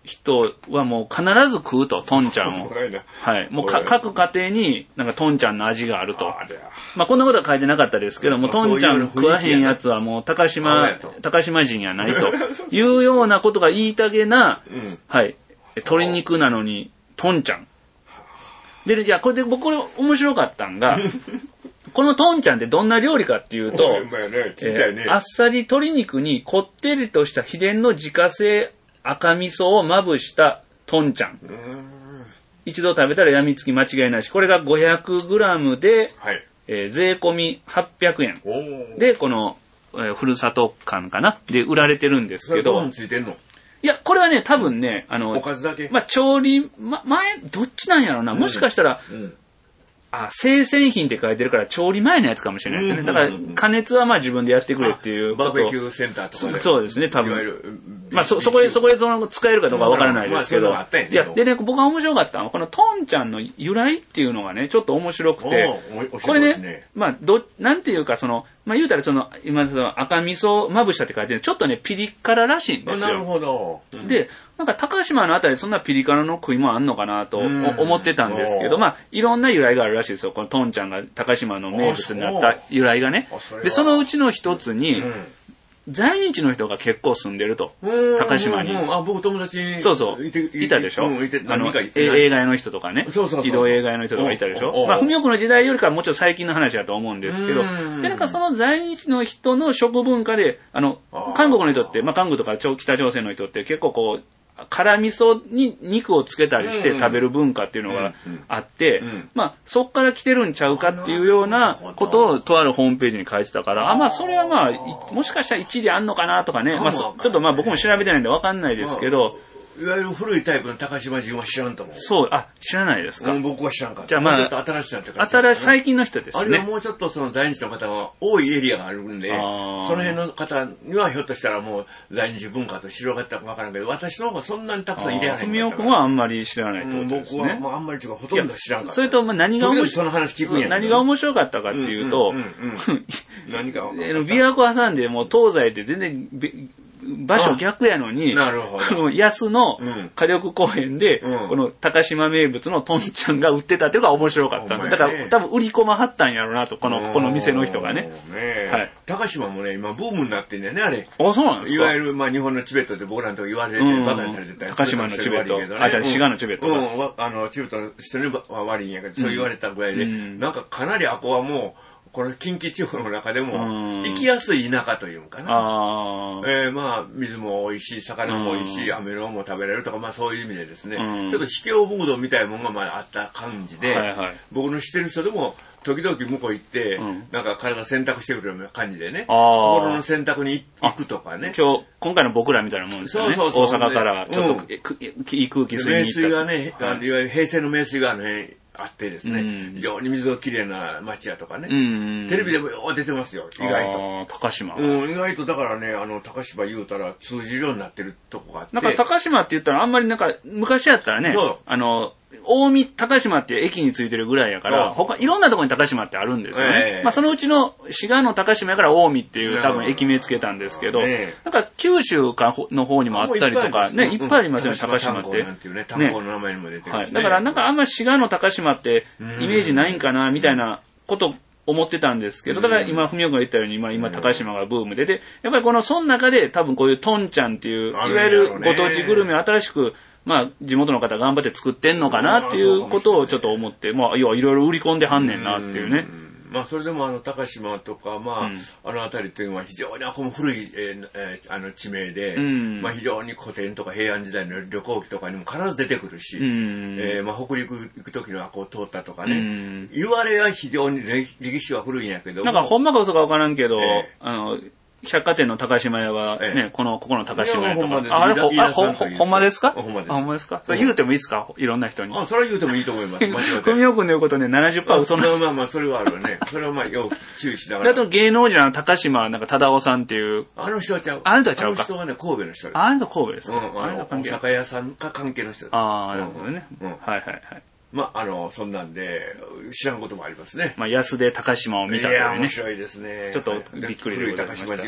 [SPEAKER 2] 人はもう必ず食うと、トンちゃんを。はい。もう各家庭になんかトンちゃんの味があると。まあこんなことは書いてなかったですけども、トンちゃん食わへんやつはもう高島人やないというようなことが言いたげな、はい。鶏肉なのに、トンちゃん。で、いや、これで僕これ面白かったんが、このトンちゃんってどんな料理かっていうと、あっさり鶏肉にこってりとした秘伝の自家製赤味噌をまぶしたトンちゃん。一度食べたら病みつき間違いないし、これが 500g で、税込み800円。で、この、ふるさと館かなで売られてるんですけど。
[SPEAKER 1] ご飯ついてんの？
[SPEAKER 2] いや、これはね、多分ね、
[SPEAKER 1] おかずだけ。
[SPEAKER 2] まあ、調理、前、どっちなんやろうな。もしかしたら、生鮮品って書いてるから調理前のやつかもしれないですね。だから加熱はまあ自分でやってくれっていうこと。
[SPEAKER 1] バーベキューセンターとかで。
[SPEAKER 2] そうですね、多分。まあそこでその使えるかどうかわからないですけど。いや、でね、僕が面白かったのは、このトンちゃんの由来っていうのがね、ちょっと面白くて。これね、まあなんていうかまあ言うたら今赤味噌まぶしたって書いてるちょっとね、ピリ辛らしいんですよ。
[SPEAKER 1] なるほど。
[SPEAKER 2] で、なんか高島のあたりそんなピリ辛の食いもあんのかなと思ってたんですけど、まあいろんな由来があるらしいですよ。このトンちゃんが高島の名物になった由来がね。で、そのうちの一つに、在日の人が結構住んでると。高島に。
[SPEAKER 1] 僕友達
[SPEAKER 2] そういたでしょ。映画屋の人とかね。移動映画屋の人とかいたでしょ。まあ、文岡の時代よりかはもうちょっと最近の話だと思うんですけど、で、なんかその在日の人の食文化で、韓国の人って、まあ、韓国とか北朝鮮の人って結構こう、辛味噌に肉をつけたりして食べる文化っていうのがあって、まあ、そっから来てるんちゃうかっていうようなことをとあるホームページに書いてたから、まあ、それはまあ、もしかしたら一理あんのかなとかね、まあ、ちょっとまあ僕も調べてないんでわかんないですけど、
[SPEAKER 1] いわゆる古いタイプの高島人は知らんと思う。
[SPEAKER 2] そう、知らないですか。
[SPEAKER 1] 僕は知らんかった。
[SPEAKER 2] じゃあまあ、
[SPEAKER 1] 新しいなって感じ。
[SPEAKER 2] 最近の人ですね。
[SPEAKER 1] あれはもうちょっと在日の方が多いエリアがあるんで、その辺の方にはひょっとしたらもう在日文化と広がったかわからんけど、私の方がそんなにたくさんいてはない。
[SPEAKER 2] 文雄君はあんまり知らないってことですね。
[SPEAKER 1] 僕はもうあんまりというかほとんど知らんかった。
[SPEAKER 2] それと、まあ何が面白かったかっていうと、
[SPEAKER 1] 何か
[SPEAKER 2] 琵琶湖挟んでもう東西で全然、場所逆やのに、この安の火力公園で、この高島名物のトンちゃんが売ってたっていうのが面白かったんです。だから多分売り込まはったんやろうなと、この店の人がね。
[SPEAKER 1] 高島もね、今ブームになってんだよね、あれ。
[SPEAKER 2] そうなんですか。
[SPEAKER 1] いわゆる、まあ日本のチベットって僕らのとこ言われて、バカにされてたり
[SPEAKER 2] 高島のチベット。じゃあ滋賀のチベット。
[SPEAKER 1] チベットの人には悪いんやけど、そう言われたぐらいで、なんかかなりあこはもう、この近畿地方の中でも行きやすい田舎というかな。まあ水も美味しい、魚も美味しい、アメロンも食べれるとか、まあそういう意味でですね、ちょっと秘境ムードみたいなものがまああった感じで、僕の知ってる人でも時々向こう行って、なんか体洗濯してくるような感じでね、心の洗濯に行くとかね。
[SPEAKER 2] 今回の僕らみたいなもんですよね。大阪からちょっといい空気吸いに行った。
[SPEAKER 1] 名水がね、いわゆる平成の名水がね、あってですね、非常に水がきれいな町やとかね、テレビでもよう出てますよ、意外と。
[SPEAKER 2] 高島。
[SPEAKER 1] 意外とだからね、高島言うたら通じるようになってるとこがあって。
[SPEAKER 2] なんか高島って言ったらあんまりなんか、昔やったらね、近江高島っていう駅についてるぐらいやから、いろんなところに高島ってあるんですよね。まあそのうちの滋賀の高島やから近江っていう多分駅名つけたんですけど、なんか九州の方にもあったりとか、ね、いっぱいありますよね、高島って。
[SPEAKER 1] 炭鉱の名前にも出てるしね。
[SPEAKER 2] だからなんかあんまり滋賀の高島ってイメージないんかな、みたいなこと思ってたんですけど、だから今、文雄君が言ったように、今高島がブームで、やっぱりその中で多分こういうトンちゃんっていう、いわゆるご当地グルメを新しく、まあ、地元の方頑張って作ってんのかなっていうことをちょっと思って、まあ、要はいろいろ売り込んではんねんなっていうね。
[SPEAKER 1] まあ、それでも高島とか、まあ、辺りっていうのは非常に古い、地名で、まあ、非常に古典とか平安時代の旅行記とかにも必ず出てくるし、まあ、北陸行く時の通ったとかね、言われは非常に歴史は古いんやけど
[SPEAKER 2] なんか、ほんまか嘘かわからんけど、百貨店の高島屋はね、ここの高島屋とか。ほんまですか？ほんまですか？それ言うてもいいですか？いろんな人に。
[SPEAKER 1] それは言うてもいいと思います。
[SPEAKER 2] 文雄君の言うことね、70% 嘘の。
[SPEAKER 1] まあ、それはあるね。それはまあ、よく注意しながら。
[SPEAKER 2] あと芸能人の高島なんか忠夫さんっていう。
[SPEAKER 1] あの人はちゃう。
[SPEAKER 2] あの人はちゃうか。
[SPEAKER 1] あの人はね、神戸の人です。
[SPEAKER 2] あの人神戸です。
[SPEAKER 1] お酒屋さんか関係の人です。
[SPEAKER 2] なるほどね。はい。
[SPEAKER 1] まあ、そんなんで、知らんこともありますね。
[SPEAKER 2] まあ、安で高島を見たというね。
[SPEAKER 1] いや、面白いですね。
[SPEAKER 2] ちょっとびっくりでございました。
[SPEAKER 1] 古い高島人は、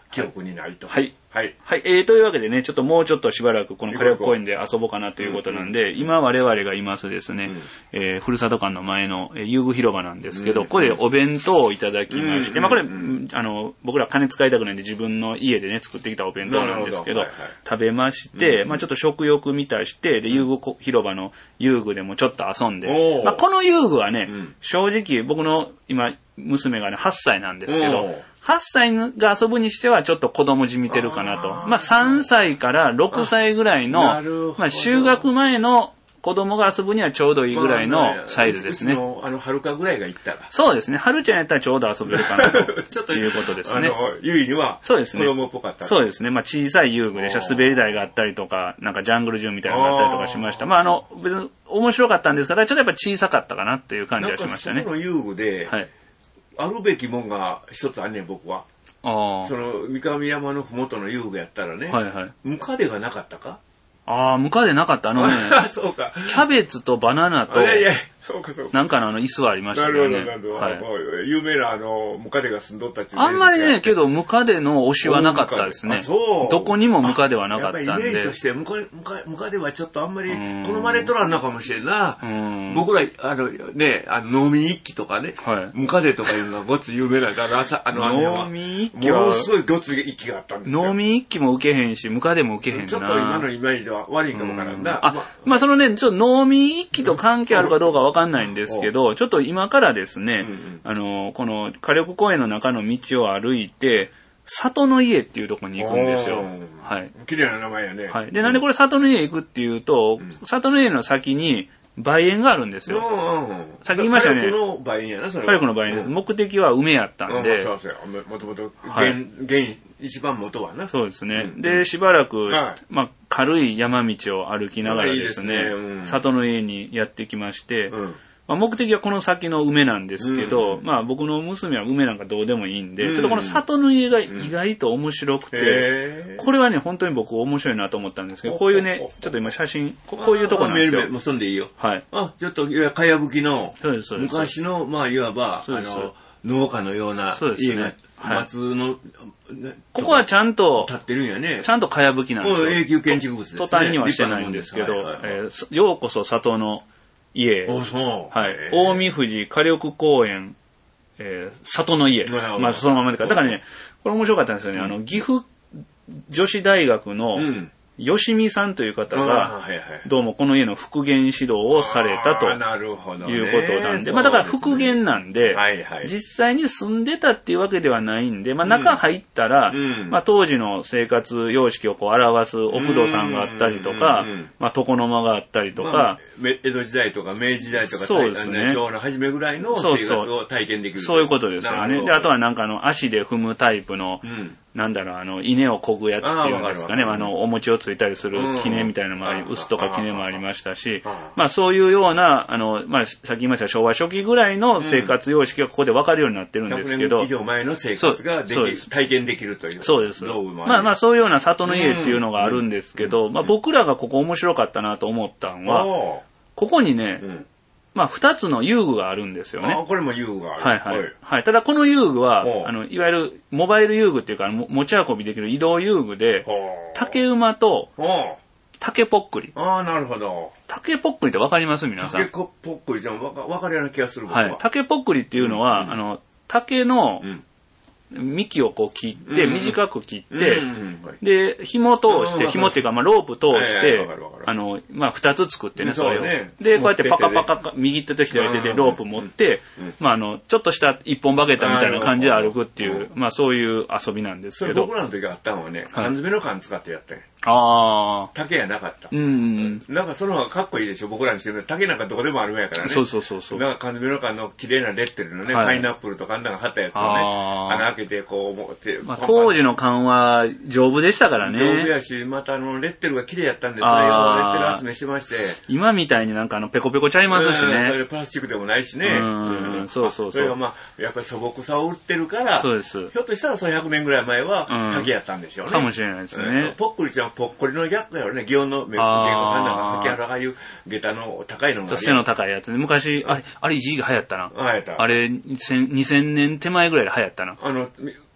[SPEAKER 1] 記憶にないと。
[SPEAKER 2] はい。はい。はい。というわけでね、ちょっともうちょっとしばらくこの火力公園で遊ぼうかなということなんで、今我々がいますですね、ふるさと館の前の遊具広場なんですけど、ここでお弁当をいただきまして、まあこれ、僕ら金使いたくないんで自分の家でね、作ってきたお弁当なんですけど、食べまして、まあちょっと食欲満たして、で、遊具広場の遊具でもちょっと遊んで、まあこの遊具はね、正直僕の今、娘がね、8歳なんですけど、8歳が遊ぶにしてはちょっと子供じみてるかなと。まあ3歳から6歳ぐらいの、まあ就学前の子供が遊ぶにはちょうどいいぐらいのサイズですね。
[SPEAKER 1] はるかぐらいがいったら。
[SPEAKER 2] そうですね。はるちゃんやったらちょうど遊べるかなということですね。
[SPEAKER 1] ゆいには子供っぽかった。
[SPEAKER 2] そうですね。まあ小さい遊具で滑り台があったりとか、なんかジャングルジムみたいなのがあったりとかしました。まあ別に面白かったんですが、ちょっとやっぱ小さかったかなっていう感じがしましたね。
[SPEAKER 1] その遊具で、はい。あるべきもんが一つあんねん、僕は。その三上山のふもとの遊具やったらね、はいはい、ムカデがなかったか？
[SPEAKER 2] ムカデなかった。
[SPEAKER 1] そうか。
[SPEAKER 2] キャベツとバナナと、
[SPEAKER 1] そうか。
[SPEAKER 2] なんか椅子はありましたけどね。
[SPEAKER 1] なるほど。はい、有名なムカデが住んどったっちゅう。
[SPEAKER 2] あんまりね、けどムカデの推しはなかったですね。そう。どこにもムカデはなかったんで。やっぱ
[SPEAKER 1] りイメージとしてムカデはちょっとあんまり好まれとらんのかもしれんな。僕ら農民一揆とかね、はい、ムカデとかいうのがごつ有名なんだ。
[SPEAKER 2] 農民一揆は
[SPEAKER 1] ものすごいごつ一揆があったんですよ。
[SPEAKER 2] 農民一揆も受けへんし、ムカデも受けへんな。
[SPEAKER 1] ちょっと今のイメージは悪いかもからんな。
[SPEAKER 2] まあそのね、ちょっと農民一揆と関係あるかどうかわかんないんですけど、ちょっと今からですね、この火力公園の中の道を歩いて、里の家っていうところに行くんですよ。はい。
[SPEAKER 1] 綺麗な名前やね。
[SPEAKER 2] はい。で、なんでこれ里の家行くっていうと、里の家の先に梅園があるんですよ。さっき言いましたね。
[SPEAKER 1] 火力の梅園やな、それは。
[SPEAKER 2] 火力の梅園です。目的は梅やったんで。
[SPEAKER 1] そうそう。もともと、一番元はな。
[SPEAKER 2] そうですね。で、しばらく、まあ、軽い山道を歩きながらですね、里の家にやってきまして、まあ、目的はこの先の梅なんですけど、まあ僕の娘は梅なんかどうでもいいんで、ちょっとこの里の家が意外と面白くて、これはね、本当に僕面白いなと思ったんですけど、こういうね、ちょっと今写真、こういうとこなんですよ。
[SPEAKER 1] もう住んでいいよ。
[SPEAKER 2] はい。
[SPEAKER 1] ちょっと、かやぶきの、昔の、まあいわば、農家のような家が、松の、
[SPEAKER 2] ここはちゃんと、
[SPEAKER 1] 立ってるんやね。
[SPEAKER 2] ちゃんとかやぶきなんですよ。
[SPEAKER 1] 永久建築物ですね。
[SPEAKER 2] 途端にはしてないんですけど、ようこそ里の家、はい、近江富士火力公園、里の家、まあそのままでだからね、これ面白かったんですよね。岐阜女子大学の吉見さんという方が、どうもこの家の復元指導をされたということなんで、まあだから復元なんで、実際に住んでたっていうわけではないんで、まあ中入ったら、まあ当時の生活様式をこう表す奥戸さんがあったりとか、まあ床の間があったりとか、
[SPEAKER 1] 江戸時代とか明治時代とか、
[SPEAKER 2] そうですね、
[SPEAKER 1] 昭和の初めぐらいの生活を体験できる。
[SPEAKER 2] そういうことですよね。で、あとはなんか足で踏むタイプの、なんだろう、稲をこぐやつっていうんですかね。お餅をついたりする杵みたいなのもあり、臼とか杵もありましたし、まあそういうような、まあさっき言いました昭和初期ぐらいの生活様式がここで分かるようになってるんですけど。
[SPEAKER 1] 100年以上前の生活が体験できるという。
[SPEAKER 2] そうです。まあまあそういうような里の家っていうのがあるんですけど、まあ僕らがここ面白かったなと思ったのは、ここにね、まあ、2つの遊具があるるんですよね。
[SPEAKER 1] これも遊具がある。
[SPEAKER 2] はいはい。はい。ただ、この遊具は、いわゆる、モバイル遊具っていうか、持ち運びできる移動遊具で、竹馬と、竹ぽっくり。
[SPEAKER 1] なるほど。
[SPEAKER 2] 竹ぽっくりってわかります皆さん。
[SPEAKER 1] 竹ぽっくりじゃわかるような気がする。
[SPEAKER 2] はい。竹ぽっくりっていうのは、竹の、幹をこう切って、短く切って、で、紐通して、紐っていうか、まあ、ロープ通して、まあ、2つ作ってね、それを。で、こうやってパカパカ、右手と左手でロープ持って、まあ、ちょっとした一本バケタみたいな感じで歩くっていう、まあ、そういう遊びなんですけど。
[SPEAKER 1] 僕らの時あったのはね、缶詰の缶使ってやったんや。竹やなかった。なんかその方がかっこいいでしょ、僕らにしてみると。竹なんかどこでもあるんやからね。
[SPEAKER 2] そう。
[SPEAKER 1] なんか缶詰の缶の綺麗なレッテルのね、パイナップルとかあんなが貼ったやつをね、穴開けてこう持って。
[SPEAKER 2] まあ当時の缶は丈夫でしたからね。
[SPEAKER 1] 丈夫やし、またレッテルが綺麗やったんで、それをレッテル集めしてまして。
[SPEAKER 2] 今みたいになんかペコペコちゃいますしね。
[SPEAKER 1] それプラスチックでもないしね。
[SPEAKER 2] そう。
[SPEAKER 1] それがまあ、やっぱり素朴さを売ってるから、
[SPEAKER 2] そうです。
[SPEAKER 1] ひょっとしたらその100年ぐらい前は竹やったんでしょうね。
[SPEAKER 2] かもしれないですね。
[SPEAKER 1] ぽっくりちゃんぽっこりの逆やろね、祇園の、芸妓さんなんか、秋葉原ああいう下駄の高いのがある。
[SPEAKER 2] 背の高いやつね。昔、あれ一時期流行ったな。
[SPEAKER 1] 流行った。
[SPEAKER 2] あれ、2000年手前ぐらいで流行ったな。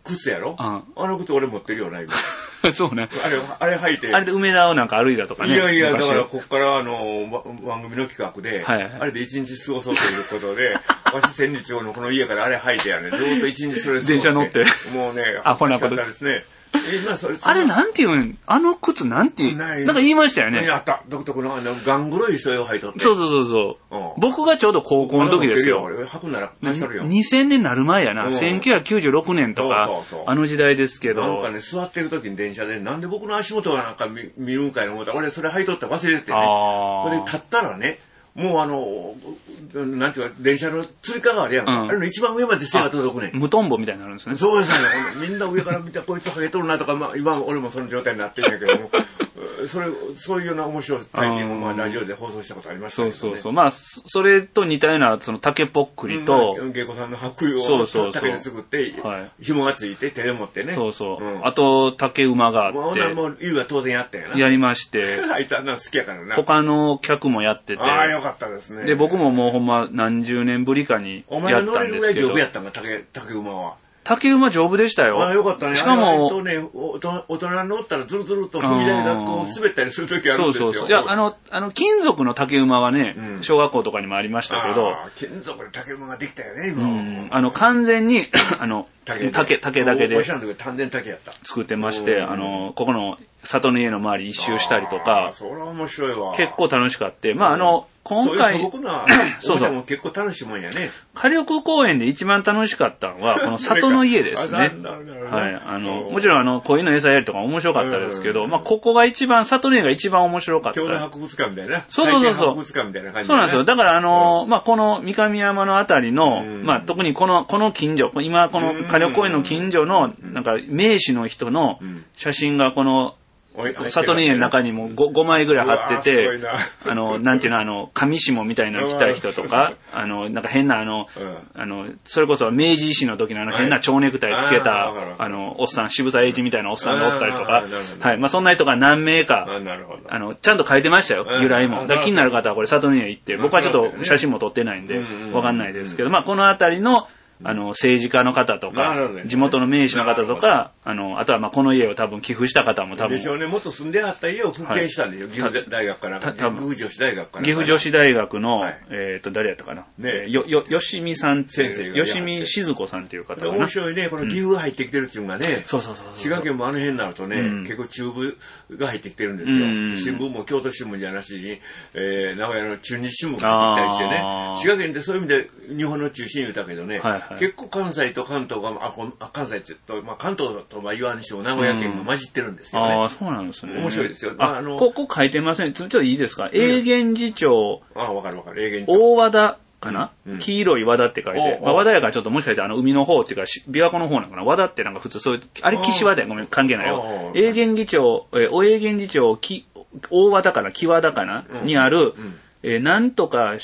[SPEAKER 1] 靴やろ、あの靴俺持ってるよな、今。
[SPEAKER 2] そうね。
[SPEAKER 1] あれ履いて。
[SPEAKER 2] あれで梅田をなんか歩いたとかね。
[SPEAKER 1] いやいや、だからこっから番組の企画で、あれで一日過ごそうということで、わし千里町のこの家からあれ履いてやね、ずっと一日それ過ごして。
[SPEAKER 2] 電車乗って。
[SPEAKER 1] もうね、
[SPEAKER 2] アホなこと
[SPEAKER 1] ですね。
[SPEAKER 2] あれなんていうんあの靴なんていうなんか言いましたよね。
[SPEAKER 1] やった。独特のガングロい人を履いとって。
[SPEAKER 2] そう。僕がちょうど高校の時ですよ。
[SPEAKER 1] 履くなら貸したるよ。
[SPEAKER 2] 2000年なる前やな。1996年とか、あの時代ですけど。
[SPEAKER 1] なんかね、座ってる時に電車で、なんで僕の足元がなんか見るんかいの思ったら、俺それ履いとって忘れててね。これで立ったらね、もうなんていうか、電車のつり革があるやんか。あれの一番上まで背が届くね。
[SPEAKER 2] 無トンボみたいになるんですね。
[SPEAKER 1] そうですね。みんな上から見て、こいつハゲとるなとか、まあ、今俺もその状態になってるんやけども、そういうような面白い体験を、まあ、ラジオで放送したことありましたけどね。
[SPEAKER 2] そう。まあ、それと似たような、その竹ぽっくりと、
[SPEAKER 1] 芸妓さんの白衣を竹で作って、紐がついて手で持ってね。
[SPEAKER 2] あと、竹馬があって。
[SPEAKER 1] もう、湯は当然やったよな。
[SPEAKER 2] やりまして。
[SPEAKER 1] あいつあんな好きやからな。
[SPEAKER 2] 他の客もやってて。
[SPEAKER 1] ああ、よかったですね。
[SPEAKER 2] で、僕ももうほんま何十年ぶりかにやったんですけど。お前
[SPEAKER 1] 乗れるぐらい丈夫やったんか、竹馬は。
[SPEAKER 2] 竹馬丈夫でしたよ。
[SPEAKER 1] ああ、よかったね。
[SPEAKER 2] しかも、
[SPEAKER 1] 大人に乗ったらズルズルと踏み台がこう滑ったりするときあるんですよ。
[SPEAKER 2] そう。いや、金属の竹馬はね、小学校とかにもありましたけど。
[SPEAKER 1] 金属で竹馬ができたよね、今。
[SPEAKER 2] 完全に、竹だけで。
[SPEAKER 1] おしゃれな時単電竹やった。
[SPEAKER 2] 作ってまして、ここの里の家の周り一周したりとか。
[SPEAKER 1] それは面白いわ。
[SPEAKER 2] 結構楽しかった。まあ、今回、
[SPEAKER 1] そう結構楽しいもんやね。
[SPEAKER 2] 火力公園で一番楽しかったのは、この里の家ですね。はい。もちろん、鯉の餌やりとか面白かったですけど、まあ、ここが一番、里の家が一番面白かった。
[SPEAKER 1] 郷土博物館みたいな。
[SPEAKER 2] そう。
[SPEAKER 1] 博物館みたいな感じ。
[SPEAKER 2] そうなんですよ。だから、まあ、この三上山のあたりの、まあ、特にこの近所、今この火力公園の近所の、なんか、名士の人の写真がこの、里の家の中にも 5枚ぐらい貼ってて、なんていうの、上下みたいなの着た人とか、なんか変なそれこそ明治維新の時の変な蝶ネクタイつけた、おっさん、渋沢栄一みたいなおっさんがおったりとか、はい。まあそんな人が何名か、ちゃんと書いてましたよ、由来も。だから気になる方はこれ里の家行って、僕はちょっと写真も撮ってないんで、わかんないですけど、まあこのあたりの、政治家の方とか、地元の名士の方とか、あとはまあこの家を多分寄付した方も多分。
[SPEAKER 1] でしょうね、元住んであった家を復元したんですよ、岐阜大学から。岐阜女子大学から。
[SPEAKER 2] 岐阜女子大学の、誰やったかな。吉見さん先生が。吉見静子さんっていう方が。
[SPEAKER 1] 面白いね、この岐阜が入ってきてるっていうのがね。
[SPEAKER 2] そう。
[SPEAKER 1] 滋賀県もあの辺になるとね、結構中部が入ってきてるんですよ。新聞も京都新聞じゃなしに、名古屋の中日新聞が入ってきたりしてね。滋賀県ってそういう意味で日本の中心言うたけどね、結構関西と関東が、関西と、まあ、関東とは言わんにしろ名古屋県が混じってるんですよね。
[SPEAKER 2] ああ、そうなんですね。
[SPEAKER 1] 面白いですよ。
[SPEAKER 2] ここ書いてません。ちょっといいですか？永源寺町。
[SPEAKER 1] わかる。永源寺町。
[SPEAKER 2] 大和田かな、黄色い和田って書いて。まあ、和田やからちょっともしかして海の方っていうか、琵琶湖の方なのかな。和田ってなんか普通そういう、あれ岸和田や。ごめん、関係ないよ。永源寺町、お永源寺町、大和田かな、木和田かな、にある、なんとか、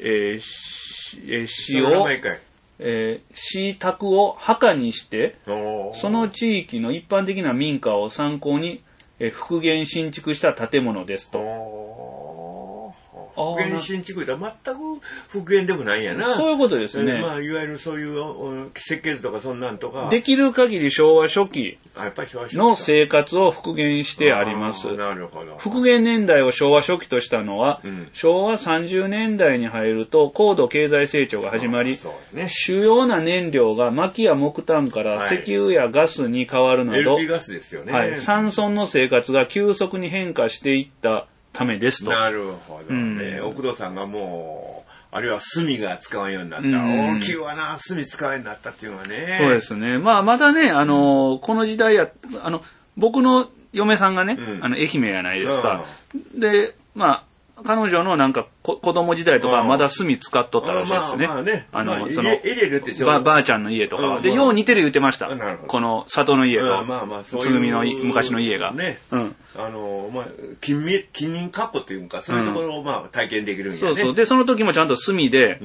[SPEAKER 2] 市を、市宅を墓にして、その地域の一般的な民家を参考に、復元新築した建物ですと。
[SPEAKER 1] 復元新築だ全く復元でもないんやな。
[SPEAKER 2] そういうことですね。
[SPEAKER 1] まあいわゆるそういう設計図とかそんなんとか。
[SPEAKER 2] できる限り昭和初期の生活を復元してあります。
[SPEAKER 1] なるほど。
[SPEAKER 2] 復元年代を昭和初期としたのは、昭和30年代に入ると高度経済成長が始まり、主要な燃料が薪や木炭から石油やガスに変わるなど、
[SPEAKER 1] LP ガスですよね。
[SPEAKER 2] 山村の生活が急速に変化していったためですと。
[SPEAKER 1] なるほどね。奥戸さんがもう、あるいは炭が使わんようになった。大きいわな、炭使わんようになったっていうのはね。
[SPEAKER 2] そうですね。まあ、まだね、この時代や、僕の嫁さんがね、愛媛やないですか。で、まあ、彼女のなんか子供時代とかまだ炭使っとったらしいですね。ばあちゃんの家とかは。で、よう似てる言ってました。この里の家と、つぐみの昔の家が。近隣確保っていうか、そういうところをまあ体験できるんやね。 そう。で、その時もちゃんと炭で、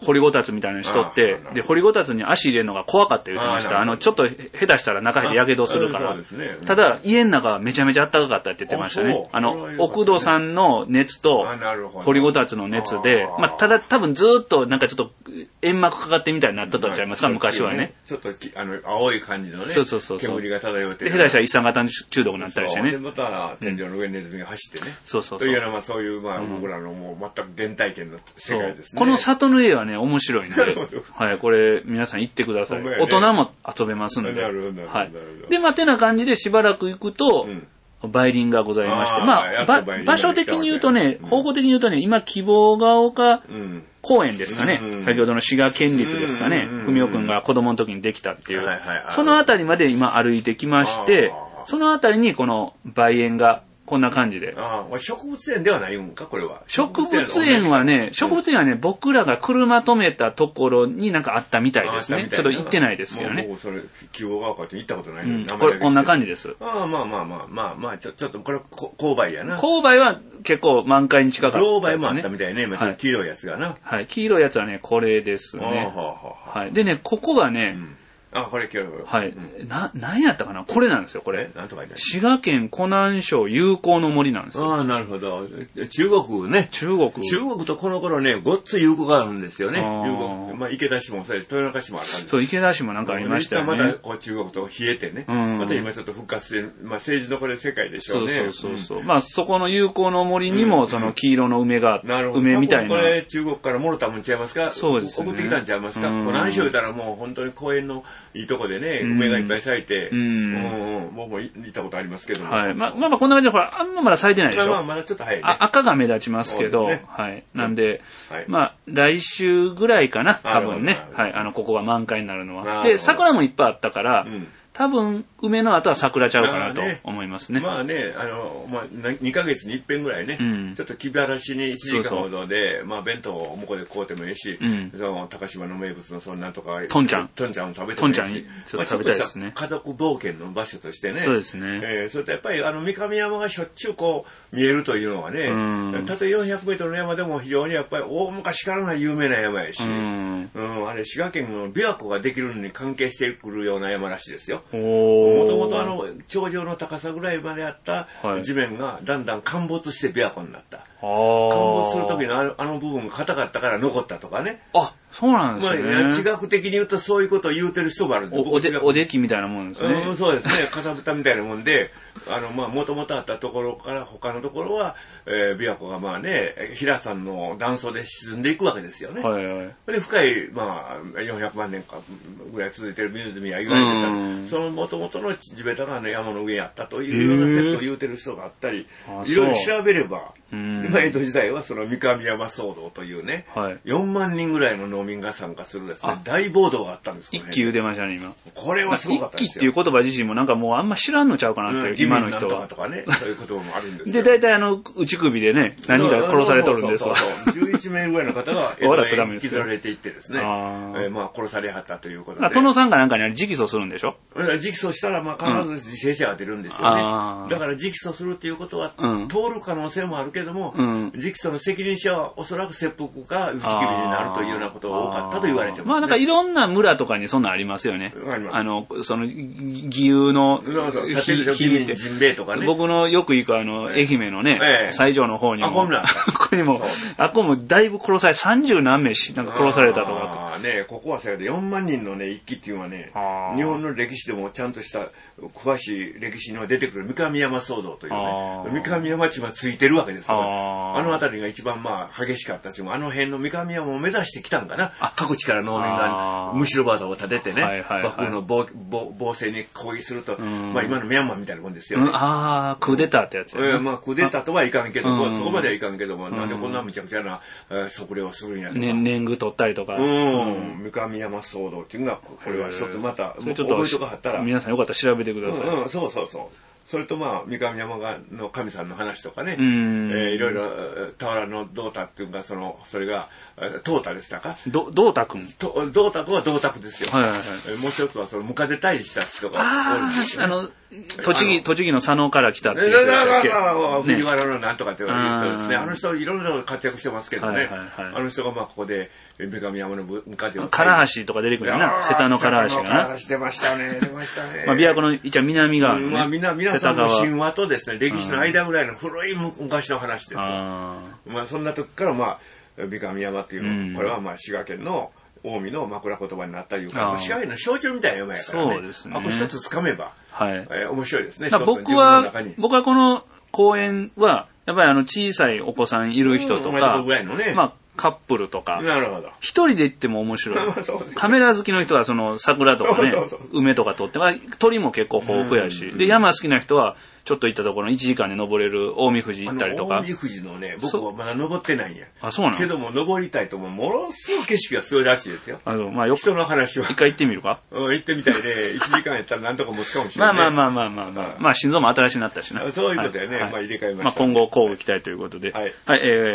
[SPEAKER 2] 掘りごたつみたいなのしとって、で、掘りごたつに足入れるのが怖かった言ってました。ちょっと下手したら中入ってやけどするから。ただ、家の中はめちゃめちゃ暖かかったって言ってましたね。奥戸さんの熱と、掘りごたつの熱で、まあ、ただ多分ずっとなんかちょっと煙幕かかってみたいになったとちゃいますか、昔はね。
[SPEAKER 1] ちょっと青い感じのね、煙が漂って。
[SPEAKER 2] 下手したら一酸化炭中毒になったりしてね。
[SPEAKER 1] で、また天井の上にネズミが走ってね。
[SPEAKER 2] そう。
[SPEAKER 1] というような、まあそういう、まあ僕らのもう全く原体験の世界ですね。
[SPEAKER 2] この里の家はね、面白いんで、はい、これ皆さん行ってください。大人も遊べますんで。
[SPEAKER 1] なるほど。
[SPEAKER 2] はい。で、まあ、てな感じでしばらく行くと、梅林がございまして、まあ、場所的に言うとね、方向的に言うとね、今、希望が丘公園ですかね。先ほどの滋賀県立ですかね。文雄くんが子供の時にできたっていう。そのあたりまで今歩いてきまして、そのあたりにこの梅園がこんな感じで。
[SPEAKER 1] 植物園ではないんか、これは。
[SPEAKER 2] 植物園はね、僕らが車止めたところになんかあったみたいですね。ちょっと行ってないですけどね。
[SPEAKER 1] もうそれ、希望が丘って行ったことない
[SPEAKER 2] こんな感じです。
[SPEAKER 1] まあ、ちょっと、これ、勾配やな。
[SPEAKER 2] 勾配は結構満開に近かったですね。
[SPEAKER 1] 勾配もあったみたいね。黄色いやつがな。
[SPEAKER 2] はい、黄色いやつはね、これですね。はい。でね、ここがね、
[SPEAKER 1] これ、
[SPEAKER 2] はい。何やったかなこれなんですよ、これ。
[SPEAKER 1] なんとか
[SPEAKER 2] 滋賀県湖南省友好の森なんですよ。
[SPEAKER 1] なるほど。中国ね。中国とこの頃ね、ごっつ友好があるんですよね。友好。まあ、池田市もそうです。豊中市もあったんです。
[SPEAKER 2] そう、池田市もなんかありましたよね。
[SPEAKER 1] また、中国と冷えてね。また今ちょっと復活して、まあ、政治のこれ世界でしょうね。
[SPEAKER 2] そう。まあ、そこの友好の森にも、その黄色の梅が、梅みたいな。
[SPEAKER 1] これ、中国からもろたもんちゃいますか？
[SPEAKER 2] そうですね。
[SPEAKER 1] 送ってきたんちゃいますか？何しよう言ったらもう本当に公園のいいとこでね、梅がいっぱい咲いて、僕も行ったことありますけども。
[SPEAKER 2] はい。まあこんな感じで、ほら、あんままだ咲いてないでしょ。
[SPEAKER 1] まだちょっと早いね。
[SPEAKER 2] 赤が目立ちますけど、はい。なんで、まあ、来週ぐらいかな、多分ね。はい。ここが満開になるのは。で、桜もいっぱいあったから、多分、梅の後は桜ちゃうかなと思いますね。
[SPEAKER 1] まあね、2ヶ月に一遍ぐらいね、ちょっと気晴らしに1時間ほどで、まあ弁当を向こうで買うてもいいし、高島の名物のそんなんとか、
[SPEAKER 2] トンちゃんを
[SPEAKER 1] 食べてもいいし、
[SPEAKER 2] ちょっと食べたいですね。
[SPEAKER 1] 家族冒険の場所としてね。
[SPEAKER 2] そうですね。
[SPEAKER 1] それとやっぱり三上山がしょっちゅうこう見えるというのはね、たとえ400メートルの山でも非常にやっぱり大昔からの有名な山やし、あれ滋賀県の琵琶湖ができるのに関係してくるような山らしいですよ。もともと頂上の高さぐらいまであった地面がだんだん陥没して琵琶湖になった。陥没する時のあの部分が硬かったから残ったとかね。
[SPEAKER 2] あ、そうなんですね。
[SPEAKER 1] 地学的に言うとそういうことを言うてる人があるんです。
[SPEAKER 2] おできみたいなもんですね。
[SPEAKER 1] そうですね。かさぶたみたいなもんで、もともとあったところから他のところは、琵琶湖がまあね、平山の断層で沈んでいくわけですよね。で、深い、まあ、400万年かぐらい続いてる湖や言われてた、そのもともとの地べたが山の上やったというような説を言うてる人があったり、いろいろ調べれば、江戸時代はその三上山騒動というね、4万人ぐらいの農民が参加するですね、大暴動があったんです。
[SPEAKER 2] 一気言うてましたね、今。
[SPEAKER 1] これはすごかったですよ。
[SPEAKER 2] 一気っていう言葉自身もなんかもうあんま知らんのちゃうかなって、今の人は。
[SPEAKER 1] とかね、そういうこともあるんです
[SPEAKER 2] で、大体内首でね、何が殺されとるんですわ。
[SPEAKER 1] 11名ぐらいの方が江戸へ引きずられていってですね、まあ殺されはったということで。
[SPEAKER 2] 殿さんかなんかに直訴するんでしょ？
[SPEAKER 1] 直訴したらまあ必ず犠牲者が出るんですよね。だから直訴するっていうことは通る可能性もあるけども、直訴の責任者はおそらく切腹か打ち首になるというようなことが多かったと言われてます。
[SPEAKER 2] まあなんかいろんな村とかにそんなんありますよね。その義勇の
[SPEAKER 1] ジンベエとかね。
[SPEAKER 2] 僕のよく行く愛媛のね、西条の方にも、ここにも、こもだいぶ殺され、30何名なんか殺されたとか。
[SPEAKER 1] ここはそれで4万人のね、一揆っていうのはね、日本の歴史でもちゃんとした詳しい歴史には出てくる三上山騒動というね、三上山地はついてるわけですよ。あの辺りが一番まあ激しかったし、あの辺の三上山を目指してきたんかな。各地から農民がむしろバードを立ててね、幕府の暴政に抗議すると、まあ今のミャンマーみたいなもんですよね。
[SPEAKER 2] クーデターってやつやね。
[SPEAKER 1] まあクーデターとはいかんけども、そこまではいかんけども、なんでこんなむちゃくちゃな測量をするんやとか。
[SPEAKER 2] 年貢取ったりとか。
[SPEAKER 1] 三上山騒動っていうのが、これは一つまた、覚えとかはったら。
[SPEAKER 2] 皆さんよかったら調べてください。
[SPEAKER 1] そう。それとまあ三上山の神さんの話とかね、いろいろ俵の胴太っていうかそれが淘汰でしたか？
[SPEAKER 2] 胴太くん。
[SPEAKER 1] 胴太くんは胴太くですよ。もう一つはそのムカデ退治した人が多いんですよね。
[SPEAKER 2] 栃木の佐野から来たっていう。
[SPEAKER 1] 藤原のなんとかって言われる人ですね。あの人いろいろ活躍してますけどね。あの人がここで、三上山の部下で。
[SPEAKER 2] 唐橋とか出てくるよな。瀬田の唐橋がな。
[SPEAKER 1] 唐橋出ましたね。出ましたね。
[SPEAKER 2] 琵琶湖の一応南側のね。
[SPEAKER 1] 皆さんの神話とですね、歴史の間ぐらいの古い昔の話ですよ。そんな時から三上山っていう、これは滋賀県の近江の枕言葉になったいうか、滋賀県の象徴みたいな山やからね。そうですね。一つ掴めば、面白いですね。
[SPEAKER 2] 僕はこの公園は、やっぱり小さいお子さんいる人とか、カップルとか、一人で行っても面白い。カメラ好きの人は桜とかね、梅とか撮って、鳥も結構豊富やし、で、山好きな人は、ちょっと行ったところ1時間で登れる近江富士行ったりとか。
[SPEAKER 1] 近江富士のね、僕はまだ登ってないんや。
[SPEAKER 2] あ、そうなの？
[SPEAKER 1] けども登りたいとものすごい景色がすごいらしいですよ。人の話は。
[SPEAKER 2] 一回行ってみるか？
[SPEAKER 1] 行ってみたいで、1時間やったらなんとか持つかもしれない。
[SPEAKER 2] まあ心臓も新しいなったしな。
[SPEAKER 1] そういうことやね。入れ替えました。
[SPEAKER 2] 今後交互期待ということで。はい。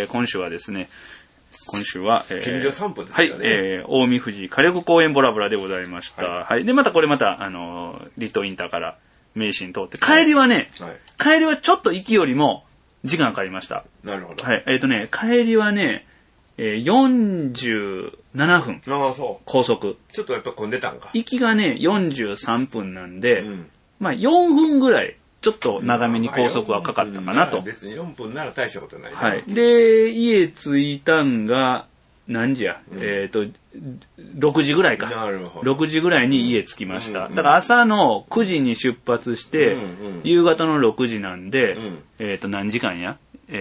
[SPEAKER 2] 今週はですね、
[SPEAKER 1] 近所散歩ですよね。
[SPEAKER 2] 近江富士火力公園ボラボラでございました。はい。で、またリットインターから名神通って、帰りはちょっと行きよりも時間かかりました。
[SPEAKER 1] なるほど。
[SPEAKER 2] はい。帰りはね、47分。高速。
[SPEAKER 1] ちょっとやっぱ混んでたんか。
[SPEAKER 2] 行きがね、43分なんで、4分ぐらい、ちょっと長めに高速はかかったかなと。
[SPEAKER 1] 別に4分なら大したことない。
[SPEAKER 2] はい。で、家着いたんが、何時や、6時ぐらいか。なるほど。6時ぐらいに家着きました。だから朝の9時に出発して、夕方の6時なんで、何時間や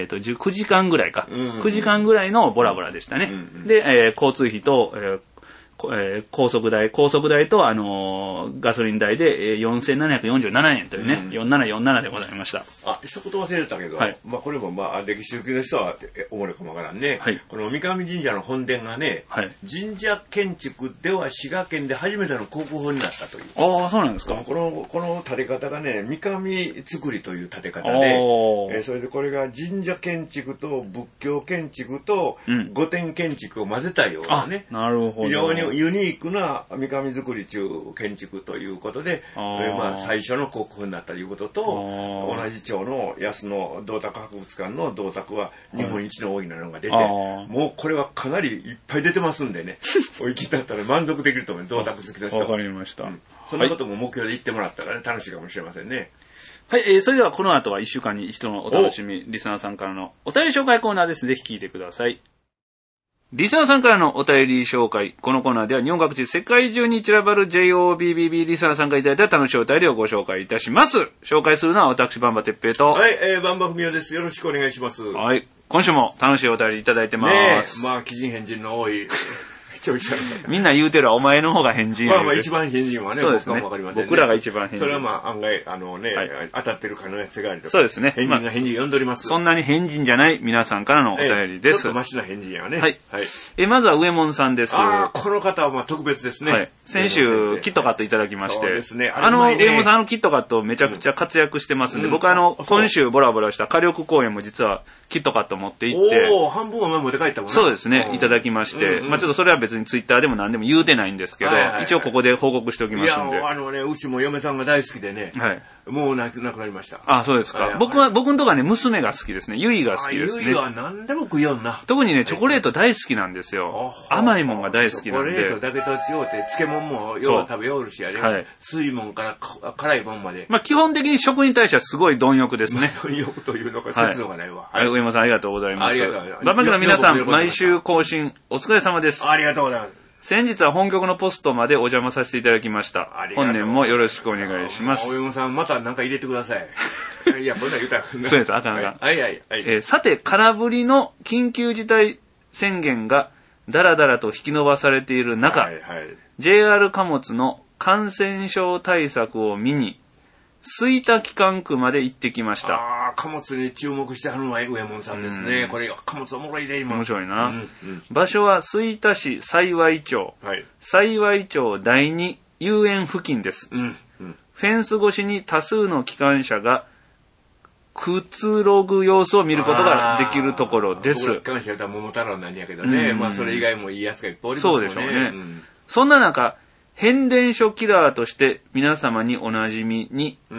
[SPEAKER 2] 9時間ぐらいか。9時間ぐらいのボラボラでしたね。で、交通費と、高速代と、ガソリン代で、4747円というね、4747でございました。
[SPEAKER 1] 一言忘れてたけど、これも歴史好きの人は思うかもわからんね。この三上神社の本殿がね、神社建築では滋賀県で初めての国宝になったという。
[SPEAKER 2] ああ、そうなんですか。
[SPEAKER 1] この建て方がね、三上造りという建て方で、それでこれが神社建築と仏教建築と御殿建築を混ぜたようなね。
[SPEAKER 2] なるほど。
[SPEAKER 1] 非常にユニークな三上造り中建築ということで、最初の国宝になったということと、同じ町の安野銅鐸博物館の銅鐸は日本一の大きなのが出て、もうこれはかなりいっぱい出てますんでね、お行きだったら満足できると思う、銅鐸好きの人。
[SPEAKER 2] わかりました。
[SPEAKER 1] そんなことも目標で言ってもらったらね、楽しいかもしれませんね。
[SPEAKER 2] はい、それではこの後は1週間に一度のお楽しみ、リスナーさんからのお便り紹介コーナーです。ぜひ聞いてください。リスナーさんからのお便り紹介。このコーナーでは日本各地世界中に散らばる JOBBB リスナーさんからいただいた楽しいお便りをご紹介いたします。紹介するのは私、バンバ哲平と。
[SPEAKER 1] はい、バンバ文雄です。よろしくお願いします。
[SPEAKER 2] はい。今週も楽しいお便りいただいてます。
[SPEAKER 1] ねえ、奇人変人の多い。
[SPEAKER 2] みんな言うてるわ、お前の方が変人や。
[SPEAKER 1] 一番変人はね、
[SPEAKER 2] そうですね。僕らが一番変人。
[SPEAKER 1] それは案外、当たってる可能性があると。
[SPEAKER 2] そうですね。
[SPEAKER 1] 変人が変人呼んでおります。
[SPEAKER 2] そんなに変人じゃない皆さんからのお便りです。
[SPEAKER 1] ちょっとマシな変人やね。
[SPEAKER 2] はい。まずは上門さんです。
[SPEAKER 1] この方は特別ですね。はい。
[SPEAKER 2] 先週、キットカットいただきまして。そう
[SPEAKER 1] ですね。
[SPEAKER 2] 上門さんキットカットめちゃくちゃ活躍してますんで、僕今週ボラボラした火力公演も実はキットカット持って行って。
[SPEAKER 1] 半分は前持って帰ったもんね。
[SPEAKER 2] そうですね。いただきまして。ちょっとそれは別にツイッターでも何でも言うてないんですけど、一応ここで報告しておきますんで。
[SPEAKER 1] いや、うちも嫁さんが大好きでね。はい。もう亡くなりました。
[SPEAKER 2] あ、そうですか。僕のとこはね、娘が好きですね。ゆいが好きですね。
[SPEAKER 1] ゆいは何でも食いよんな。
[SPEAKER 2] 特にね、チョコレート大好きなんですよ。甘いもんが大好きなんで。
[SPEAKER 1] チョコレートだけと違うて、漬物もよう食べよるしやで。はい。水いもんから辛いもんまで。
[SPEAKER 2] 基本的に食に対してはすごい貪欲ですね。
[SPEAKER 1] 貪欲というのか、節度がないわ。
[SPEAKER 2] はい。上山さんありがとうございます。ありがとうございます。バンバクの皆さん、毎週更新お疲れ様です。
[SPEAKER 1] ありがとうございます。
[SPEAKER 2] 先日は本局のポストまでお邪魔させていただきました。本年もよろしくお願いします。
[SPEAKER 1] お山さん、また何か入れてください。いや、こんな言うたら。
[SPEAKER 2] そうです、あかん。
[SPEAKER 1] はい。
[SPEAKER 2] さて、空振りの緊急事態宣言がだらだらと引き延ばされている中、JR 貨物の感染症対策を見に、吹田機関区まで行ってきました。
[SPEAKER 1] 貨物に注目してはるのは上門さんですね。これ、貨物おもろいで、今。
[SPEAKER 2] 面白いな。場所は吹田市幸町。幸町第二遊園付近です。フェンス越しに多数の機関車がくつろぐ様子を見ることができるところです。
[SPEAKER 1] 機関車やったら桃太郎なんやけどね。それ以外もいいやつがいっぱいおりますよね。
[SPEAKER 2] そうでしょうね。そんな中、変電所キラーとして皆様におなじみに、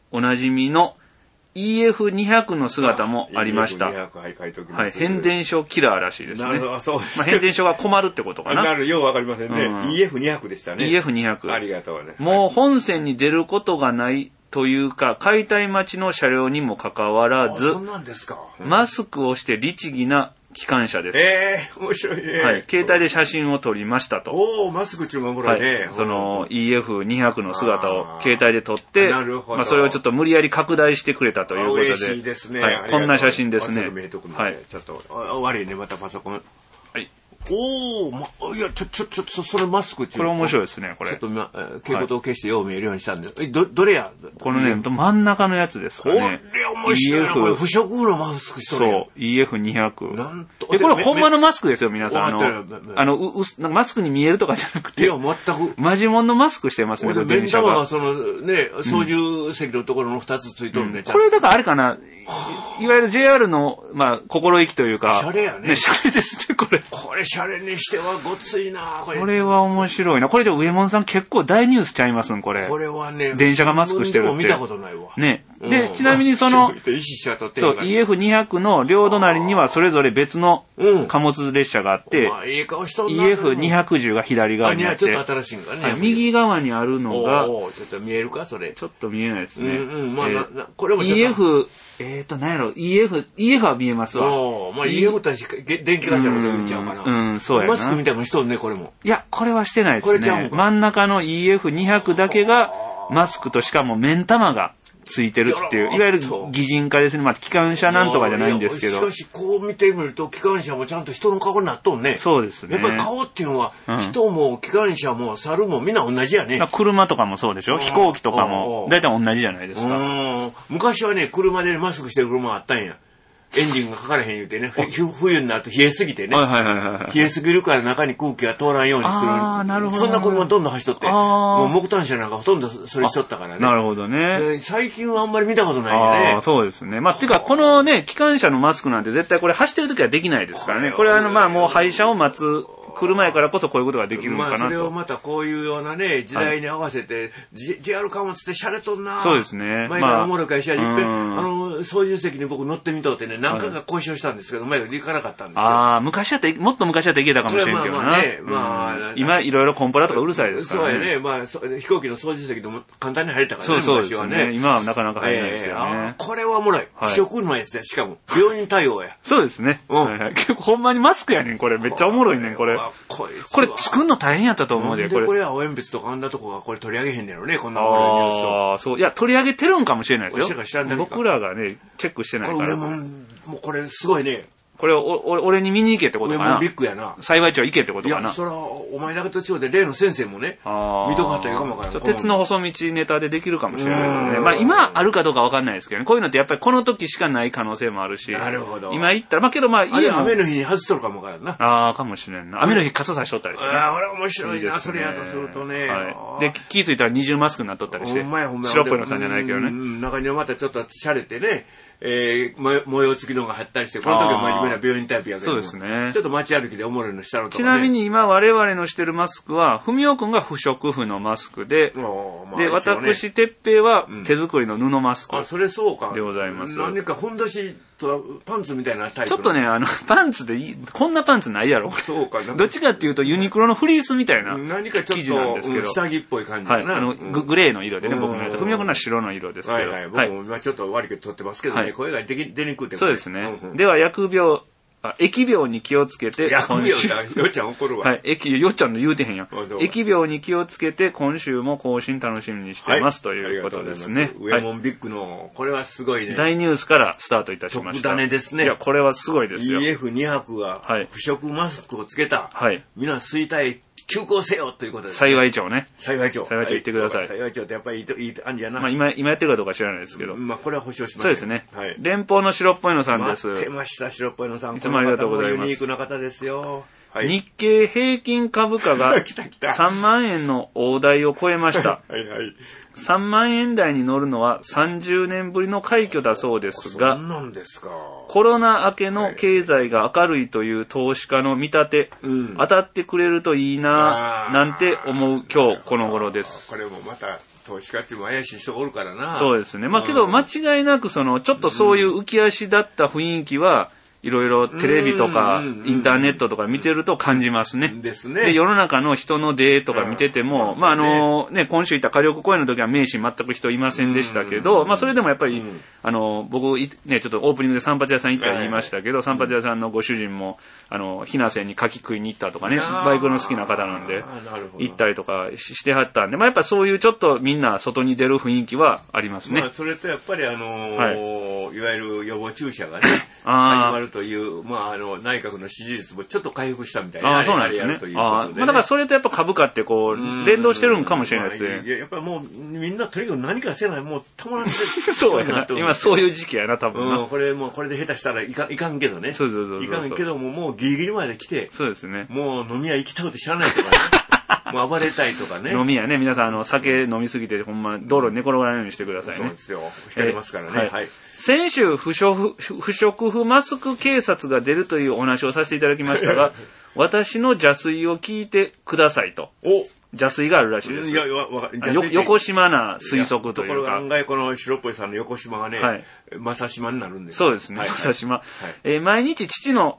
[SPEAKER 2] おなじみの EF200 の姿もありました。
[SPEAKER 1] EF200、はい、書いておきます。
[SPEAKER 2] 変電所キラーらしいですね。
[SPEAKER 1] なるほど、そうです。
[SPEAKER 2] 変電所が困るってことかな。
[SPEAKER 1] ようわかりませんね。EF200 でしたね。
[SPEAKER 2] EF200。
[SPEAKER 1] ありがとうね。
[SPEAKER 2] もう本線に出ることがないというか、解体待ちの車両にもかかわらず、
[SPEAKER 1] そんなんですか。
[SPEAKER 2] マスクをして律儀な機関車です。
[SPEAKER 1] 面白いね。
[SPEAKER 2] はい。携帯で写真を撮りましたと。
[SPEAKER 1] マスク注文ぐらいね。
[SPEAKER 2] その EF200 の姿を携帯で撮って、
[SPEAKER 1] なるほど。
[SPEAKER 2] それをちょっと無理やり拡大してくれたということで。
[SPEAKER 1] 嬉しいですね。
[SPEAKER 2] はい。こんな写真ですね。
[SPEAKER 1] はい。ちょっと、悪いね、またパソコン。
[SPEAKER 2] はい。
[SPEAKER 1] いや、ちょっと、それマスク
[SPEAKER 2] これ面白いですね、これ。
[SPEAKER 1] ちょっと、蛍光灯を消してよう見えるようにしたんで。どれや
[SPEAKER 2] このね、真ん中のやつですかね。
[SPEAKER 1] これ面白いな。これ不織布のマスクしとる。
[SPEAKER 2] そう、EF200。これほんまのマスクですよ、皆さん。マスクに見えるとかじゃなくて。
[SPEAKER 1] いや、全く。
[SPEAKER 2] マジモンのマスクしてますね、これ
[SPEAKER 1] 電車が。操縦席のところの2つついとるね。
[SPEAKER 2] これだからあれかな、いわゆる JR の、心意気というか。
[SPEAKER 1] シャレやね。
[SPEAKER 2] シャレですね、これ。
[SPEAKER 1] これシャレにしてはごついな、
[SPEAKER 2] これは面白いな。これじゃ上門さん結構大ニュースちゃいますん、これ。
[SPEAKER 1] これはね、
[SPEAKER 2] 電車がマスクしてるって。
[SPEAKER 1] 見たことないわ。
[SPEAKER 2] ね。で、ちなみにそう、EF200 の両隣にはそれぞれ別の貨物列車があって、EF210 が左側にあって、
[SPEAKER 1] ちょっと新しいんかね。
[SPEAKER 2] 右側にあるのが、
[SPEAKER 1] ちょっと見えるか、それ。
[SPEAKER 2] ちょっと見えないですね。
[SPEAKER 1] これもちょっと。
[SPEAKER 2] 何やろ、EF は見えますわ。
[SPEAKER 1] EF と電気会社のこと言っちゃうかな。
[SPEAKER 2] そうやな。
[SPEAKER 1] マスクみたいなのしとんね、これも。
[SPEAKER 2] いや、これはしてないですね。真ん中の EF200 だけが、マスクとしかも目ん玉がついてるっていう、いわゆる擬人化ですね。機関車なんとかじゃないんですけど。
[SPEAKER 1] しかし、こう見てみると、機関車もちゃんと人の顔になっとんね。
[SPEAKER 2] そうですね。
[SPEAKER 1] やっぱり顔っていうのは、人も機関車も猿もみんな同じやね。
[SPEAKER 2] 車とかもそうでしょ。飛行機とかも、だいたい同じじゃないですか。
[SPEAKER 1] 昔はね、車でマスクしてる車あったんや。エンジンがかからへん言うてね、冬になると冷えすぎてね。冷えすぎるから中に空気が通らんようにする。
[SPEAKER 2] なるほど。
[SPEAKER 1] そんな車どんどん走っとって。もう木炭車なんかほとんどそれしとったからね。
[SPEAKER 2] なるほどね。
[SPEAKER 1] 最近はあんまり見たことないよね。
[SPEAKER 2] そうですね。っていうか、このね、機関車のマスクなんて絶対これ走ってる時はできないですからね。これはもう廃車を待つ。来る前からこそこういうことができるのかなと。
[SPEAKER 1] それをまたこういうようなね、時代に合わせて、JR 貨物ってシャレとんな。
[SPEAKER 2] そうですね。
[SPEAKER 1] 前からおもろい会社にいっぺん、操縦席に僕乗ってみとってね、何回か交渉したんですけど、前から行かなかったんですよ。
[SPEAKER 2] 昔だって、もっと昔だって行けたかもしれんけどな。今、いろいろコンプラとかうるさいですからね。
[SPEAKER 1] そうやね。飛行機の操縦席でも簡単に入れたからね、
[SPEAKER 2] 昔はね。今はなかなか入れないですよね。
[SPEAKER 1] これはおもろい。不織布のやつや、しかも。病人対応や。
[SPEAKER 2] そうですね。結構ほんまにマスクやねん、これ。めっちゃおもろいねん、これ。これ作んの大変やったと思うで、
[SPEAKER 1] これ。これは青鉛筆とかあんなとこがこれ取り上げへんねやろね、こんなものニュースを。
[SPEAKER 2] そう。いや、取り上げてるんかもしれないですよ。
[SPEAKER 1] 知らんだけか。
[SPEAKER 2] 僕らがね、チェックしてないから。
[SPEAKER 1] もうこれすごいね。
[SPEAKER 2] これ俺に見に行けってことかな。
[SPEAKER 1] ビッグやな。
[SPEAKER 2] 幸町行けってことかな。
[SPEAKER 1] いや、そら、お前だけと違うで、例の先生もね、見とかったらいいかもわからん。
[SPEAKER 2] 鉄の細道ネタでできるかもしれないですね。今あるかどうかわかんないですけどね。こういうのってやっぱりこの時しかない可能性もあるし。
[SPEAKER 1] なるほど。
[SPEAKER 2] 今行ったら、けど
[SPEAKER 1] 家も。雨の日に外しとるかもわからんな。
[SPEAKER 2] かもしれんな。雨の日傘差しとったりしてね。
[SPEAKER 1] これ面白いな、それやとするとね。
[SPEAKER 2] で、気づいたら二重マスクになっとったりして。白っぽいのさんじゃないけどね。
[SPEAKER 1] 中にはまたちょっとシャレてね。模様付きのが貼ったりして、この時は真面目な病院タイプやけど。
[SPEAKER 2] そうですね。
[SPEAKER 1] ちょっと街歩きでおもろいのしたのとか、ね。
[SPEAKER 2] ちなみに今我々のしてるマスクは、ふみおくんが不織布のマスクで、で、私、てっぺいは手作りの布マスク。
[SPEAKER 1] それそうか。
[SPEAKER 2] でございます。
[SPEAKER 1] 何かふんどしとパンツみたいなタイプ。
[SPEAKER 2] ちょっとね、パンツでこんなパンツないやろ。
[SPEAKER 1] そうかな。
[SPEAKER 2] どっちかっていうとユニクロのフリースみたいな
[SPEAKER 1] 何かちょっ
[SPEAKER 2] 生地なんですけど。
[SPEAKER 1] 下着っぽい感じだな。
[SPEAKER 2] グレーの色でね、僕のやつ。ふみおくんは白の色ですけど。
[SPEAKER 1] 僕も今ちょっと悪く撮ってますけどね、声が出にくいって
[SPEAKER 2] そうですね。では、疫病に気をつけて、
[SPEAKER 1] 疫病だ。よっちゃん怒るわ。
[SPEAKER 2] はい。よっちゃんの言うてへんやん。疫病に気をつけて、今週も更新楽しみにしてます、ということですね。
[SPEAKER 1] 上門ビッグの、これはすごいね。
[SPEAKER 2] 大ニュースからスタートいたしました。
[SPEAKER 1] 特ダネですね。
[SPEAKER 2] いや、これはすごいですよ。
[SPEAKER 1] EF200 が、不織布マスクをつけた。
[SPEAKER 2] はい。
[SPEAKER 1] 皆衰退休校せよということです。
[SPEAKER 2] 幸い町ね。
[SPEAKER 1] 幸い町
[SPEAKER 2] 行ってください。
[SPEAKER 1] 幸い町ってやっぱりいい感じやな。
[SPEAKER 2] 今やってるかどうか知らないですけど。
[SPEAKER 1] これは保証します。
[SPEAKER 2] そうですね。連邦の白っぽいのさんです。
[SPEAKER 1] 待ってました、白っぽいのさん。
[SPEAKER 2] いつもありがとうございます。
[SPEAKER 1] ユニークな方ですよ。
[SPEAKER 2] 日経平均株価が3万円の大台を超えました。3万円台に乗るのは30年ぶりの快挙だそうですが、コロナ明けの経済が明るいという投資家の見立て、当たってくれるといいな、なんて思う今日この頃です。
[SPEAKER 1] これもまた投資家っていうのも怪しい人がおるからな。
[SPEAKER 2] そうですね。まあけど間違いなくちょっとそういう浮き足だった雰囲気はいろいろテレビとかインターネットとか見てると感じますね。
[SPEAKER 1] ですね。
[SPEAKER 2] で、世の中の人の出とか見てても、まあ今週行った火力公演の時は名刺全く人いませんでしたけど、まあそれでもやっぱり、僕ね、ちょっとオープニングで散髪屋さん行ったら言いましたけど、散髪屋さんのご主人も、ひなせに柿食いに行ったとかね、バイクの好きな方なんで、行ったりとかしてはったんで、まあやっぱそういうちょっとみんな外に出る雰囲気はありますね。
[SPEAKER 1] まあそれとやっぱりいわゆる予防注射がね、始まるという、まあ内閣の支持率もちょっと回復したみたいな。
[SPEAKER 2] そうなんですね。まあだからそれとやっぱ株価ってこう、連動してるんかもしれないですね。
[SPEAKER 1] やっぱりもうみんなとにかく何かせない、もうたまらんで
[SPEAKER 2] そうやな。今そういう時期やな、多分な。
[SPEAKER 1] これで下手したらいかんけどね。
[SPEAKER 2] そう
[SPEAKER 1] いかんけどもうギリギリまで来て、
[SPEAKER 2] そうですね。
[SPEAKER 1] もう飲み屋行きたくて知らないとかね。もう暴れたいとかね。
[SPEAKER 2] 飲み屋ね、皆さん酒飲みすぎてほんま道路に寝転がらないようにしてくださいね。
[SPEAKER 1] そうですよ。光りますからね。はい。
[SPEAKER 2] 先週不織布マスク警察が出るというお話をさせていただきましたが、私の邪推を聞いてくださいと。邪推があるらしいです。横島な推測というか。ところが
[SPEAKER 1] 案外この白っぽいさんの横島がね、正島になるんです。
[SPEAKER 2] そうですね、正島。毎日父の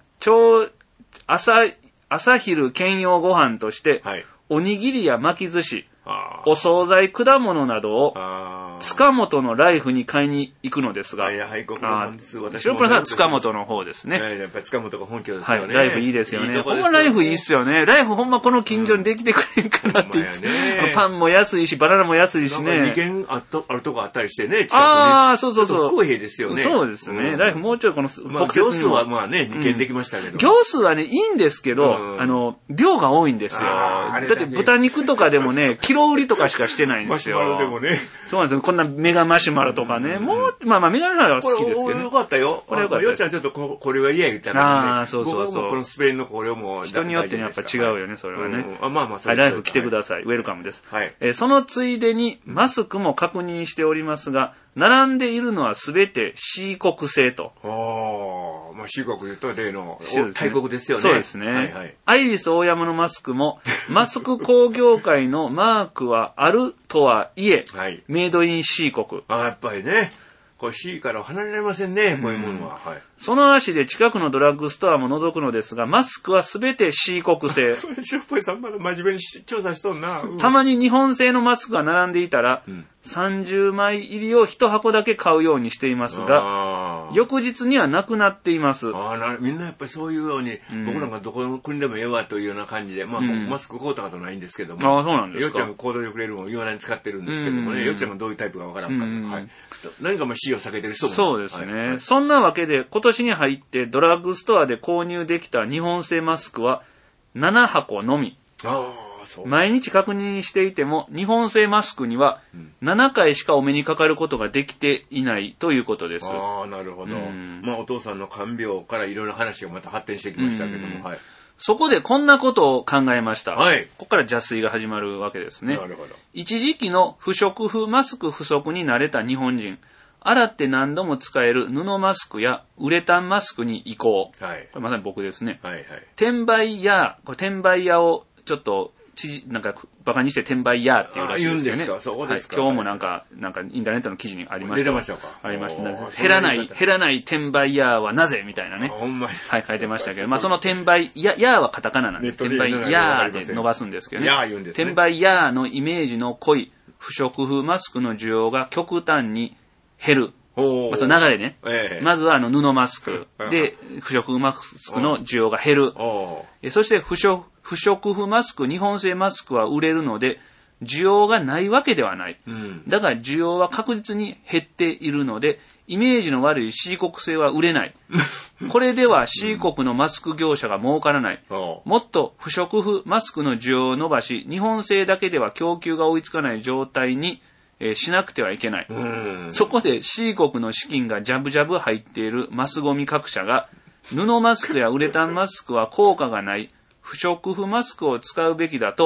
[SPEAKER 2] 朝昼兼用ご飯として、おにぎりや巻き寿司、お惣菜果物などを塚本のライフに買いに行くのですが、白黒さんは塚本の方ですね。
[SPEAKER 1] やっぱり塚本が本拠ですよね。
[SPEAKER 2] ライフいいですよね。ほんまライフいいっすよね。ライフほんまこの近所にできてくれんかなって言って、パンも安いしバナナも安いしね。
[SPEAKER 1] 2軒あるとこあったりしてね。
[SPEAKER 2] そうそうそう。
[SPEAKER 1] 不公平ですよね。
[SPEAKER 2] そうですね。ライフもうちょいこの
[SPEAKER 1] 行数はまあね2軒できましたけど。
[SPEAKER 2] 行数はねいいんですけど、量が多いんですよ。だって豚肉とかでもねキロ売りとかしかしてないんですよ。
[SPEAKER 1] マシュマロでもね。
[SPEAKER 2] そうなんですよ。こんなメガマシュマロとかね。もう、まあメガマシュマロは好きですけどね。
[SPEAKER 1] これよかったよ。これよかった。よっちゃんちょっとこれは嫌言ったらね。
[SPEAKER 2] そう。
[SPEAKER 1] 僕はもうこのスペインのこれをもう。
[SPEAKER 2] 人によってね、やっぱ違うよね、それはね。
[SPEAKER 1] まあ、
[SPEAKER 2] ライフ来てください。ウェルカムです。そのついでに、マスクも確認しておりますが、並んでいるのはすべて C 国製と。
[SPEAKER 1] まあ C 国言うと例の大国ですよね。
[SPEAKER 2] そうですね。アイリスオーヤマのマスクも、マスク工業界のマークはあるとはいえ、メイドイン C 国。
[SPEAKER 1] やっぱりね。これ C から離れられませんね、こういうものは。
[SPEAKER 2] その足で近くのドラッグストアも覗くのですが、マスクはすべて C 国製。
[SPEAKER 1] 白っぽいさんまだ真面目に調査しとんな。
[SPEAKER 2] たまに日本製のマスクが並んでいたら、30枚入りを1箱だけ買うようにしていますが、翌日にはなくなっています。
[SPEAKER 1] みんなやっぱりそういうように、僕なんかどこの国でもええわというような感じで、まあマスク買うたことないんですけども。
[SPEAKER 2] そうなんですか。
[SPEAKER 1] よっちゃんが行動力レールも言わないに使ってるんですけどもね、よっちゃんがどういうタイプかわからんから。何かも C を避けてる人も。
[SPEAKER 2] そうですね。そんなわけで、今年に入ってドラッグストアで購入できた日本製マスクは7箱のみ。毎日確認していても、日本製マスクには7回しかお目にかかることができていないということです。
[SPEAKER 1] なるほど。まあお父さんの看病からいろいろ話がまた発展してきましたけども。
[SPEAKER 2] そこでこんなことを考えました。
[SPEAKER 1] こ
[SPEAKER 2] ここから邪推が始まるわけですね。
[SPEAKER 1] なるほど。
[SPEAKER 2] 一時期の不織布マスク不足に慣れた日本人。洗って何度も使える布マスクやウレタンマスクに移行。これまさに僕ですね。転売屋をちょっとなんかバカにして転売屋っていうらしいですけどね。今日もなんかインターネットの記事にありました。
[SPEAKER 1] 出てましたか。
[SPEAKER 2] ありました。減らない転売屋はなぜみたいなね。書いてましたけど、まあその転売屋はカタカナなんで転売屋で伸ばすんですけどね。転売屋のイメージの濃い不織布マスクの需要が極端に減る。その流れね。まずは布マスクで不織布マスクの需要が減る。そして不織布マスク、日本製マスクは売れるので、需要がないわけではない。だが需要は確実に減っているので、イメージの悪い C 国製は売れない。これでは C 国のマスク業者が儲からない。もっと不織布マスクの需要を伸ばし、日本製だけでは供給が追いつかない状態にしなくてはいけない。そこで C 国の資金がジャブジャブ入っているマスゴミ各社が、布マスクやウレタンマスクは効果がない不織布マスクを使うべきだと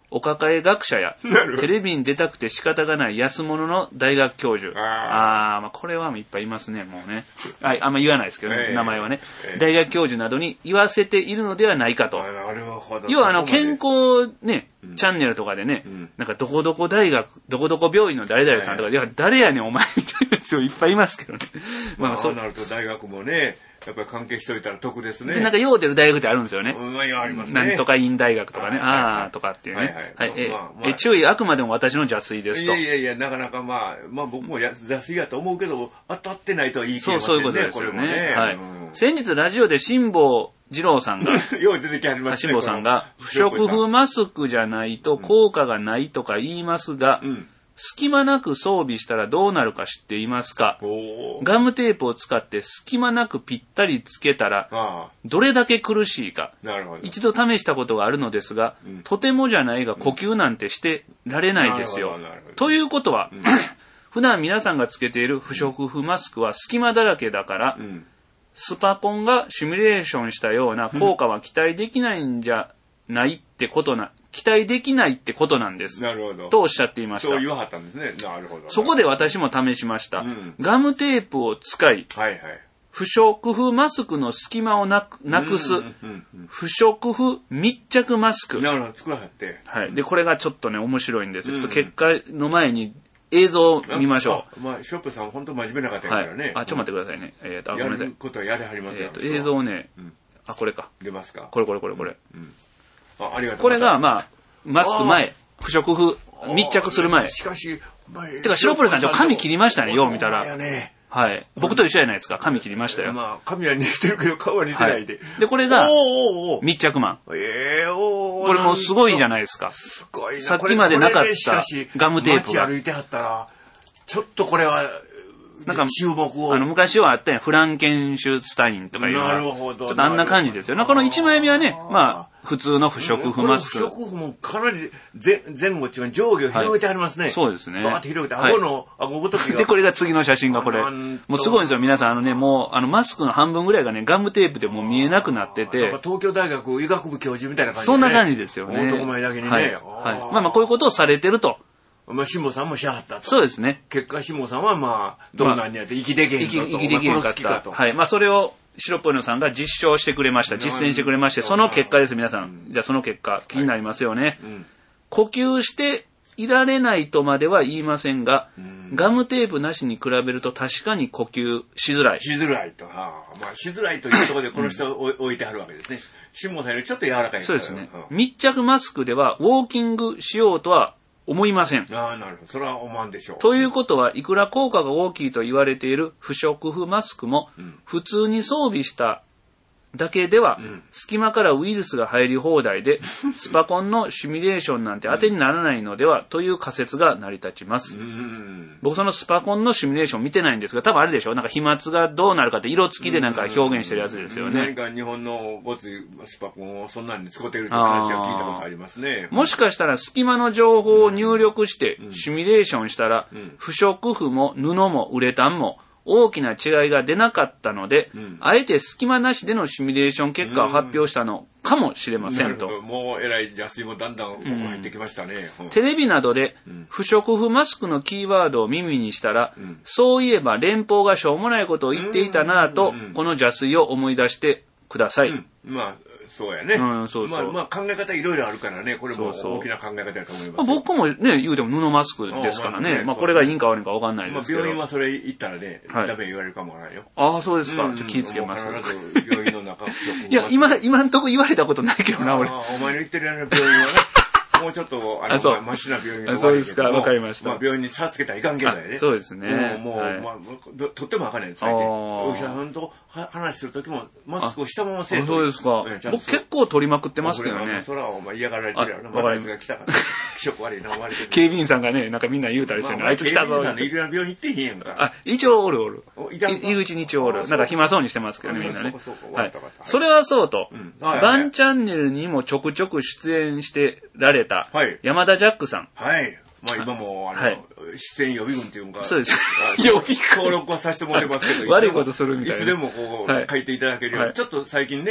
[SPEAKER 2] お抱え学者や、テレビに出たくて仕方がない安物の大学教授。まあこれはいっぱいいますね、もうね。あんま言わないですけどね、名前はね。大学教授などに言わせているのではないかと。要は健康ね、チャンネルとかでね、なんかどこどこ大学、どこどこ病院の誰々さんとか、いや、誰やねんお前みたいな人いっぱいいますけどね。
[SPEAKER 1] まあそうなると大学もね、やっぱり関係しといたら得ですね。
[SPEAKER 2] で、なんかよう出る大学ってあるんですよね。
[SPEAKER 1] ありますね。
[SPEAKER 2] なんとか院大学とかね。とかっていうね。注意、あくまでも私の邪推ですと。
[SPEAKER 1] いや、なかなかまあ僕も邪推やと思うけど、当たってないとは言い切れませんね。
[SPEAKER 2] そういうことですよね。はい。先日ラジオで辛坊二郎さんが、
[SPEAKER 1] よう出てきはりましたね。
[SPEAKER 2] 辛坊さんが、不織布マスクじゃないと効果がないとか言いますが、隙間なく装備したらどうなるか知っていますか？ガムテープを使って隙間なくぴったりつけたらどれだけ苦しいか。一度試したことがあるのですが、とてもじゃないが呼吸なんてしてられないですよ。ということは、普段皆さんがつけている不織布マスクは隙間だらけだから、スパコンがシミュレーションしたような効果は期待できないんじゃないってこと期待できないってことなんです。
[SPEAKER 1] なるほど。
[SPEAKER 2] とおっしゃっていました。
[SPEAKER 1] そう言わはったんですね。なるほど。
[SPEAKER 2] そこで私も試しました。ガムテープを使い、不織布マスクの隙間をなくす、不織布密着マスク。
[SPEAKER 1] なるほど、作らはって。
[SPEAKER 2] はい。で、これがちょっとね、面白いんですよ。ちょっと結果の前に映像を見ましょう。
[SPEAKER 1] まあ、ショップさん本当真面目な方やからね。
[SPEAKER 2] ちょっと待ってくださいね。ごめんなさい。
[SPEAKER 1] やることはやれはりますよ。
[SPEAKER 2] 映像をね、これか。
[SPEAKER 1] 出ますか？
[SPEAKER 2] これ。
[SPEAKER 1] ありがとうございます。
[SPEAKER 2] これが、まあ、マスク前、不織布密着する前。
[SPEAKER 1] しかし、
[SPEAKER 2] てか、白ポリさん、髪切りましたね、よう見たら。はい。僕と一緒じゃないですか、髪切りましたよ。
[SPEAKER 1] まあ、髪は似てるけど、顔は似てないで。
[SPEAKER 2] で、これが、密着マン。これもすごいじゃないですか。
[SPEAKER 1] すごいな。
[SPEAKER 2] さっきまでなかったガムテープが。
[SPEAKER 1] 街歩いてはったら、ちょっとこれは、
[SPEAKER 2] なんか、
[SPEAKER 1] 注目を。
[SPEAKER 2] 昔はあったやん、フランケンシュスタインとかいうのは。
[SPEAKER 1] なるほど。
[SPEAKER 2] ちょっとあんな感じですよね。この1枚目はね、まあ、普通の不織布マスク。
[SPEAKER 1] 不織布もかなり前後上下を広げてありますね。
[SPEAKER 2] そうですね。
[SPEAKER 1] バーッと広げて、顎ごときが。
[SPEAKER 2] で、これが次の写真がこれ。もうすごいんですよ、皆さん。もう、マスクの半分ぐらいがね、ガムテープでもう見えなくなってて。
[SPEAKER 1] 東京大学医学部教授みたいな感じ
[SPEAKER 2] で。そんな感じですよね。
[SPEAKER 1] 男前だけにね。
[SPEAKER 2] まあこういうことをされてると。
[SPEAKER 1] まあ、辛坊さんもしはったと。
[SPEAKER 2] そうですね。
[SPEAKER 1] 結果、辛坊さんはまあ、どうなんやって、息できへんかと。
[SPEAKER 2] 息できへんかった。はい。まあ、それを、白っぽいのさんが実証してくれました。実践してくれまして、その結果です、皆さん。じゃあ、その結果、気になりますよね。呼吸していられないとまでは言いませんが、ガムテープなしに比べると確かに呼吸しづらい。
[SPEAKER 1] しづらいと。まあ、しづらいというところで、この人を置いてはるわけですね。辛坊さんよりちょっと柔らかい。
[SPEAKER 2] そうですね。密着マスクでは、ウォーキングしようとは、思いません。
[SPEAKER 1] なるほど。それは思わんでしょう。
[SPEAKER 2] ということは、いくら効果が大きいと言われている不織布マスクも、普通に装備しただけでは、隙間からウイルスが入り放題で、スパコンのシミュレーションなんて当てにならないのではという仮説が成り立ちます。僕そのスパコンのシミュレーション見てないんですが、多分あれでしょ、なんか飛沫がどうなるかって色付きでなんか表現してるやつですよね。
[SPEAKER 1] 何か日本のごついスパコンをそんなに使っているという話は聞いたことありますね。
[SPEAKER 2] もしかしたら隙間の情報を入力してシミュレーションしたら、不織布も布もウレタンも大きな違いが出なかったので、あえて隙間なしでのシミュレーション結果を発表したのかもしれませんと。
[SPEAKER 1] もうえらい邪推もだんだん入ってきましたね。
[SPEAKER 2] テレビなどで不織布マスクのキーワードを耳にしたら、そういえば連邦がしょうもないことを言っていたなぁと、この邪推を思い出してください。
[SPEAKER 1] まあそうやね。まあ考え方いろいろあるからね、これも大きな考え方だと思います。
[SPEAKER 2] 僕もね、言うても布マスクですからね。まあこれがいいんか悪いんか分かんないですけど。
[SPEAKER 1] 病院はそれ言ったらね、ダメ言われるかもわからないよ。
[SPEAKER 2] ああ、そうですか。ちょっと気ぃつけます。
[SPEAKER 1] 必ず病院の中、
[SPEAKER 2] いや、今んとこ言われたことないけどな、俺。
[SPEAKER 1] お前の言ってるような病院はね。もうちょっと、マシな病院が
[SPEAKER 2] そうですか、わかりました。
[SPEAKER 1] まあ、病院に差つけたらいかんけどね。
[SPEAKER 2] そうですね。
[SPEAKER 1] もう、とってもわかんないです、最近。お医者さんと話するときも、マスクをしたまませえと。
[SPEAKER 2] そうですか。僕結構取りまくってますけどね。
[SPEAKER 1] それはお前嫌がられてるやろな。まだあいつが来たから。気色悪いな、思われてる。
[SPEAKER 2] 警備員さんがね、なんかみんな言うたりしてるあいつ来たぞ。
[SPEAKER 1] 警備員さんね、いくら病院行ってへんやんか。
[SPEAKER 2] 一応おる。入り口に一応おる。なんか暇そうにしてますけどね、みんなね。はい。それはそうと、バンチャンネルにもちょくちょく出演してられた、山田ジャックさん。
[SPEAKER 1] はい。まあ今も、出演予備軍っていうのが、
[SPEAKER 2] そうです。
[SPEAKER 1] 予備軍登録はさせてもらってますけど、
[SPEAKER 2] 悪いことするみたいな。
[SPEAKER 1] いつでもこう、書いていただけるように、ちょっと最近ね、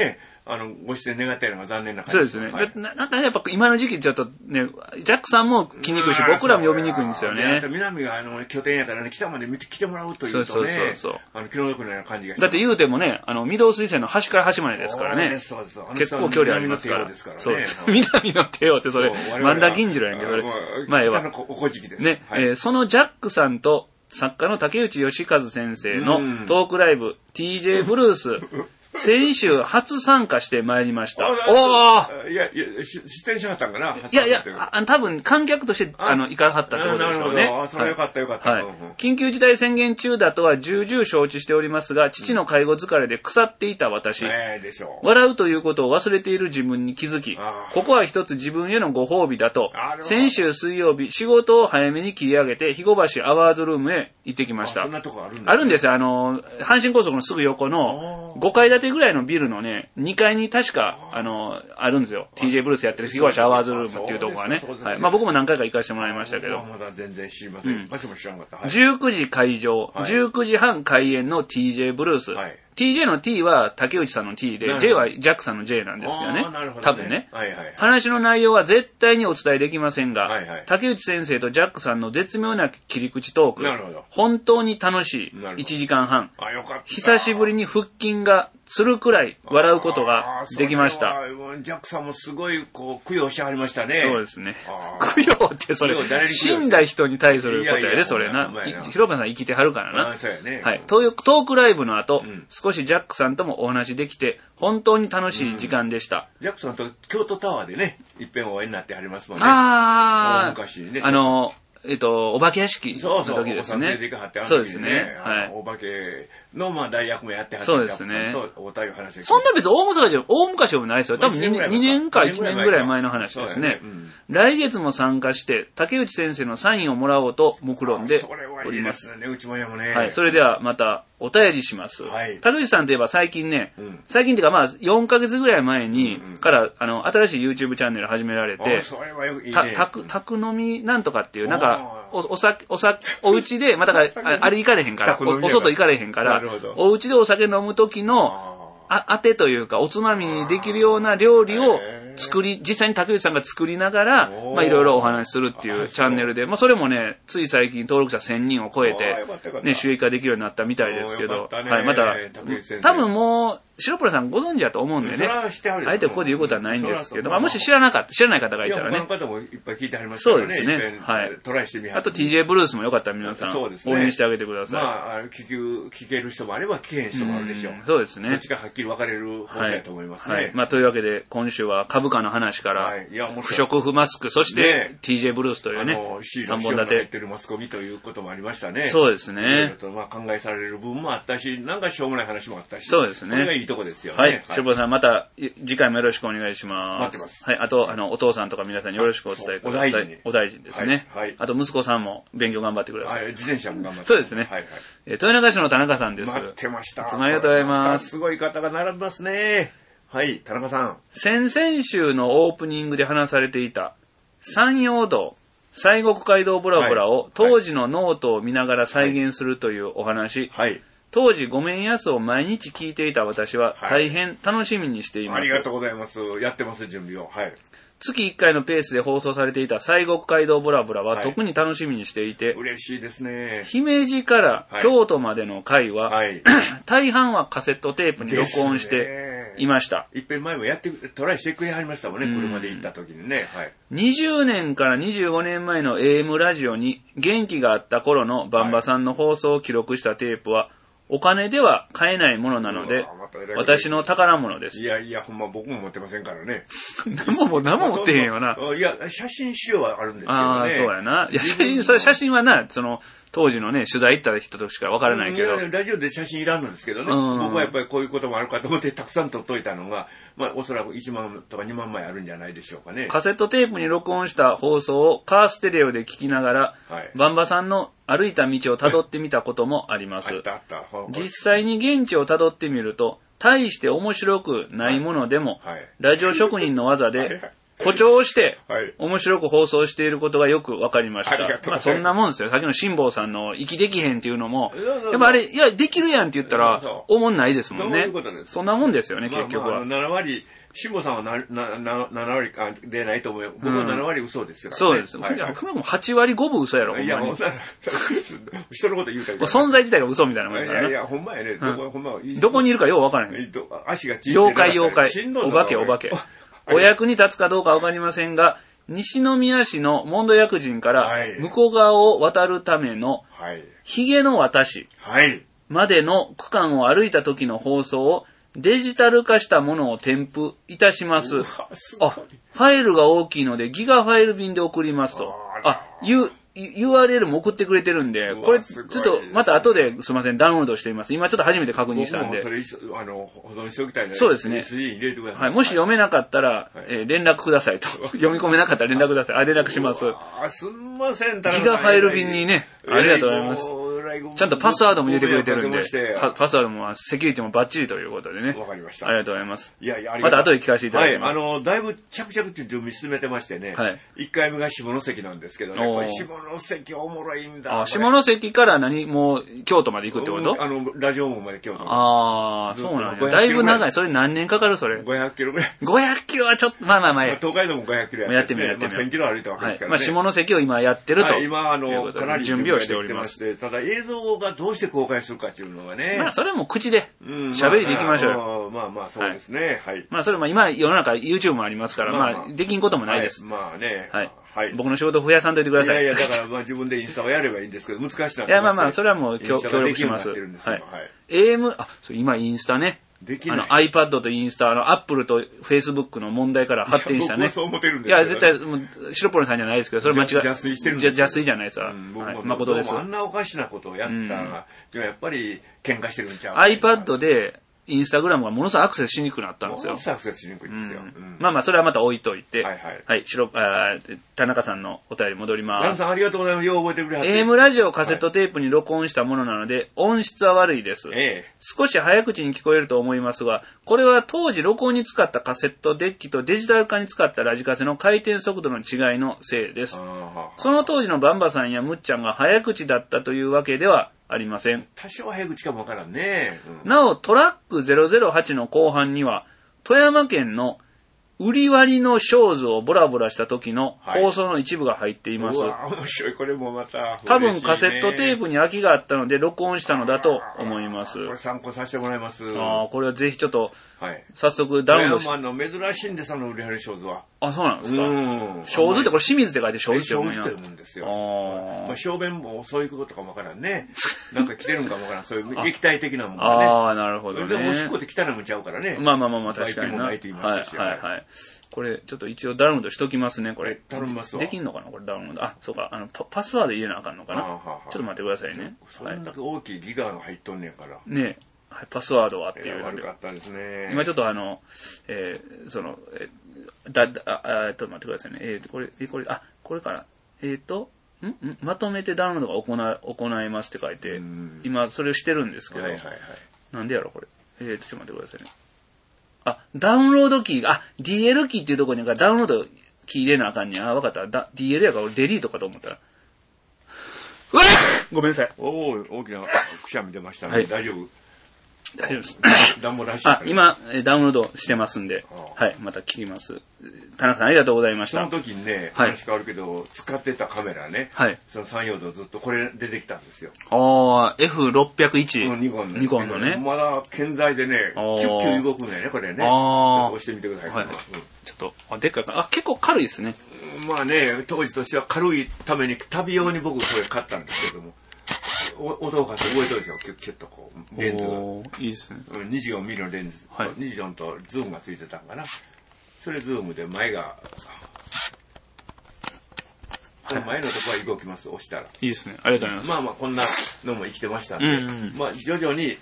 [SPEAKER 1] ご出演願ったような残念な感じ。
[SPEAKER 2] そうですね。はい、なんかやっぱ今の時期ちょっとね、ジャックさんも来にくいし、僕らも呼びにくいんですよね。
[SPEAKER 1] 南が拠点やからね、北まで来てもらうというとね、気の毒な感じがします。
[SPEAKER 2] だって言うてもね、御堂水線の端から端までですからね。結構距離ありますから。そうです。南の帝王ってそれ、万田銀次郎やんけど、前は。ね、そのジャックさんと作家の竹内義和先生のトークライブ、TJ ブルース、先週初参加してまいりました。
[SPEAKER 1] おーいや、出演しなかったんかな。
[SPEAKER 2] いや、多分観客として、行かはったってことでしょうね。
[SPEAKER 1] それはよかったよかった。
[SPEAKER 2] 緊急事態宣言中だとは重々承知しておりますが、父の介護疲れで腐っていた私。笑うということを忘れている自分に気づき、ここは一つ自分へのご褒美だと、先週水曜日、仕事を早めに切り上げて、肥後橋アワーズルームへ行ってきました。
[SPEAKER 1] そんなとこ
[SPEAKER 2] あるんですよ。阪神高速のすぐ横の5階建てぐらいのビルのね、2階に確か、あるんですよ。TJ ブルースやってる肥後橋アワーズルームっていうところがね。はい。まあ僕も何回か行かせてもらいましたけど。
[SPEAKER 1] まだ全然知りません。場所も知らなかった。
[SPEAKER 2] 19時開場、19時半開演の TJ ブルース。TJ の T は竹内さんの T で、J はジャックさんの J なんですけどね。多分ね。話の内容は絶対にお伝えできませんが、竹内先生とジャックさんの絶妙な切り口トーク、本当に楽しい1時間半。久しぶりに腹筋がするくらい笑うことができました。
[SPEAKER 1] ジャックさんもすごい供養しはりましたね。
[SPEAKER 2] そうですね。供養ってそれ、死んだ人に対することやで、それな。広場さん生きてはるからな。はい。トークライブの後、少しジャックさんともお話できて、本当に楽しい時間でした。
[SPEAKER 1] ジャックさんと京都タワーでね、いっぺんお会いになってはりますもんね。昔ね。
[SPEAKER 2] お化け屋敷の時ですね。そうですね。
[SPEAKER 1] はい。お化けの代役もやってはった
[SPEAKER 2] そうですね。
[SPEAKER 1] おたゆ話
[SPEAKER 2] そんな別に大昔でもないですよ。多分2年か1年ぐらい前の話ですね。来月も参加して、竹内先生のサインをもらおうと目論んでおります。はい。それではまたお便りします。竹内さんといえば最近ね、最近っていうかまあ4ヶ月ぐらい前にから新しい YouTube チャンネル始められて、宅飲みなんとかっていうなんかお家で、まあ、だからあれ行かれへんから、お外行かれへんから、お家でお酒飲む時の当てというかおつまみにできるような料理を実際に竹内さんが作りながら、まあいろいろお話しするっていうチャンネルで、まあそれもね、つい最近登録者1000人を超えて、ね、収益化できるようになったみたいですけど、はい、また、多分もう、白プラさんご存知だと思うんでね、あえてここで言うことはないんですけど、まあもし知らない方がいたらね。
[SPEAKER 1] 他の方もいっぱい聞いてはりますからね。
[SPEAKER 2] そうですね。はい。
[SPEAKER 1] トライしてみは
[SPEAKER 2] あと TJ ブルースもよかったら皆さん、応援してあげてください。
[SPEAKER 1] まあ、聞ける人もあれば聞けへん人もあるでしょう。
[SPEAKER 2] そうですね。
[SPEAKER 1] どっちかはっきり分かれる放送だと思いますね。はい。
[SPEAKER 2] まあというわけで、今週は株価の話から、不織布マスク、そして TJ ブルースというね、3本立て。
[SPEAKER 1] やってるマスコミということもありましたね。
[SPEAKER 2] そうですね。
[SPEAKER 1] まあ考えされる部分もあったし、なんかしょうもない話もあったし、
[SPEAKER 2] そうですね。
[SPEAKER 1] それがいいとこですよね。
[SPEAKER 2] はい。白プさん、また次回もよろしくお願いします。
[SPEAKER 1] 待ってます。
[SPEAKER 2] はい。あと、お父さんとか皆さんによろしくお伝えください。お大事にですね。はい。あと、息子さんも勉強頑張ってください。
[SPEAKER 1] 自転車も頑張って。
[SPEAKER 2] そうですね。はい。豊中市の田中さんです。
[SPEAKER 1] 待ってました。
[SPEAKER 2] いつもありがとうございます。
[SPEAKER 1] すごい方が並びますね。はい、田中さん。
[SPEAKER 2] 先々週のオープニングで話されていた、山陽道、西国街道ブラブラを当時のノートを見ながら再現するというお話。はい。当時ごめんやすを毎日聞いていた私は大変楽しみにしています。
[SPEAKER 1] ありがとうございます。やってます、準備を。はい。
[SPEAKER 2] 月1回のペースで放送されていた西国街道ブラブラは特に楽しみにしていて、
[SPEAKER 1] 嬉しいですね。
[SPEAKER 2] 姫路から京都までの回は、大半はカセットテープに録音していました。
[SPEAKER 1] いっぺん前もトライしてくれはりましたもんね、車で行った時にね。はい。
[SPEAKER 2] 20年から25年前の AM ラジオに元気があった頃のバンバさんの放送を記録したテープは、お金では買えないものなので、私の宝物です。
[SPEAKER 1] いやいや、ほんま僕も持ってませんからね。
[SPEAKER 2] 何も持ってへんよな。
[SPEAKER 1] いや、写真資料はあるんですよね。
[SPEAKER 2] ああ、そうやな。いや、写真はな、当時のね、取材行った人としかわからないけど。
[SPEAKER 1] ラジオで写真いらんのですけどね。僕はやっぱりこういうこともあるかと思ってたくさん撮っといたのが、まあおそらく1万とか2万枚あるんじゃないでしょうかね。
[SPEAKER 2] カセットテープに録音した放送をカーステレオで聞きながら、バンバさんの歩いた道を辿ってみたこともあります。実際に現地を辿ってみると、大して面白くないものでも、ラジオ職人の技で、 誇張して、面白く放送していることがよくわかりました。まあそんなもんですよ。さっきの辛坊さんの息できへんっていうのも、やっぱあれ、いや、できるやんって言ったら、おもんないですもんね。そういうことです。そんなもんですよね、結局は。
[SPEAKER 1] 7割、辛坊さんは7割でないと思うよ。僕は7割嘘ですよ。
[SPEAKER 2] そうです。8割5分嘘やろ、
[SPEAKER 1] いや、人のこと言うたら。
[SPEAKER 2] 存在自体が嘘みたいなもん
[SPEAKER 1] だから。いやいや、ほんまやね。
[SPEAKER 2] どこにいるかようわからへん。
[SPEAKER 1] 足が小さい。
[SPEAKER 2] 妖怪。お化け。お役に立つかどうかわかりませんが、西宮市のモンド薬人から向こう側を渡るためのヒゲの私までの区間を歩いた時の放送をデジタル化したものを添付いたします。ファイルが大きいのでギガファイル便で送りますと。URL も送ってくれてるんで、これちょっとまた後ですいません、ダウンロードしています。今ちょっと初めて確認したんで。
[SPEAKER 1] それ保存しておきたいね。
[SPEAKER 2] そうですね。はい、もし読めなかったら、連絡くださいと。読み込めなかったら連絡ください。連絡します。
[SPEAKER 1] すんません、
[SPEAKER 2] ギガファイル便にね、ありがとうございます。ちゃんとパスワードも入れてくれてるんで、パスワードもセキュリティもバッチリということでね。
[SPEAKER 1] わかりました。
[SPEAKER 2] ありがとうございます。また後で聞かせていただきます。
[SPEAKER 1] はい、だいぶ着々と準備進めてましてね、1回目が下関なんですけどね、これ下関おもろいんだ。
[SPEAKER 2] 下関からもう京都まで行くってこと？
[SPEAKER 1] ラジオ網まで京都。
[SPEAKER 2] そうなんだ。だいぶ長い。それ何年かかるそれ。
[SPEAKER 1] 500キロぐらい。
[SPEAKER 2] 500キロはちょっと、まあ。
[SPEAKER 1] 東海道も500キロ
[SPEAKER 2] やってみる。
[SPEAKER 1] 1000キロ歩いたわけですからね。
[SPEAKER 2] 下関を今やってると。
[SPEAKER 1] 今、かなり準備をしておりまして、ただ映像がどうして公開するかっていうのがね。
[SPEAKER 2] まあ、それはもう口で、喋りでいきましょうよ。
[SPEAKER 1] まあ、そうですね。はい。
[SPEAKER 2] まあ、それも今、世の中 YouTube もありますから、まあ、できんこともないです。
[SPEAKER 1] まあね。
[SPEAKER 2] はい。僕の仕事増やさんといてください。
[SPEAKER 1] いや、だから自分でインスタをやればいいんですけど、難しいな。
[SPEAKER 2] いや、まあ、それはもう協力します。はい。AM、今インスタね。iPad とインスタ、Apple と Facebook の問題から発展したね。
[SPEAKER 1] 僕はそう思ってるんです
[SPEAKER 2] いや、絶対、白ポロさんじゃないですけど、それ間違い。
[SPEAKER 1] 邪推してるんです。
[SPEAKER 2] 邪推じゃないですわ。誠です。
[SPEAKER 1] あんなおかしなことをやったら、やっぱり喧嘩してるんちゃう？
[SPEAKER 2] iPad で、インスタグラムがものすごいアクセスしにくくなったんですよ。
[SPEAKER 1] ものすごいアクセスしにくいですよ。
[SPEAKER 2] まあ、それはまた置いといて。はい。田中さんのお便り戻ります。
[SPEAKER 1] 田中さんありがとうございます。よう覚えてくれはって。
[SPEAKER 2] AM ラジオカセットテープに録音したものなので、音質は悪いです。少し早口に聞こえると思いますが、これは当時録音に使ったカセットデッキとデジタル化に使ったラジカセの回転速度の違いのせいです。その当時のバンバさんやムッちゃんが早口だったというわけではありません。
[SPEAKER 1] 多少早口かもわからんね。
[SPEAKER 2] なお、トラック008の後半には、富山県の売り割りのショーズをボラボラした時の放送の一部が入っています。
[SPEAKER 1] 面白い。これもまた、
[SPEAKER 2] 多分カセットテープに空きがあったので録音したのだと思います。
[SPEAKER 1] これ参考させてもらいます。
[SPEAKER 2] これはぜひちょっと、早速ダウンロードして。
[SPEAKER 1] 珍しいんです、売り割りショーズは。
[SPEAKER 2] そうなんですか。ショーズってこれ清水って書いてショーズって
[SPEAKER 1] 読むんや。ショーズって読むんですよ。小便もそういうことかもわからんね。なんか来てるんかもわからん。そういう液体的なもんがね。
[SPEAKER 2] なるほどね。
[SPEAKER 1] でもおしっこって汚いもんちゃうからね。
[SPEAKER 2] まあ、確かにな。
[SPEAKER 1] もないと言いますし。
[SPEAKER 2] これ、ちょっと一応ダウンロードしときますね、これ。
[SPEAKER 1] 頼みますわ。
[SPEAKER 2] できんのかなこれダウンロード。そうか。パスワード入れなあかんのかな。ちょっと待ってくださいね。
[SPEAKER 1] そんだけ大きいギガが入っとんねんから。
[SPEAKER 2] ねパスワードはっていう。
[SPEAKER 1] 悪かったですね。
[SPEAKER 2] 今ちょっとちょっと待ってくださいね。これから。まとめてダウンロードが行えますって書いて、今それをしてるんですけど、なんでやろこれ。ちょっと待ってくださいね。ダウンロードキーが、DL キーっていうところにダウンロードキー入れなあかんねん。わかった。DL やから俺デリートかと思ったら。うわっごめんなさい。
[SPEAKER 1] 大きなくしゃみ出ましたね。大丈夫？
[SPEAKER 2] 大丈夫です。
[SPEAKER 1] 暖房らしい。
[SPEAKER 2] 今、ダウンロードしてますんで、また聞きます。田中さんありがとうございました。
[SPEAKER 1] その時にね、話変わるけど、使ってたカメラね、その山陽道ずっとこれ出てきたんですよ。
[SPEAKER 2] F601。
[SPEAKER 1] ニコンのね。まだ健在でね、キュッキュ動くんだよね、これね。ちょっと押してみてください。
[SPEAKER 2] ちょっと、でっかいか。結構軽いですね。
[SPEAKER 1] まあね、当時としては軽いために、旅用に僕これ買ったんですけども。音がすごいとですよ、キュッキュッとこう、レンズが。
[SPEAKER 2] いいですね。
[SPEAKER 1] 24ミリのレンズ。24とズームがついてたんかな。それズームで前が、この前のとこは動きます、押したら。い
[SPEAKER 2] いですね。ありがとうございます。
[SPEAKER 1] こんなのも生きてましたんで、徐々に、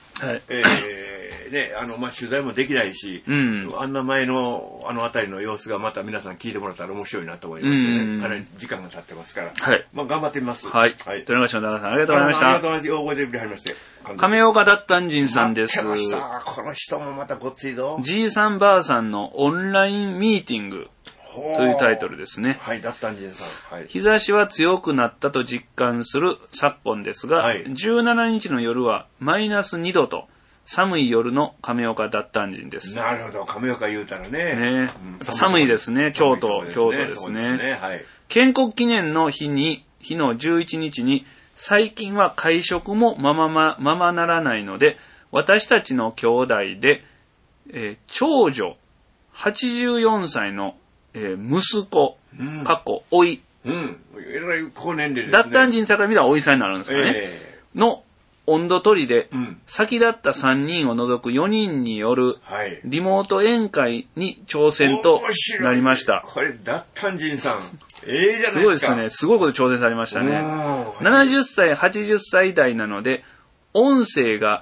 [SPEAKER 1] 取材もできないし、あんな前のあたりの様子がまた皆さん聞いてもらったら面白いなと思いますね。かなり時間が経ってますから。頑張ってみます。
[SPEAKER 2] はい。豊中市の田中さん、ありがとうございました。
[SPEAKER 1] ありがとうございます。覚えてくれはりまして。
[SPEAKER 2] 亀岡だったんじんさんです。
[SPEAKER 1] ました。この人もまたごついぞ。
[SPEAKER 2] じいさんばあさんのオンラインミーティング。 というタイトルですね。
[SPEAKER 1] はい、脱炭人さん。はい。
[SPEAKER 2] 日差しは強くなったと実感する昨今ですが、はい、17日の夜はマイナス2度と、寒い夜の亀岡脱炭人です。
[SPEAKER 1] なるほど、亀岡言うたらね。
[SPEAKER 2] ね、寒いですね、京都ですね。はい、建国記念の日の11日に、最近は会食もままならないので、私たちの兄弟で、長女、84歳の、息子、おい。
[SPEAKER 1] えらい高年齢ですね。
[SPEAKER 2] 脱炭人さんから見たらおいさんになるんですよね。の、温度取りで、先立った3人を除く4人によるリモート宴会に挑戦となりました。
[SPEAKER 1] これ、脱炭人さん。じゃないですか。
[SPEAKER 2] すごいですね。すごいこと挑戦されましたね。70歳、80歳代なので、音声が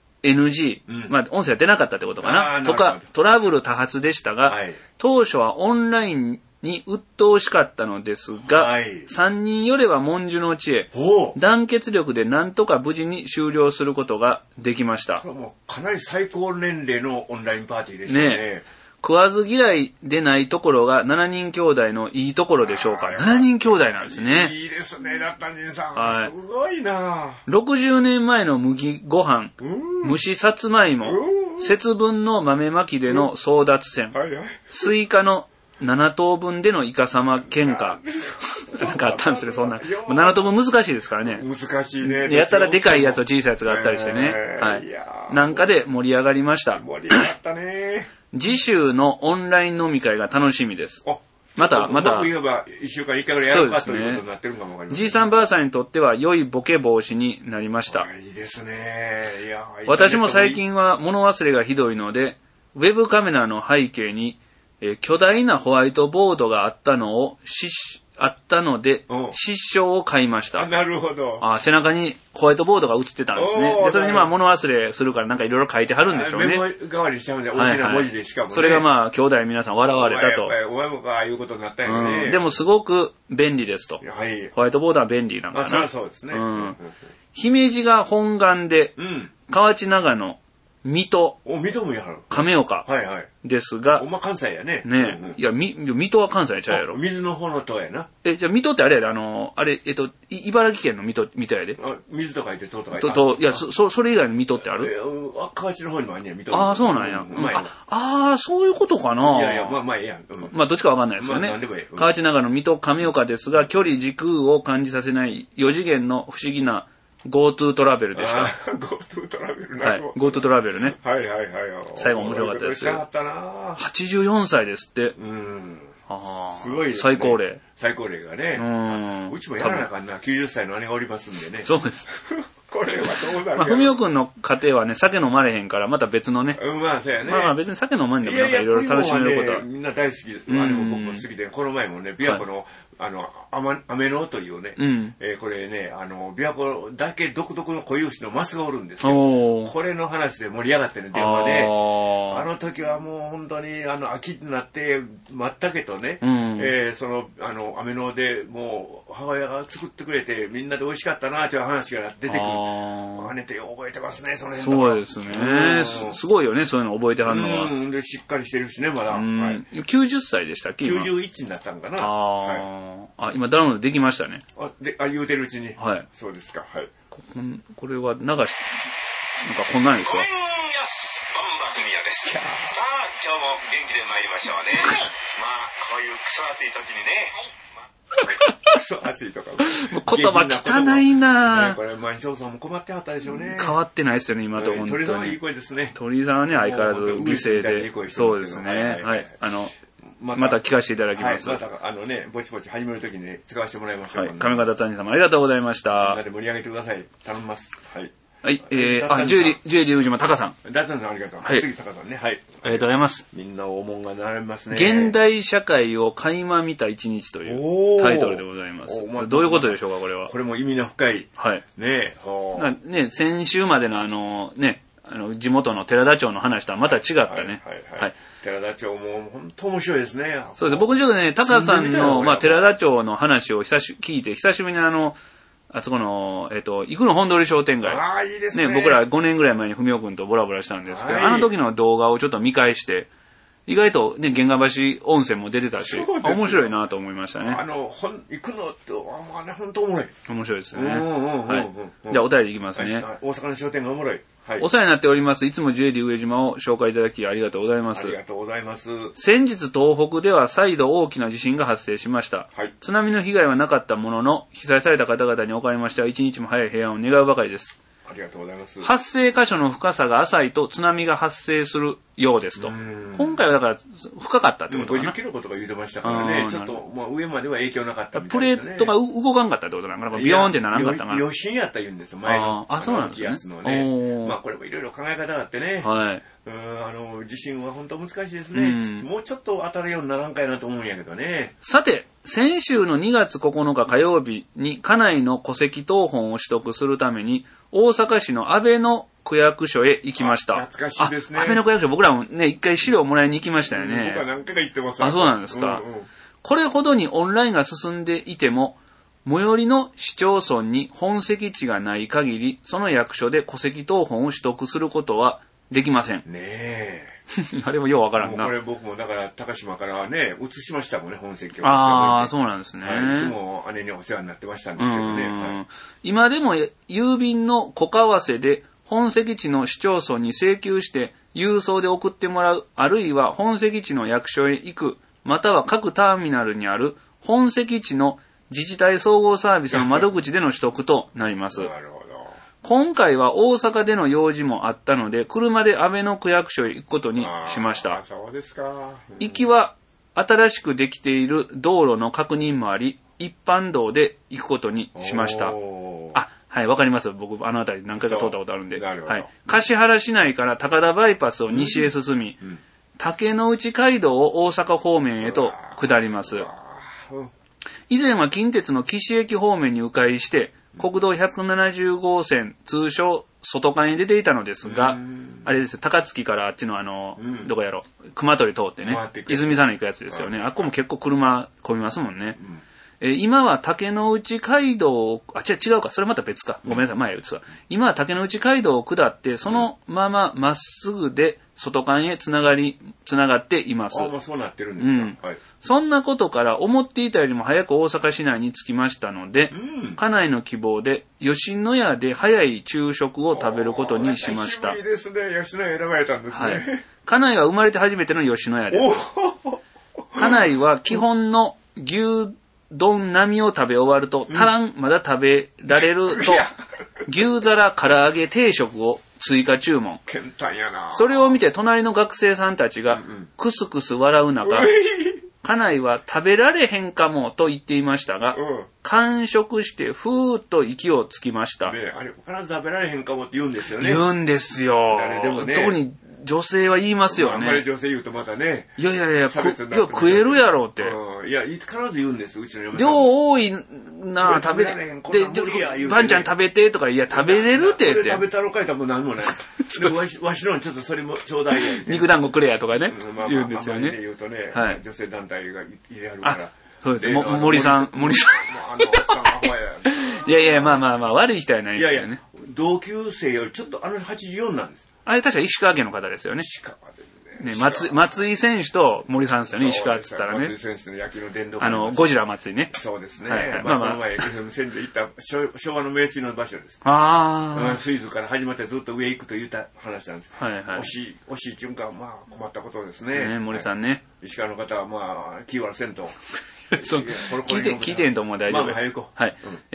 [SPEAKER 2] NG、まあ、音声が出なかったってことかな。とか、トラブル多発でしたが、当初はオンラインに鬱陶しかったのですが、3人よれば文殊の知恵、団結力でなんとか無事に終了することができました。
[SPEAKER 1] それはもうかなり最高年齢のオンラインパーティーですよね。
[SPEAKER 2] 食わず嫌いでないところが7人兄弟のいいところでしょうか。7人兄弟なんですね。
[SPEAKER 1] いいですね、脱炭人さん。すごいな。
[SPEAKER 2] 60年前の麦ご飯、蒸しさつまいも、節分の豆まきでの争奪戦、スイカの7等分でのイカ様喧嘩。なんかあったんですね、そんな。7等分難しいですからね。
[SPEAKER 1] 難しいね。
[SPEAKER 2] やったらでかいやつと小さいやつがあったりしてね。はい。なんかで盛り上がりました。
[SPEAKER 1] 盛り上がったね。
[SPEAKER 2] 次週のオンライン飲み会が楽しみです。また。
[SPEAKER 1] 言えば1週間1回ぐらいやるかということになってるかもわかりません。
[SPEAKER 2] じいさんばあさんにとっては良いボケ防止になりました。
[SPEAKER 1] いいですね。
[SPEAKER 2] 私も最近は物忘れがひどいので、ウェブカメラの背景に、巨大なホワイトボードがあったので、失笑を買いました。
[SPEAKER 1] なるほど。
[SPEAKER 2] 背中にホワイトボードが映ってたんですね。で、それに物忘れするからなんかいろいろ書いてはるんでしょうね。
[SPEAKER 1] メモ代わりしちゃうんで、大きな文字でしかもね。
[SPEAKER 2] それが兄弟皆さん笑われたと。
[SPEAKER 1] お前もか、いうことになったよね。
[SPEAKER 2] でもすごく便利ですと。ホワイトボードは便利なんかな。
[SPEAKER 1] そうですね。
[SPEAKER 2] 姫路が本願で、河内長野、水戸、
[SPEAKER 1] もやる。
[SPEAKER 2] 亀岡ですが、
[SPEAKER 1] 関西やね。
[SPEAKER 2] いや、水戸は関西ちゃうやろ。
[SPEAKER 1] 水の方の戸やな。
[SPEAKER 2] じゃあ水戸ってあれやで、茨城県の水戸やで。
[SPEAKER 1] 水と書いて戸と書いて。
[SPEAKER 2] いや、それ以外の水戸ってある？
[SPEAKER 1] 河内の方にもあんねや、水戸。
[SPEAKER 2] そうなんや。そういうことかな。
[SPEAKER 1] いや、まあええやん。
[SPEAKER 2] どっちかわかんないですよね。河内長野水戸亀岡ですが、距離時空を感じさせない4次元の不思議なGoTo トラベルでした。
[SPEAKER 1] GoTo トラベル
[SPEAKER 2] はい。GoTo トラベルね。
[SPEAKER 1] はい。
[SPEAKER 2] 最後面白かったです。84歳ですって。
[SPEAKER 1] すごいですね。
[SPEAKER 2] 最高齢。
[SPEAKER 1] 最高齢がね。うちもやらなあかんな。90歳の姉がおりますんでね。
[SPEAKER 2] そうです。
[SPEAKER 1] これはどうなる
[SPEAKER 2] ふみおくんの家庭はね、酒飲まれへんから、また別のね。
[SPEAKER 1] そうやね。
[SPEAKER 2] 別に酒飲まんでもなんかいろいろ楽しめることは。
[SPEAKER 1] みんな大好き。僕も好きで、この前もね、琵琶湖の、アメノというね、これね、琵琶湖だけ独特の固有種のマスがおるんですよ。これの話で盛り上がってね、電話で。あの時はもう本当に、秋になって、まったけとね、アメノでもう、母親が作ってくれて、みんなで美味しかったな、という話が出てくる。姉って覚えてますね、その辺とか。
[SPEAKER 2] そうですね。すごいよね、そういうの覚えてはんのは。
[SPEAKER 1] で、しっかりしてるしね、まだ。
[SPEAKER 2] 90歳でしたっけ？
[SPEAKER 1] 91になったんかな。
[SPEAKER 2] 今ダウンロードできましたね。
[SPEAKER 1] 言うてるうちに。
[SPEAKER 2] はい。
[SPEAKER 1] そうですか。はい。
[SPEAKER 2] これは流し、なんかこんなんですよ。
[SPEAKER 3] ごめんやす、バンバクミヤです。さあ、今日も元気で参りましょうね。こういうクソ暑い時にね。
[SPEAKER 1] クソ暑いとか。
[SPEAKER 2] 言葉汚いな
[SPEAKER 1] これ、毎日放送も困ってはったでしょうね。
[SPEAKER 2] 変わってないですよね、今と本当に。
[SPEAKER 1] 鳥さんはいい声ですね。
[SPEAKER 2] 鳥さんはね、相変わらず美声で。そうですね。はい。また聞かせていただきます。
[SPEAKER 1] また、ぼちぼち始めるときに使わせてもらいましょう。
[SPEAKER 2] 上方谷様ありがとうございました。
[SPEAKER 1] みんなで盛り上げてください。頼みます。はい。
[SPEAKER 2] はい。ジュエリー宇島タカさん。
[SPEAKER 1] ダタンさんありがとう。次タカさんね。はい。
[SPEAKER 2] ありがとうございます。
[SPEAKER 1] みんな大物が並びますね。
[SPEAKER 2] 現代社会を垣間見た一日というタイトルでございます。どういうことでしょうか、これは。
[SPEAKER 1] これも意味の深い。
[SPEAKER 2] はい。
[SPEAKER 1] ね
[SPEAKER 2] 先週までの地元の寺田町の話とはまた違ったね。
[SPEAKER 1] はい。寺田町も本当面白いですね。
[SPEAKER 2] そうです。僕ちょっとね、タカさんの、寺田町の話を聞いて、久しぶりにあそこの、生野本通商店街。
[SPEAKER 1] いいですね。
[SPEAKER 2] 僕ら5年ぐらい前に文雄くんとボラボラしたんですけど、あの時の動画をちょっと見返して、 意外とね、源川橋温泉も出てたし、面白いなと思いましたね。
[SPEAKER 1] 行くのって、まあね、本当おもろい。
[SPEAKER 2] 面白いですね。じゃあお便りいきますね。
[SPEAKER 1] 大阪の商店がおもろい。はい、
[SPEAKER 2] お世話になっております。いつもジュエリー上島を紹介いただきありがとうございます。
[SPEAKER 1] ありがとうございます。
[SPEAKER 2] 先日東北では再度大きな地震が発生しました。はい、津波の被害はなかったものの、被災された方々におかれましては一日も早い平安を願うばかりです。
[SPEAKER 1] ありがとうございます。
[SPEAKER 2] 発生箇所の深さが浅いと津波が発生するようですと。今回はだから深かったってことかな。
[SPEAKER 1] 50キロとか言ってましたからね。ちょっとまあ上までは影響なかったみたいですね。
[SPEAKER 2] プレートが動かんかったってことなのかな。ビヨーンってならんかったかな。
[SPEAKER 1] 余震やった言うんですよ。前の
[SPEAKER 2] そうなんです
[SPEAKER 1] ね。まあこれもいろいろ考え方があってね。はい。地震は本当難しいですね。もうちょっと当たるようにならんかいなと思うんやけどね。
[SPEAKER 2] さて、先週の2月9日火曜日に家内の戸籍謄本を取得するために大阪市の安倍の区役所へ行きました。
[SPEAKER 1] 懐かしいですね。
[SPEAKER 2] 安倍の区役所、僕らもね、一回資料をもらいに行きましたよね。
[SPEAKER 1] 僕は何回か行ってます。
[SPEAKER 2] そうなんですか。これほどにオンラインが進んでいても、最寄りの市町村に本籍地がない限り、その役所で戸籍謄本を取得することはできません。
[SPEAKER 1] ねえ。
[SPEAKER 2] あれもようわからんな。
[SPEAKER 1] これ僕もだから高島からね、移しましたもんね、本籍を。
[SPEAKER 2] そうなんですね。
[SPEAKER 1] いつも姉にお世話になってましたんですけどね。
[SPEAKER 2] 今でも郵便の小為替で本籍地の市町村に請求して郵送で送ってもらう、あるいは本籍地の役所へ行く、または各ターミナルにある本籍地の自治体総合サービスの窓口での取得となります。
[SPEAKER 1] なるほど。
[SPEAKER 2] 今回は大阪での用事もあったので、車で安倍の区役所へ行くことにしました。
[SPEAKER 1] そうですか。
[SPEAKER 2] 行きは新しくできている道路の確認もあり、一般道で行くことにしました。はい、わかります。僕、あの辺り何回か通ったことあるんで。はい。橿原市内から高田バイパスを西へ進み、竹之内街道を大阪方面へと下ります。以前は近鉄の岸駅方面に迂回して、国道170号線、通称外環へ出ていたのですが、あれですよ、高槻からあっちのどこやろ、熊取通ってね、泉佐野行くやつですよね。あっこも結構車混みますもんね。今は竹之内街道を、違うか、それまた別か。ごめんなさい、前言うと今は竹之内街道を下って、そのまままっすぐで外環へつながっています。
[SPEAKER 1] そうなってるんですか。はい。
[SPEAKER 2] そんなことから思っていたよりも早く大阪市内に着きましたので、家内の希望で吉野家で早い昼食を食べることにしました。
[SPEAKER 1] いいですね。吉野家選ばれたんですね。はい。
[SPEAKER 2] 家内は生まれて初めての吉野家です。家内は基本の牛丼並みを食べ終わると、足らん、まだ食べられると、牛皿唐揚げ定食を追加注文。
[SPEAKER 1] 健太やな。
[SPEAKER 2] それを見て隣の学生さんたちがクスクス笑う中、家内は食べられへんかもと言っていましたが、完食してふーっと息をつきました。
[SPEAKER 1] あれ、必ず食べられへんかもって言うんですよね。
[SPEAKER 2] 言うんですよ。
[SPEAKER 1] 誰でもね。
[SPEAKER 2] 特に女性は言いますよね。
[SPEAKER 1] あんまり女性言うとまたね。
[SPEAKER 2] いや、食えるやろって。
[SPEAKER 1] いや、必ず言うんです、うちの嫁さん。
[SPEAKER 2] 量多いな、食べれへん。で、ばんちゃん食べてとか、いや、食べれるって言って。
[SPEAKER 1] 食べたろかい多分何もない。わしのちょっとそれもちょうだいや。
[SPEAKER 2] 肉団子くれやとかね。言うんですよね。
[SPEAKER 1] 言うとね、女性団体が入れはるから。
[SPEAKER 2] そうです。森さん。いや、まあ、悪い人はないですよね。
[SPEAKER 1] 同級生よりちょっと84なんです。
[SPEAKER 2] あれ確か石川県の方ですよね。
[SPEAKER 1] 石川
[SPEAKER 2] ね、松井選手と森さんですよね、石川って言ったらね。
[SPEAKER 1] 松井選手の野球の殿堂。
[SPEAKER 2] ゴジラ松井ね。
[SPEAKER 1] そうですね。この前、FM で行った昭和の名水の場所です。スイズから始まってずっと上行くと言った話なんです。惜しい瞬間、まあ困ったことですね。
[SPEAKER 2] 森さんね。
[SPEAKER 1] 石川の方はまあ、気はせんと。
[SPEAKER 2] 聞いてんと思う大丈夫。
[SPEAKER 1] 早く。
[SPEAKER 2] はい。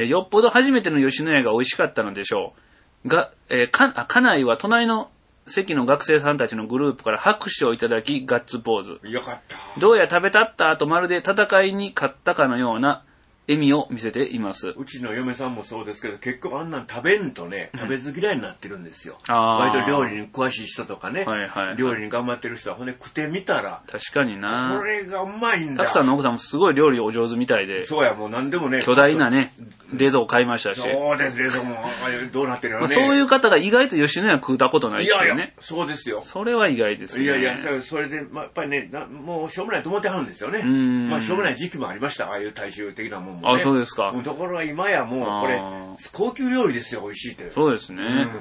[SPEAKER 2] よっぽど初めての吉野家が美味しかったのでしょう。が、家内は隣の席の学生さんたちのグループから拍手をいただきガッツポーズ。
[SPEAKER 1] よかった。
[SPEAKER 2] どうや食べたった後まるで戦いに勝ったかのような笑みを見せています。
[SPEAKER 1] うちの嫁さんもそうですけど、結構あんなん食べんとね、食べず嫌いになってるんですよ。割と料理に詳しい人とかね、料理に頑張ってる人はほんで食ってみたら、
[SPEAKER 2] 確かにな。
[SPEAKER 1] これがうまいんだ。
[SPEAKER 2] たくさんの奥さんもすごい料理お上手みたいで。
[SPEAKER 1] そうや、もう何でもね。
[SPEAKER 2] 巨大なね、冷蔵庫買いましたし。
[SPEAKER 1] そうです、冷蔵庫もどうなってるのね。
[SPEAKER 2] そういう方が意外と吉野家食うたことないっていうね。
[SPEAKER 1] いや、そうですよ。
[SPEAKER 2] それは意外ですね。
[SPEAKER 1] いや、それで、やっぱりね、もうしょうもないと思ってはるんですよね。まあしょうもない時期もありました、ああいう大衆的なもんもね。
[SPEAKER 2] そうですか。
[SPEAKER 1] ところが今やもうこれ高級料理ですよ、美味しいって。
[SPEAKER 2] そうですね。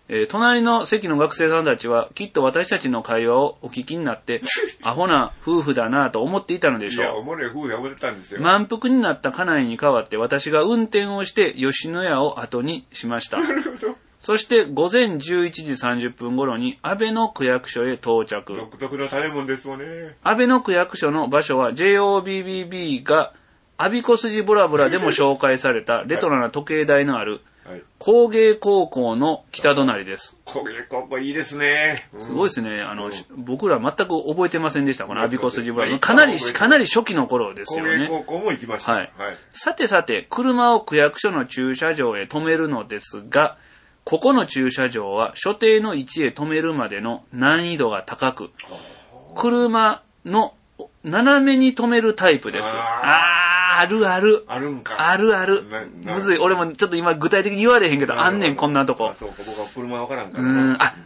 [SPEAKER 2] 隣の席の学生さんたちはきっと私たちの会話をお聞きになってアホな夫婦だなと思っていたのでしょう。
[SPEAKER 1] いや、おもろい夫婦で思ってたんですよ。
[SPEAKER 2] 満腹になった家内に代わって私が運転をして吉野家を後にしました。
[SPEAKER 1] なるほど。
[SPEAKER 2] そして午前11時30分頃に安倍の区役所へ到着。
[SPEAKER 1] 独特の食べ物ですもんね。
[SPEAKER 2] 安倍の区役所の場所は JOBBB がアビコ筋ボラボラでも紹介されたレトロな時計台のある工芸高校の北隣です。
[SPEAKER 1] 工芸高校いいですね。
[SPEAKER 2] すごいですね。僕ら全く覚えてませんでした。このアビコ筋ボラボラ。かなり初期の頃ですよね。
[SPEAKER 1] 工芸高校も行きました。
[SPEAKER 2] はい。さて、車を区役所の駐車場へ止めるのですが、ここの駐車場は所定の位置へ止めるまでの難易度が高く、車の斜めに止めるタイプです。あるある。
[SPEAKER 1] あるんか。
[SPEAKER 2] あるある。むずい。俺もちょっと今具体的に言われへんけど、あんねん、こんなとこ。
[SPEAKER 1] そうか、僕は車わからんからな。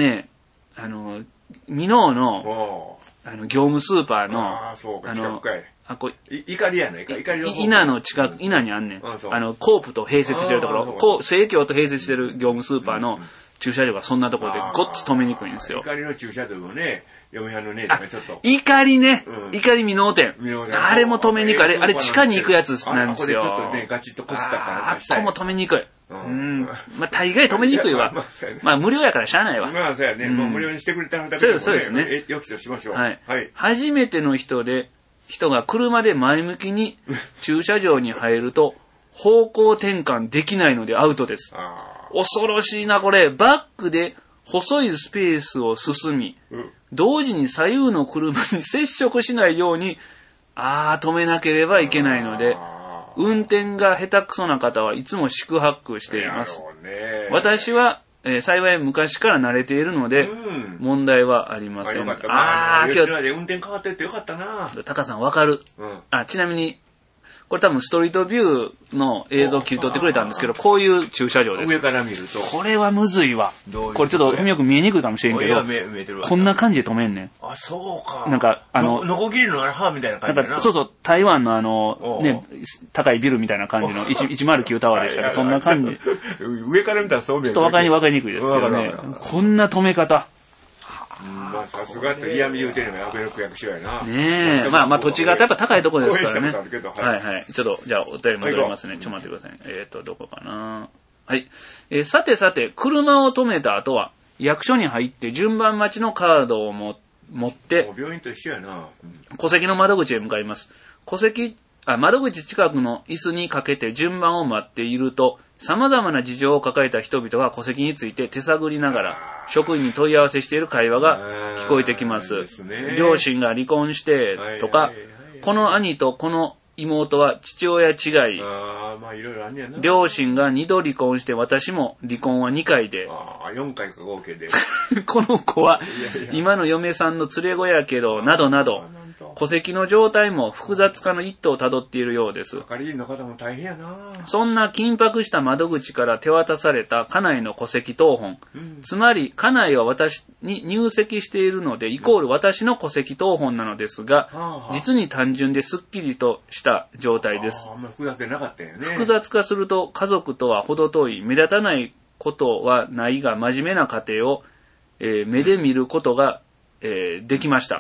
[SPEAKER 2] ミノーの、業務スーパーの、
[SPEAKER 1] そうか、近くかい。
[SPEAKER 2] 怒
[SPEAKER 1] りやないか、怒りの方。
[SPEAKER 2] 稲の近く、稲にあんねん。コープと併設してるところ、生協と併設してる業務スーパーの駐車場がそんなところでごっつ止めにくいんですよ。
[SPEAKER 1] 怒りの駐車場もね、嫁はんの姉ちゃんがちょっと。
[SPEAKER 2] 怒りね。怒りミノー店。あれも止めにくい。あれ地下に行くやつなんですよ。
[SPEAKER 1] ちょっとね、ガチッとこすったから。
[SPEAKER 2] あっこも止めにくい。まあ、大概止めにくいわ。まあ、無料やからしゃあないわ。
[SPEAKER 1] まあ、そうやね。もう無料にしてくれたらだけでもね。
[SPEAKER 2] そうですね。
[SPEAKER 1] よきとしましょう。
[SPEAKER 2] はい。初めての人が車で前向きに駐車場に入ると、方向転換できないのでアウトです。恐ろしいな、これ。バックで細いスペースを進み、同時に左右の車に接触しないように、止めなければいけないので、運転が下手くそな方はいつも四苦八苦しています。私は、幸い昔から慣れているので、問題はありません。
[SPEAKER 1] よかったな。吉野家で運転変わってってよかったな。
[SPEAKER 2] タカさんわかる。ちなみに、これ多分ストリートビューの映像を切り取ってくれたんですけど、こういう駐車場です。
[SPEAKER 1] 上から見ると。
[SPEAKER 2] これはむずいわ。これちょっとふみよく見えにくいかもしれんけど、こんな感じで止めんねん。
[SPEAKER 1] あ、そうか。
[SPEAKER 2] なんか、
[SPEAKER 1] ノコギリの歯みたいな感じだな。
[SPEAKER 2] そう、台湾のね、高いビルみたいな感じの109タワーでしたけど、そんな感じ。
[SPEAKER 1] 上から見たらそう見える。
[SPEAKER 2] ちょっとわかりにくいですけどね。こんな止め方。
[SPEAKER 1] まあ、さすがって嫌味言うてるのが安倍の区役所やな。
[SPEAKER 2] ねえ。まあ、土地がやっぱ高いところですからね。はい。ちょっと、じゃあ、お便り戻りますね。ちょっと待ってください。どこかな。はい。さて、車を止めた後は、役所に入って順番待ちのカードを持って、
[SPEAKER 1] 病院と一緒やな。
[SPEAKER 2] 戸籍の窓口へ向かいます。窓口近くの椅子にかけて順番を待っていると、様々な事情を抱えた人々が戸籍について手探りながら職員に問い合わせしている会話が聞こえてきます。両親が離婚してとか、この兄とこの妹は父親違い、両親が2度離婚して私も離婚は2回で、
[SPEAKER 1] 4回か合計で
[SPEAKER 2] この子は今の嫁さんの連れ子やけど、などなど、戸籍の状態も複雑化の一途をたどっているようです。
[SPEAKER 1] 係員の方も大変やな。
[SPEAKER 2] そんな緊迫した窓口から手渡された家内の戸籍謄本、つまり家内は私に入籍しているのでイコール私の戸籍謄本なのですが、実に単純ですっきりとした状態です。
[SPEAKER 1] あんまり複雑でなかったよね。
[SPEAKER 2] 複雑化すると家族とは程遠い、目立たないことはないが真面目な家庭を、目で見ることができました。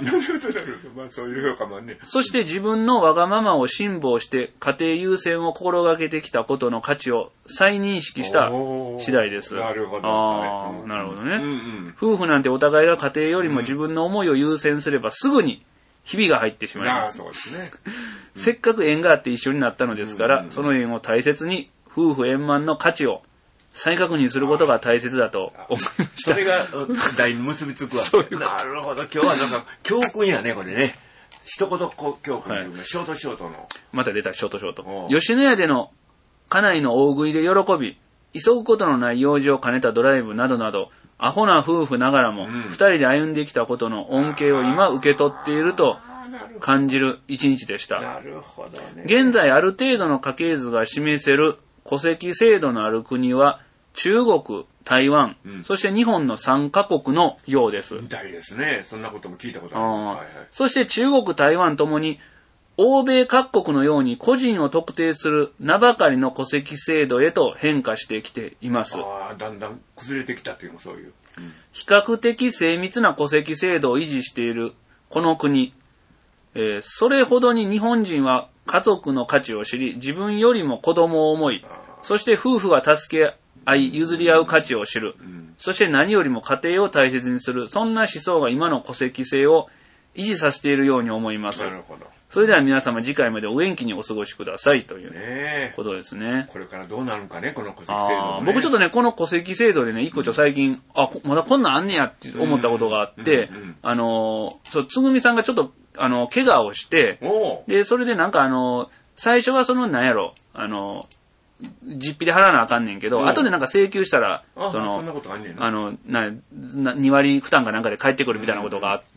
[SPEAKER 2] そして自分のわがままを辛抱して家庭優先を心がけてきたことの価値を再認識した次第です。
[SPEAKER 1] なるほど。
[SPEAKER 2] なるほどね。夫婦なんてお互いが家庭よりも自分の思いを優先すればすぐにひびが入ってしまいます。
[SPEAKER 1] そうですね。
[SPEAKER 2] せっかく縁があって一緒になったのですから、その縁を大切に夫婦円満の価値を再確認することが大切だと思いました。
[SPEAKER 1] それが大に結びつくわけ。なるほど。今日はなんか教訓やね、これね。一言教訓というか、ショートの。
[SPEAKER 2] また出た、ショート。吉野家での家内の大食いで喜び、急ぐことのない用事を兼ねたドライブなどなど、アホな夫婦ながらも、二人で歩んできたことの恩恵を今受け取っていると感じる一日でした。
[SPEAKER 1] なるほどね。
[SPEAKER 2] 現在ある程度の家系図が示せる戸籍制度のある国は中国、台湾、そして日本の3カ国のようです。
[SPEAKER 1] みたいですね。そんなことも聞いたことあります。
[SPEAKER 2] そして中国、台湾ともに欧米各国のように個人を特定する名ばかりの戸籍制度へと変化してきています。
[SPEAKER 1] だんだん崩れてきたっていうのもそういう。
[SPEAKER 2] 比較的精密な戸籍制度を維持しているこの国、それほどに日本人は家族の価値を知り、自分よりも子供を思い、そして夫婦が助け合い譲り合う価値を知る、そして何よりも家庭を大切にする、そんな思想が今の戸籍制を維持させているように思います。
[SPEAKER 1] なるほど。
[SPEAKER 2] それでは皆様次回までお元気にお過ごしくださいということですね。
[SPEAKER 1] これからどうなるんかね、この戸籍制度、ね。
[SPEAKER 2] 僕ちょっとね、この戸籍制度でね、一個最近、まだこんなんあんねやって思ったことがあって、つぐみさんがちょっと、怪我をして、で、それでなんか最初はなんやろ、実費で払わなあかんねんけど、後でなんか請求したら、
[SPEAKER 1] そんなことあんねん
[SPEAKER 2] な。2割負担かなんかで返ってくるみたいなことがあって、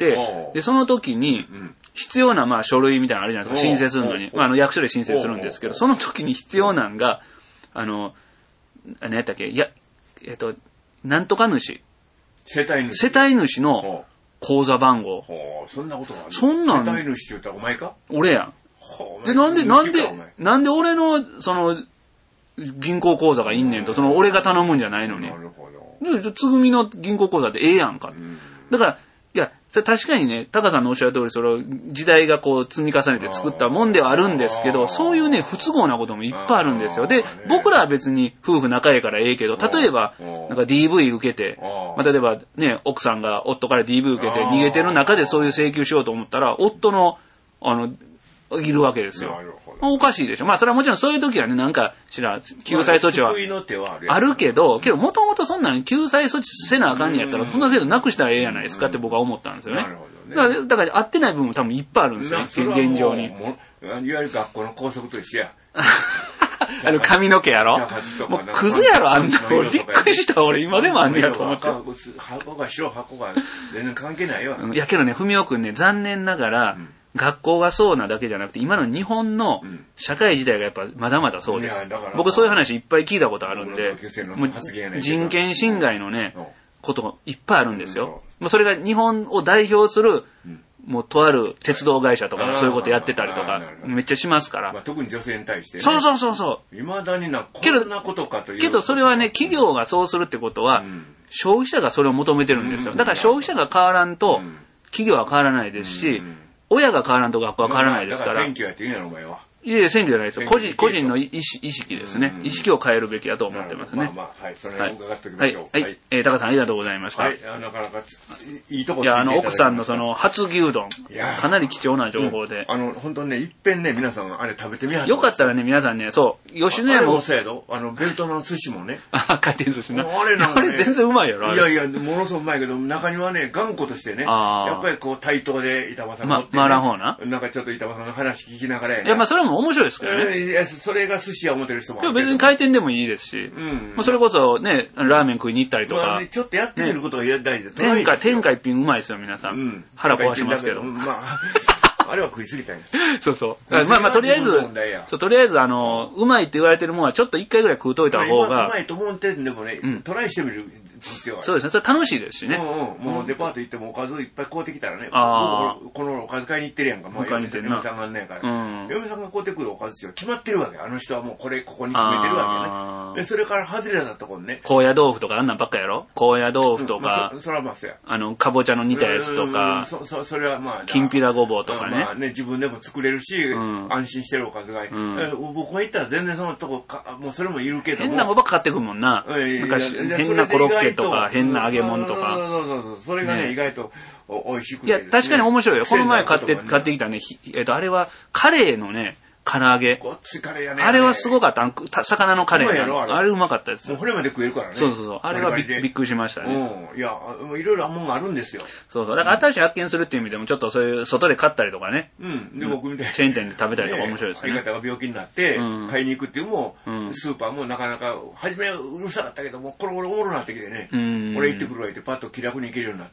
[SPEAKER 2] で、その時に、必要な書類みたいなのあるじゃないですか、申請するのに。役所で申請するんですけど、その時に必要なんが、何やったっけ、なんとか主。
[SPEAKER 1] 世帯
[SPEAKER 2] 主の口座番号。
[SPEAKER 1] そんなことがある。
[SPEAKER 2] そんなん。
[SPEAKER 1] 世帯主って言ったらお前か？
[SPEAKER 2] 俺やん。で、なんで俺の、銀行口座がいんねんと、俺が頼むんじゃないのに。なるほど。つぐみの銀行口座ってええやんか。だから、いや、それ確かにね、タカさんのおっしゃる通り、時代が積み重ねて作ったもんではあるんですけど、そういうね、不都合なこともいっぱいあるんですよ。で、僕らは別に夫婦仲いいからええけど、例えば、なんか DV 受けて、例えばね、奥さんが夫から DV 受けて逃げてる中でそういう請求しようと思ったら、夫の、いるわけですよ。おかしいでしょ。それはもちろんそういう時はね、なんか救済措置はあるけど、もともとそんなん救済措置せなあかんねやったら、そんな制度なくしたらええやないですかって僕は思ったんですよね。だから合ってない部分も多分いっぱいあるんですよ、現状に。い
[SPEAKER 1] わゆる学校の校則と一緒や。
[SPEAKER 2] 髪の毛やろもうクズやろ、あんな。俺びっくりした、俺今でもあんねやと思って。
[SPEAKER 1] 箱が白、箱が全然関係ないわ。
[SPEAKER 2] いやけどね、ふみおくんね、残念ながら、学校がそうなだけじゃなくて、今の日本の社会自体がやっぱまだまだそうです。僕そういう話いっぱい聞いたことあるんで、人権侵害のね、こといっぱいあるんですよ。それが日本を代表する、もうとある鉄道会社とかそういうことやってたりとか、めっちゃしますから。
[SPEAKER 1] 特に女性に対してね。
[SPEAKER 2] そう。
[SPEAKER 1] 未だにこんなことかという。
[SPEAKER 2] けどそれはね、企業がそうするってことは、消費者がそれを求めてるんですよ。だから消費者が変わらんと、企業は変わらないですし、親が変わらんと学校は変わらないですから。
[SPEAKER 1] だから選挙やって言うんやろ、お前は。
[SPEAKER 2] いえ、選挙じゃないですよ。個人の意識ですね。意識を変えるべきだと思ってますね。
[SPEAKER 1] はい、それを伺っておきましょう。
[SPEAKER 2] はい。タカさんありがとうございました。
[SPEAKER 1] はい、なかなかいいとこ
[SPEAKER 2] いや、奥さんの初牛丼。かなり貴重な情報で。
[SPEAKER 1] 本当ね、いっぺんね、皆さんあれ食べてみは
[SPEAKER 2] よかったらね、皆さんね、そう、吉野家も。
[SPEAKER 1] 弁当の寿司もね。
[SPEAKER 2] 回転寿司な。
[SPEAKER 1] あれ
[SPEAKER 2] 全然うまいやろ、
[SPEAKER 1] いや、ものすごくうまいけど、中にはね、頑固としてね、やっぱり対等で板場さんが。
[SPEAKER 2] 回らん方な。
[SPEAKER 1] なんかちょっと板場さんの話聞きながら。
[SPEAKER 2] いや、それも面白いですからね。
[SPEAKER 1] それが寿司屋思ってる人も
[SPEAKER 2] いや別に回転でもいいですし、それこそね、ラーメン食いに行ったりとか。
[SPEAKER 1] ちょっとやってみることが大事です。
[SPEAKER 2] 天下一品うまいですよ、皆さん。腹壊しますけど。
[SPEAKER 1] あれは食いすぎたんや。
[SPEAKER 2] そう。とりあえず、うまいって言われてるもんはちょっと一回ぐらい食うといた方が。
[SPEAKER 1] うまいと思ってんでもね、トライしてみる必要がある。
[SPEAKER 2] そうですね、それ楽しいですしね。
[SPEAKER 1] もうデパート行ってもおかずいっぱい買うてきたらね、このおかず買いに行ってるやんか。嫁さんがあんねんから。嫁さんが買うてくるおかず決まってるわけ。あの人はもうここに決めてるわけね。それから外れたとこにね。
[SPEAKER 2] 高野豆腐とかあんなんばっかやろ？高野豆腐とか、
[SPEAKER 1] それはまあそうや。
[SPEAKER 2] かぼちゃの煮たやつとか、
[SPEAKER 1] それはまあ、
[SPEAKER 2] きんぴらごぼうとかね。
[SPEAKER 1] 自分でも作れるし、安心してるおかずが。僕が行ったら全然そのとこ、もうそれもいるけども。
[SPEAKER 2] 変なもばっか買ってくるもんな。変なコロッケとか、変な揚げ物とか。
[SPEAKER 1] それがね、意外と美味しくて。
[SPEAKER 2] いや、確かに面白いよ。この前買ってきたね、あれはカレーのね、唐揚げ。
[SPEAKER 1] ごっついカレーやね。
[SPEAKER 2] あれはすごかった。魚のカレー。あれうまかったです。
[SPEAKER 1] もう骨まで食えるからね。
[SPEAKER 2] そう。あれはびっくりしましたね。
[SPEAKER 1] いや、いろいろもんがあるんですよ。
[SPEAKER 2] そう。だから新しい発見するっていう意味でも、ちょっとそういう外で買ったりとかね。
[SPEAKER 1] で、僕みたいに。
[SPEAKER 2] チェーン店で食べたりとか面白いですね。
[SPEAKER 1] 相方が病気になって、買いに行くっていうのも、スーパーもなかなか、初めはうるさかったけども、これおもろなってきてね。俺行ってくるわって、パッと気楽に行けるようになって。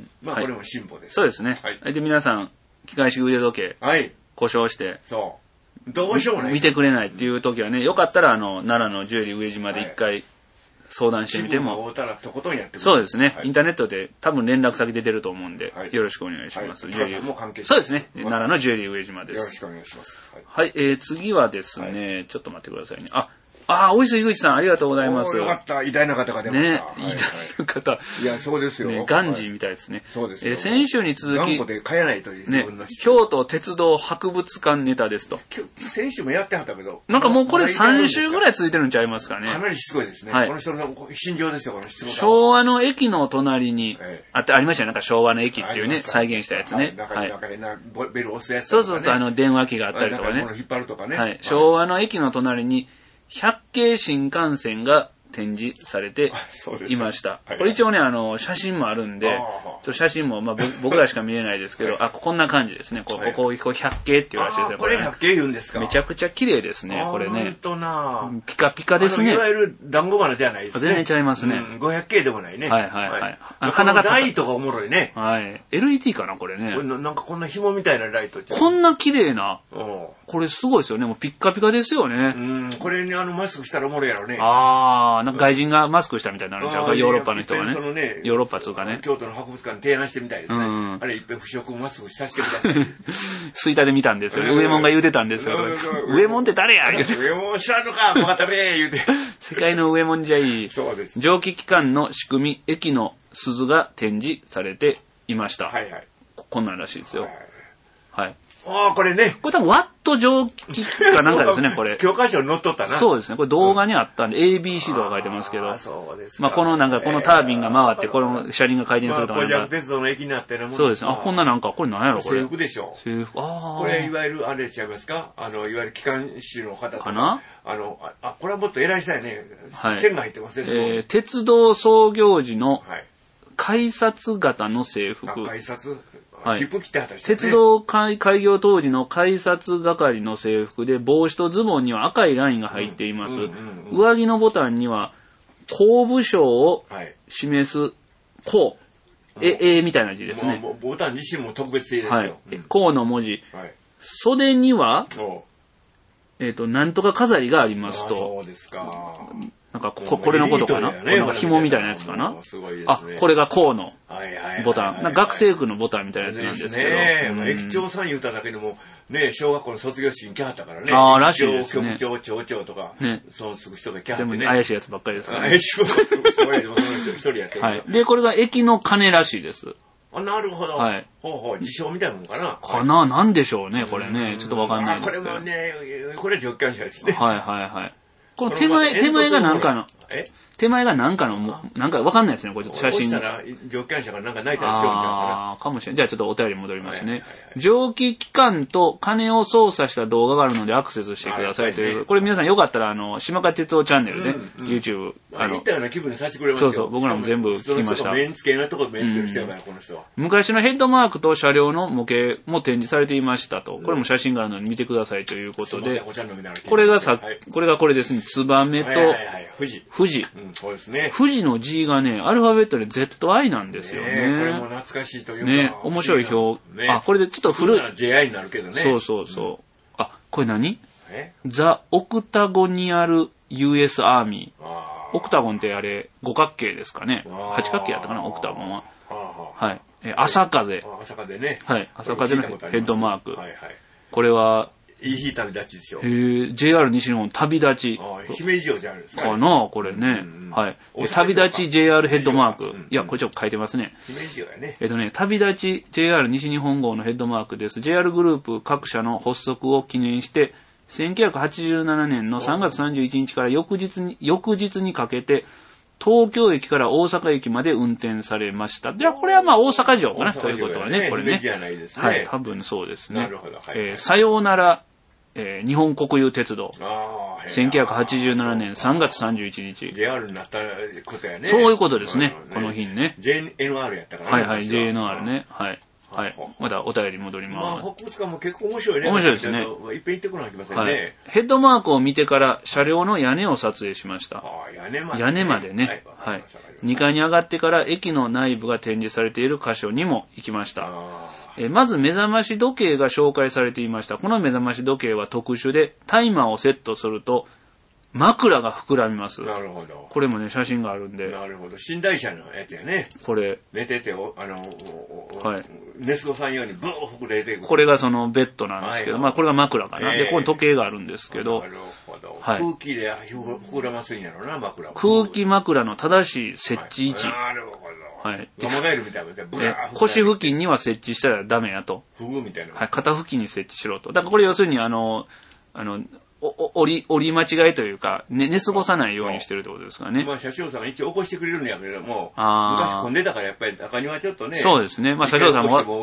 [SPEAKER 1] まあ、これも進歩です。
[SPEAKER 2] そうですね。で、皆さん、機械式腕時計。故障して。
[SPEAKER 1] そう。どうしようもない。
[SPEAKER 2] 見てくれないっていう時はね、よかったら奈良のジュエリー上島で一回、 相談してみても。
[SPEAKER 1] そう
[SPEAKER 2] ですね。インターネットで多分連絡先出てると思うんで、よろしくお願いします。そうですね。奈良のジュエリー上島です。
[SPEAKER 1] よろしくお願いします。
[SPEAKER 2] はい、次はですね、ちょっと待ってくださいね。大石井口さん、ありがとうございます。
[SPEAKER 1] よかった、偉大な方が出ました。
[SPEAKER 2] 偉大な方。
[SPEAKER 1] いや、そうですよ。
[SPEAKER 2] ガンジーみたいですね。
[SPEAKER 1] そうです。
[SPEAKER 2] 先週に続き、
[SPEAKER 1] 頑固で買えないという。
[SPEAKER 2] 京都鉄道博物館ネタですと。
[SPEAKER 1] 先週もやってはったけど。
[SPEAKER 2] なんかもうこれ3週ぐらい続いてるんちゃいますかね。
[SPEAKER 1] かなりしつこいですね。この人の心情ですよ、この質問。
[SPEAKER 2] 昭和の駅の隣に、ありましたよ、なんか昭和の駅っていうね、再現したやつね。
[SPEAKER 1] はい。変なベル押すやつ。
[SPEAKER 2] そう、電話機があったりとかね。
[SPEAKER 1] 引っ張るとかね。
[SPEAKER 2] はい。昭和の駅の隣に、百景新幹線が展示されていました。これ一応ね、写真もあるんで、写真も、僕らしか見れないですけど、こんな感じですね。ここ百景っていうらしいですね。
[SPEAKER 1] これ百景言うんですか？
[SPEAKER 2] めちゃくちゃ綺麗ですね、これね。
[SPEAKER 1] ほんとな
[SPEAKER 2] ピカピカですね。
[SPEAKER 1] いわゆる団子花ではないですね。
[SPEAKER 2] 全然ちゃいますね。
[SPEAKER 1] 500景でもないね。
[SPEAKER 2] はい。
[SPEAKER 1] 花形ライトがおもろいね。
[SPEAKER 2] はい。LED かな、これね。
[SPEAKER 1] なんかこんな紐みたいなライト。
[SPEAKER 2] こんな綺麗な。これすごいですよね。もうピッカピカですよね。
[SPEAKER 1] これにマスクしたらおもろいやろね。
[SPEAKER 2] なんか外人がマスクしたみたいになるんちゃうか、ヨーロッパの人がね。ヨーロッパつうかね。
[SPEAKER 1] 京都の博物館に提案してみたいですね。あれいっぺん不織布マスクさせてください。
[SPEAKER 2] 吹田で見たんですよ。上門が言うてたんですよ。上門って誰や言うて。
[SPEAKER 1] 上門知らんのか、分かったれ言うて。
[SPEAKER 2] 世界の上門じゃいい。
[SPEAKER 1] そうです。
[SPEAKER 2] 蒸気機関の仕組み、駅の鈴が展示されていました。こんなんらしいですよ。はい。
[SPEAKER 1] これね。
[SPEAKER 2] これ多分ワット蒸気かなんかですね、これ。
[SPEAKER 1] 教科書に載っとったな。
[SPEAKER 2] そうですね。これ動画にあったんで、ABC とか書いてますけど。
[SPEAKER 1] そうです
[SPEAKER 2] このなんか、このタービンが回って、この車輪が回転するとか。
[SPEAKER 1] 小尺鉄道の駅になってるもん。
[SPEAKER 2] そうですね。こんななんか、これ何やろ、これ。
[SPEAKER 1] 制服でしょ。
[SPEAKER 2] 制服。
[SPEAKER 1] これ、いわゆる、あれちゃいますか？いわゆる機関士の方とか。
[SPEAKER 2] かな？
[SPEAKER 1] これはもっと偉い人やね。線が入ってますね。
[SPEAKER 2] 鉄道創業時の、改札型の制服。
[SPEAKER 1] 改札？
[SPEAKER 2] 鉄道開業当時の改札係の制服で帽子とズボンには赤いラインが入っています。上着のボタンには公部省を示す公、みたいな字ですね。
[SPEAKER 1] ボタン自身も特別性ですよ。
[SPEAKER 2] 公の文字。袖にはなんとか飾りがありますと。
[SPEAKER 1] そうですか。
[SPEAKER 2] なんかこれのことかな、紐みたいなやつかな。これがこうのボタン。学生服のボタンみたいなやつなんですけど。
[SPEAKER 1] 駅長さん言うただけでも、ね、小学校の卒業式に来はったからね。
[SPEAKER 2] らしいですね。
[SPEAKER 1] 局長、町長とか、そのすぐ人が来はってね。
[SPEAKER 2] 全部怪しいやつばっかりですからね。
[SPEAKER 1] 怪しい。一人やってる。
[SPEAKER 2] で、これが駅の鐘らしいです。
[SPEAKER 1] なるほど。自称みたいなもんかな。
[SPEAKER 2] なんでしょうね、これね。ちょっとわかんないんですけど。
[SPEAKER 1] これもね、これは乗客者ですね。
[SPEAKER 2] この手前がなんかの、なんかわかんないですね、これちょっと写真。
[SPEAKER 1] したら、乗客者がなんか泣いたりしようんちゃうか
[SPEAKER 2] な。かもしれない。じゃあちょっとお便り戻りますね。蒸気機関と鐘を操作した動画があるのでアクセスしてくださいという。これ皆さんよかったら、島川鉄道チャンネルで、YouTube。
[SPEAKER 1] 行ったような気分にさせてくれますよ。
[SPEAKER 2] そう、僕らも全部聞きました。
[SPEAKER 1] メンツ系なとこメンツ系の人やから、この人は。
[SPEAKER 2] 昔のヘッドマークと車両の模型も展示されていましたと。これも写真があるので見てくださいということで。これがこれですね、ツバメと、富士。
[SPEAKER 1] そうですね。
[SPEAKER 2] 富士の字がね、アルファベットで ZI なんですよね。
[SPEAKER 1] これも懐かしいというか。
[SPEAKER 2] ね、面白い表。これでちょっと古い。
[SPEAKER 1] JI になるけどね。
[SPEAKER 2] そう。これ何？ザ・オクタゴニアル US アーミー。オクタゴンってあれ、五角形ですかね。八角形やったかな、オクタゴンは。はい。朝風。
[SPEAKER 1] 朝風ね。
[SPEAKER 2] はい。朝風のヘッドマーク。これは、
[SPEAKER 1] いい旅立ちでしょ。
[SPEAKER 2] JR 西日本旅立ち。
[SPEAKER 1] 姫路城じゃないですか。
[SPEAKER 2] かな、これね。はい。旅立ち JR ヘッドマーク。いや、これちょっと書いてますね。
[SPEAKER 1] 姫路城やね。
[SPEAKER 2] 旅立ち JR 西日本号のヘッドマークです。JR グループ各社の発足を記念して、1987年の3月31日から翌日にかけて、東京駅から大阪駅まで運転されました。では、これは大阪城かなということはね、これね。はい、多分そうですね。さようなら、日本国有鉄道。1987年3月31日。
[SPEAKER 1] JR になったことやね。
[SPEAKER 2] そういうことですね。この日にね。
[SPEAKER 1] JNR やったからね。
[SPEAKER 2] はい、JNR ね。はい。またお便り戻ります。
[SPEAKER 1] 博物館も結構面白いね。
[SPEAKER 2] 面白いですね。
[SPEAKER 1] いっぺん行ってこなきゃいけませんね。
[SPEAKER 2] ヘッドマークを見てから車両の屋根を撮影しました。
[SPEAKER 1] 屋
[SPEAKER 2] 根までね。はい。2階に上がってから駅の内部が展示されている箇所にも行きました。まず目覚まし時計が紹介されていました。この目覚まし時計は特殊でタイマーをセットすると枕が膨らみます。
[SPEAKER 1] なるほど。
[SPEAKER 2] これもね、写真があるんで。
[SPEAKER 1] なるほど。寝台車のやつやね。
[SPEAKER 2] これ。
[SPEAKER 1] 寝てて、はい。寝過ごさんようにブー膨れていく。
[SPEAKER 2] これがそのベッドなんですけど、まあこれが枕かな。で、ここに時計があるんですけど。
[SPEAKER 1] なるほど。空気で膨らますんやろな、枕は。
[SPEAKER 2] 空気枕の正しい設置位置。
[SPEAKER 1] なるほど。はい。ガマガエルみたいな。
[SPEAKER 2] 腰付近には設置したらダメやと。
[SPEAKER 1] フグみたいな。
[SPEAKER 2] はい、肩付近に設置しろと。だからこれ要するに折り間違いというか、寝過ごさないようにしてるってことですからね。
[SPEAKER 1] まあ、車掌さんが一応起こしてくれるんやけれども、昔混んでたからやっぱり中にはちょっとね。
[SPEAKER 2] そうですね。まあ、車掌さんも、そう 、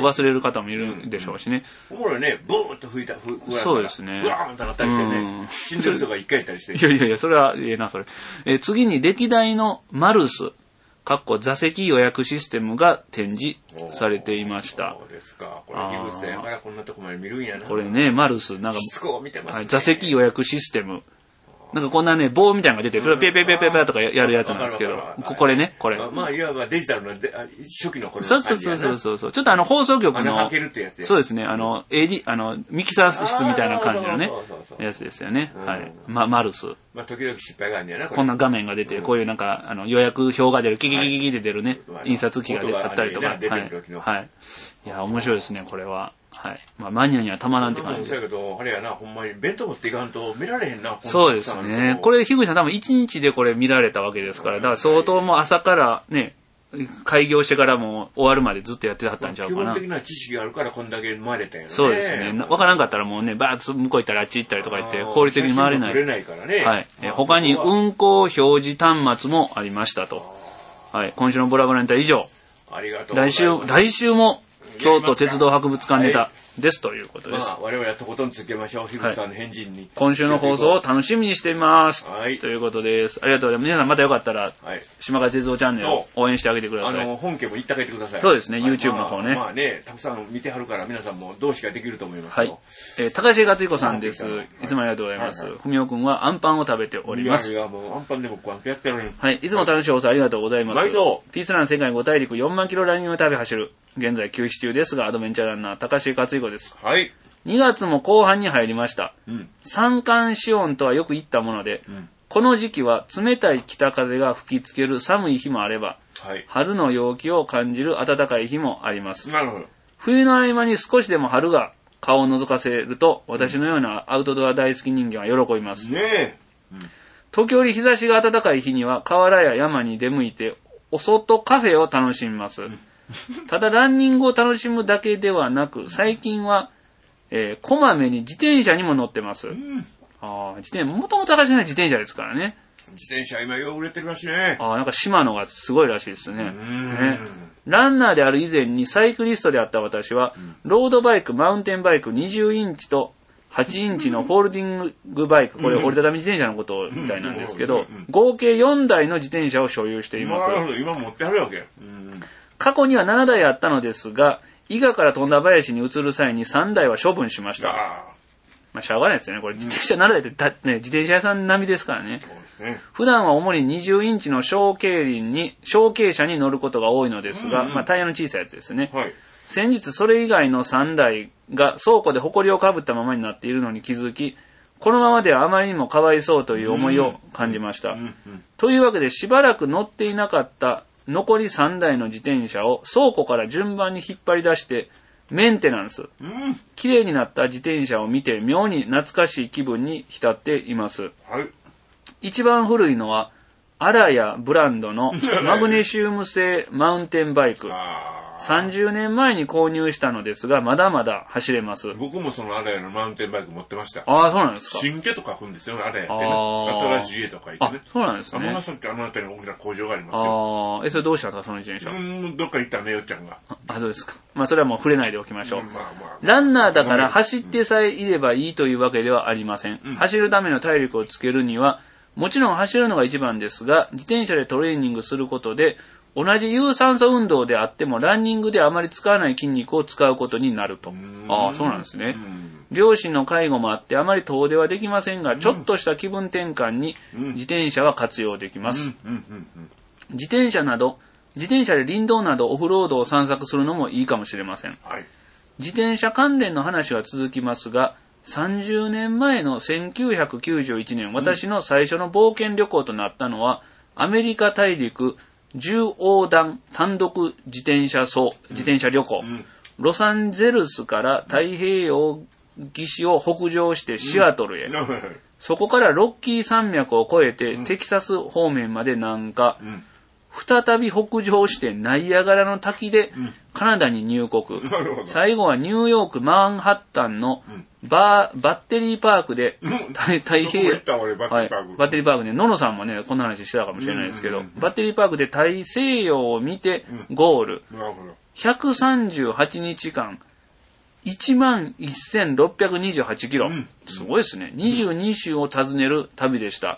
[SPEAKER 2] 忘れる方もいるでしょうしね。
[SPEAKER 1] おもろいね、ブーッと吹いた、
[SPEAKER 2] そうですね。
[SPEAKER 1] ブワーンとなったりしてね。死んでる人が一回やったりして。
[SPEAKER 2] いや、それはええな、それ。次に歴代のマルス。座席予約システムが展示されていました。
[SPEAKER 1] そうですか。これ、樋口さんやからこんなとこまで見るんやな。
[SPEAKER 2] これね、マルス、なんか、
[SPEAKER 1] 見てますね、
[SPEAKER 2] 座席予約システム。なんかこんなね、棒みたいなのが出て、ペペペペペとかやるやつなんですけど、これね、これ。
[SPEAKER 1] まあ、いわばデジタルの初期の頃の
[SPEAKER 2] 感じやな。そう。ちょっと放送局の、そうですね、ミキサー室みたいな感じのね、やつですよね。はい。マルス。
[SPEAKER 1] まあ、時々失敗があるんやな。
[SPEAKER 2] こんな画面が出て、こういうなんか、予約表が出る、キキキキキで出るね、印刷機があったりとか。はい。いや、面白いですね、これは。はい。まあ、マニアにはたまらんって感じで。
[SPEAKER 1] そうやけど、あれやな、ほんまに弁当持っていかんと見られへんな。
[SPEAKER 2] そうですね。これ、樋口さん多分1日でこれ見られたわけですから、だから相当もう朝からね、開業してからも終わるまでずっとやってはったんちゃうかな。
[SPEAKER 1] 基本的な知識があるからこんだけ回れたんやね。
[SPEAKER 2] そうですね。わからんかったらもうね、バーッと向こう行ったらあっち行ったりとか言って、効率的に回れない。はい。他に運行表示端末もありましたと。はい。今週のブラブラネタ以上。
[SPEAKER 1] ありがとうございます。
[SPEAKER 2] 来週も、京都鉄道博物館ネタですということです。
[SPEAKER 1] まあ、我々はとことん続けましょう。樋口さんの返事に。
[SPEAKER 2] 今週の放送を楽しみにしています。はい。ということです。ありがとうございます。皆さんまたよかったら、島川鉄道チャンネルを応援してあげてください。
[SPEAKER 1] 本家も行ってあげてください。
[SPEAKER 2] そうですね、YouTube の方ね。
[SPEAKER 1] まあね、たくさん見てはるから皆さんもどうしかできると思います。
[SPEAKER 2] はい。高重克彦さんです。いつもありがとうございます。文雄くんはアンパンを食べております。
[SPEAKER 1] いや、もうアンパンでもこうやってやってるのに。
[SPEAKER 2] はい。いつも楽しい放送ありがとうございます。ピースラン世界5大陸4万キロランニングを旅走る。現在休止中ですが、アドベンチャーランナー、高重克彦です。
[SPEAKER 1] はい。
[SPEAKER 2] 2月も後半に入りました。三寒四温とはよく言ったもので、この時期は冷たい北風が吹きつける寒い日もあれば、春の陽気を感じる暖かい日もあります。
[SPEAKER 1] なるほど。
[SPEAKER 2] 冬の合間に少しでも春が顔を覗かせると、私のようなアウトドア大好き人間は喜びます。時折日差しが暖かい日には河原や山に出向いて、お外カフェを楽しみます。ただランニングを楽しむだけではなく、最近は、こまめに自転車にも乗ってます。もともと高橋の自転車ですからね。
[SPEAKER 1] 自転車今よう売れてるらしいね。
[SPEAKER 2] なんか島のがすごいらしいですね。ランナーである以前にサイクリストであった私は、ロードバイク、マウンテンバイク20インチと8インチのフォールディングバイク、これ折りたたみ自転車のことみたいなんですけど、合計4台の自転車を所有しています。
[SPEAKER 1] なるほど、今持ってあるわけ。
[SPEAKER 2] 過去には7台あったのですが、伊賀から富田林に移る際に3台は処分しました。まあ、しょうがないですよね。これ自転車7台ってね、自転車屋さん並みですからね。普段は主に20インチの小径車に乗ることが多いのですが、まあ、タイヤの小さいやつですね。先日それ以外の3台が倉庫で埃をかぶったままになっているのに気づき、このままではあまりにもかわいそうという思いを感じました。というわけでしばらく乗っていなかった残り3台の自転車を倉庫から順番に引っ張り出してメンテナンス。綺麗になった自転車を見て妙に懐かしい気分に浸っています。一番古いのはアラヤブランドのマグネシウム製マウンテンバイク。30年前に購入したのですが、まだまだ走れます。
[SPEAKER 1] 僕もそのアラヤのマウンテンバイク持ってました。
[SPEAKER 2] そうなんですか。
[SPEAKER 1] 新家と書くんですよ、アラヤってね。新しい家と書いてね。
[SPEAKER 2] そうなんですね。
[SPEAKER 1] 尼崎あの辺りに大きな工場がありますよ。
[SPEAKER 2] それどうしたんですか、その自転車。
[SPEAKER 1] どっか行ったね、よっちゃんが。
[SPEAKER 2] そうですか。まあ、それはもう触れないでおきましょう。ランナーだから走ってさえいればいいというわけではありません。走るための体力をつけるには、もちろん走るのが一番ですが、自転車でトレーニングすることで、同じ有酸素運動であってもランニングであまり使わない筋肉を使うことになると。そうなんですね。両親の介護もあってあまり遠出はできませんが、ちょっとした気分転換に自転車は活用できます。自転車で林道などオフロードを散策するのもいいかもしれません。自転車関連の話は続きますが、 30年前の1991年、私の最初の冒険旅行となったのは、アメリカ大陸縦横断単独自転車旅行。ロサンゼルスから太平洋岸を北上してシアトルへ。そこからロッキー山脈を越えてテキサス方面まで南下。再び北上してナイアガラの滝でカナダに入国。最後はニューヨークマンハッタンのバッテリーパークで太平洋、バッテリーパークね、ののさんもね、こんな話してたかもしれないですけど、バッテリーパークで大西洋を見てゴール。138日間、11,628キロ。すごいですね。22州を訪ねる旅でした。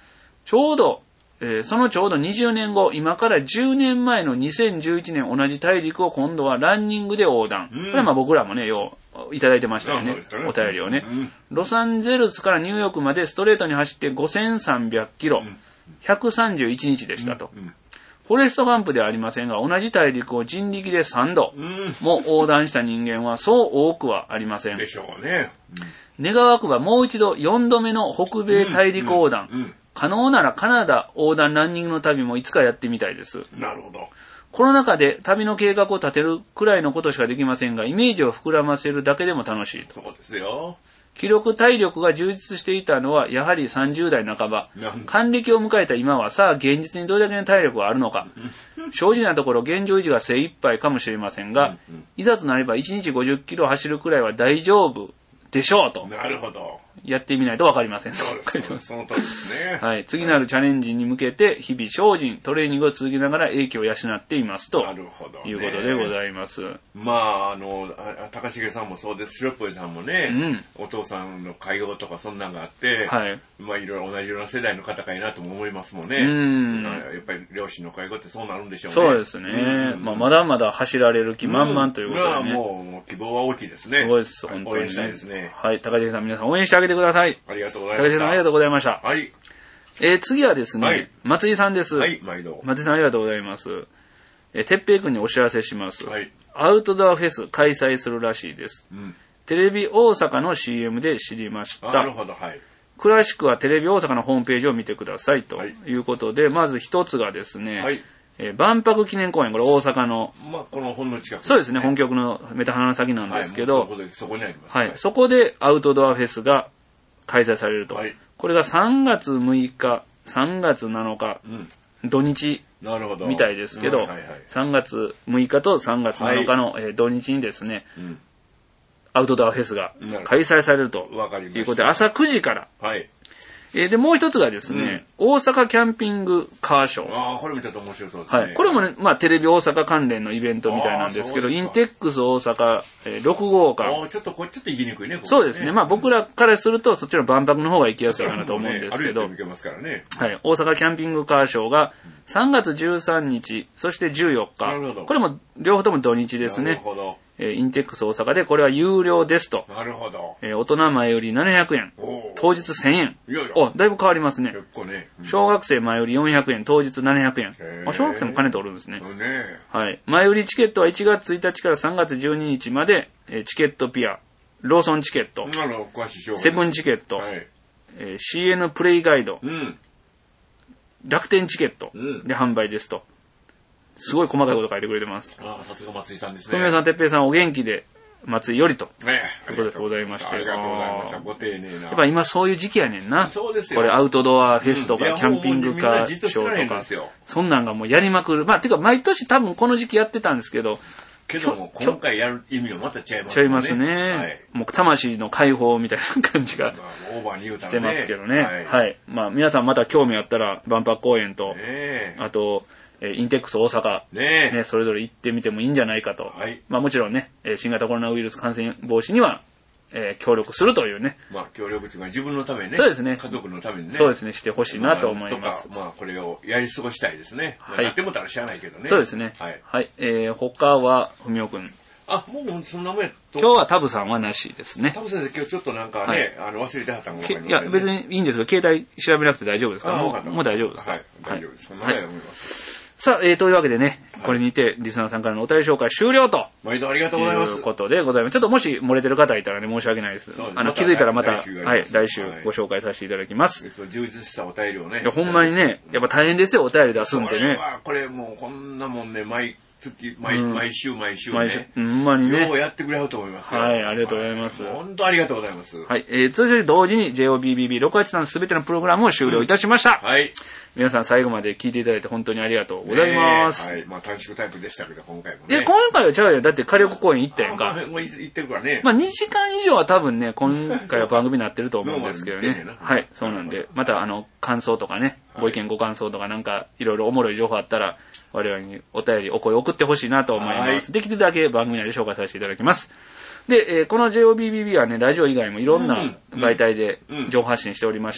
[SPEAKER 2] そのちょうど20年後、今から10年前の2011年同じ大陸を今度はランニングで横断。これは僕らもね、いただいてましたよね。お便りをね。ロサンゼルスからニューヨークまでストレートに走って5300キロ。131日でしたと。フォレストガンプではありませんが、同じ大陸を人力で3度も横断した人間はそう多くはありません。
[SPEAKER 1] でしょうね。
[SPEAKER 2] 願わくばもう一度4度目の北米大陸横断。可能ならカナダ横断ランニングの旅もいつかやってみたいです。
[SPEAKER 1] なるほど。
[SPEAKER 2] コロナ禍で旅の計画を立てるくらいのことしかできませんが、イメージを膨らませるだけでも楽しいと。
[SPEAKER 1] そうですよ。
[SPEAKER 2] 気力体力が充実していたのはやはり30代半ば。還暦を迎えた今はさあ現実にどれだけの体力があるのか。正直なところ現状維持が精一杯かもしれませんが、いざとなれば1日50キロ走るくらいは大丈夫でしょうと。
[SPEAKER 1] なるほど。
[SPEAKER 2] やってみないとわかりません。
[SPEAKER 1] そうです。その通りですね。
[SPEAKER 2] はい。次なるチャレンジに向けて、日々精進、トレーニングを続けながら影響を養っていますと。
[SPEAKER 1] なるほど、ね。
[SPEAKER 2] いうことでございます。
[SPEAKER 1] まあ、高重さんもそうです。白っぽいさんもね、お父さんの介護とかそんなんがあって、はい。まあ、いろいろ同じような世代の方かいなとも思いますもんね。やっぱり両親の介護ってそうなるんでしょうね。
[SPEAKER 2] そうですね。まあ、まだまだ走られる気満々ということでね。
[SPEAKER 1] もう希望は大きいですね。
[SPEAKER 2] すごいです、本当に、ね。
[SPEAKER 1] 応援したいですね。
[SPEAKER 2] はい。高重さん皆さん応援してあげてください。
[SPEAKER 1] ありがとうございました。
[SPEAKER 2] 高重さんありがとうございました。
[SPEAKER 1] はい。
[SPEAKER 2] 次はですね、はい、松井さんです。
[SPEAKER 1] はい、毎度。
[SPEAKER 2] 松井さんありがとうございます。てっぺいくんにお知らせします。はい。アウトドアフェス開催するらしいです。テレビ大阪の CM で知りました。
[SPEAKER 1] なるほど、はい。
[SPEAKER 2] 詳しくはテレビ大阪のホームページを見てくださいということで、まず一つがですね、はい。万博記念公園、これ大阪の。
[SPEAKER 1] まあ、この本の近く、ね。
[SPEAKER 2] そうですね、本局のメタ鼻の先なんですけど、
[SPEAKER 1] はい、そこにあります。
[SPEAKER 2] はい。そこでアウトドアフェスが開催されると。はい。これが3月6日、3月7日、土日みたいですけど、3月6日と3月7日の土日にですね、アウトドアフェスが開催されるということで、朝9時から。はい。で、もう一つがですね、大阪キャンピングカーショー。
[SPEAKER 1] ああ、これもちょっと面白そうですね。
[SPEAKER 2] はい。これもね、まあ、テレビ大阪関連のイベントみたいなんですけど、インテックス大阪、6号館。
[SPEAKER 1] ちょっと行きにくいね、
[SPEAKER 2] そうですね。まあ、僕らからすると、そっちの万博の方が行きやすいかなと思うんですけど。はい。大阪キャンピングカーショーが3月13日、そして14日。なるほど。これも両方とも土日ですね。なるほど。インテックス大阪でこれは有料ですと。
[SPEAKER 1] なるほど。
[SPEAKER 2] 大人前より700円。当日1000円。だいぶ変わりますね。
[SPEAKER 1] 結構ね。
[SPEAKER 2] 小学生前より400円、当日700円。小学生も金取るんですね。はい。前売りチケットは1月1日から3月12日まで、チケットピア、ローソンチケット、セブンチケット、CN プレイガイド、楽天チケットで販売ですと。すごい細かいこと書いてくれてます。
[SPEAKER 1] ああ、さすが松井さんですね。
[SPEAKER 2] 富谷さん、てっぺいさん、お元気で、松井よりと。ということでございまして。
[SPEAKER 1] ありがとうございました。ご丁寧な。
[SPEAKER 2] やっぱ今そういう時期やねんな。
[SPEAKER 1] そうですよ。
[SPEAKER 2] これアウトドアフェスとか、キャンピングカーショーとか。そんなんがもうやりまくる。まあ、てか毎年多分この時期やってたんですけど。
[SPEAKER 1] けども、今回やる意味はまた違いますね。
[SPEAKER 2] 違いますね。もう魂の解放みたいな感じがしてますけどね。はい。まあ、皆さんまた興味あったら、万博公園と、あと、インテックス大阪、ね、それぞれ行ってみてもいいんじゃないかと。はい、まあもちろんね、新型コロナウイルス感染防止には、協力するというね。
[SPEAKER 1] まあ協力というか自分のためにね。
[SPEAKER 2] そうですね。
[SPEAKER 1] 家族のためにね。
[SPEAKER 2] そうですね、してほしいなと思います。
[SPEAKER 1] まあこれをやり過ごしたいですね。はい。やってもたら知らないけどね。
[SPEAKER 2] そうですね。はい。はい。他は、ふみおくん。
[SPEAKER 1] あ、もうそんなもんやと。
[SPEAKER 2] 今日はタブさんはなしですね。
[SPEAKER 1] タブ先生今日ちょっとなんかね、忘れてはったんか
[SPEAKER 2] いや、別にいいんですが、携帯調べなくて大丈夫ですか？もう大丈夫ですか？
[SPEAKER 1] はい、大丈夫です。はい。思います。
[SPEAKER 2] さあ、というわけでね、これにて、リスナーさんからのお便り紹介終了と。
[SPEAKER 1] 毎度ありがとうございます。
[SPEAKER 2] ということでございます。ちょっともし漏れてる方いたらね、申し訳ないです。気づいたらまた、はい、来週ご紹介させていただきます。
[SPEAKER 1] 充実したお便りをね。
[SPEAKER 2] いや、ほんまにね、やっぱ大変ですよ、お便り出すんでね。
[SPEAKER 1] これもうこんなもんね、毎週ね。
[SPEAKER 2] ほんまにね。
[SPEAKER 1] ようやってくれると思いますよ。
[SPEAKER 2] はい、ありがとうございます。
[SPEAKER 1] 本当ありがとうございます。
[SPEAKER 2] はい、通常同時に JOBBB683 のすべてのプログラムを終了いたしました。
[SPEAKER 1] はい。
[SPEAKER 2] 皆さん最後まで聞いていただいて本当にありがとうございます。
[SPEAKER 1] はい。まあ短縮タイプでしたけど、今回もね。
[SPEAKER 2] 今回は違うよ。だって火力公演行ったやんか。
[SPEAKER 1] もう行ってるからね。
[SPEAKER 2] まあ2時間以上は多分ね、今回は番組になってると思うんですけどね。はい、そうなんで、また感想とかね、ご意見ご感想とかなんかいろいろおもろい情報あったら、我々にお便り、お声送ってほしいなと思います。できるだけ番組内で紹介させていただきます。で、この JOBBB はね、ラジオ以外もいろんな媒体で情報発信しておりまして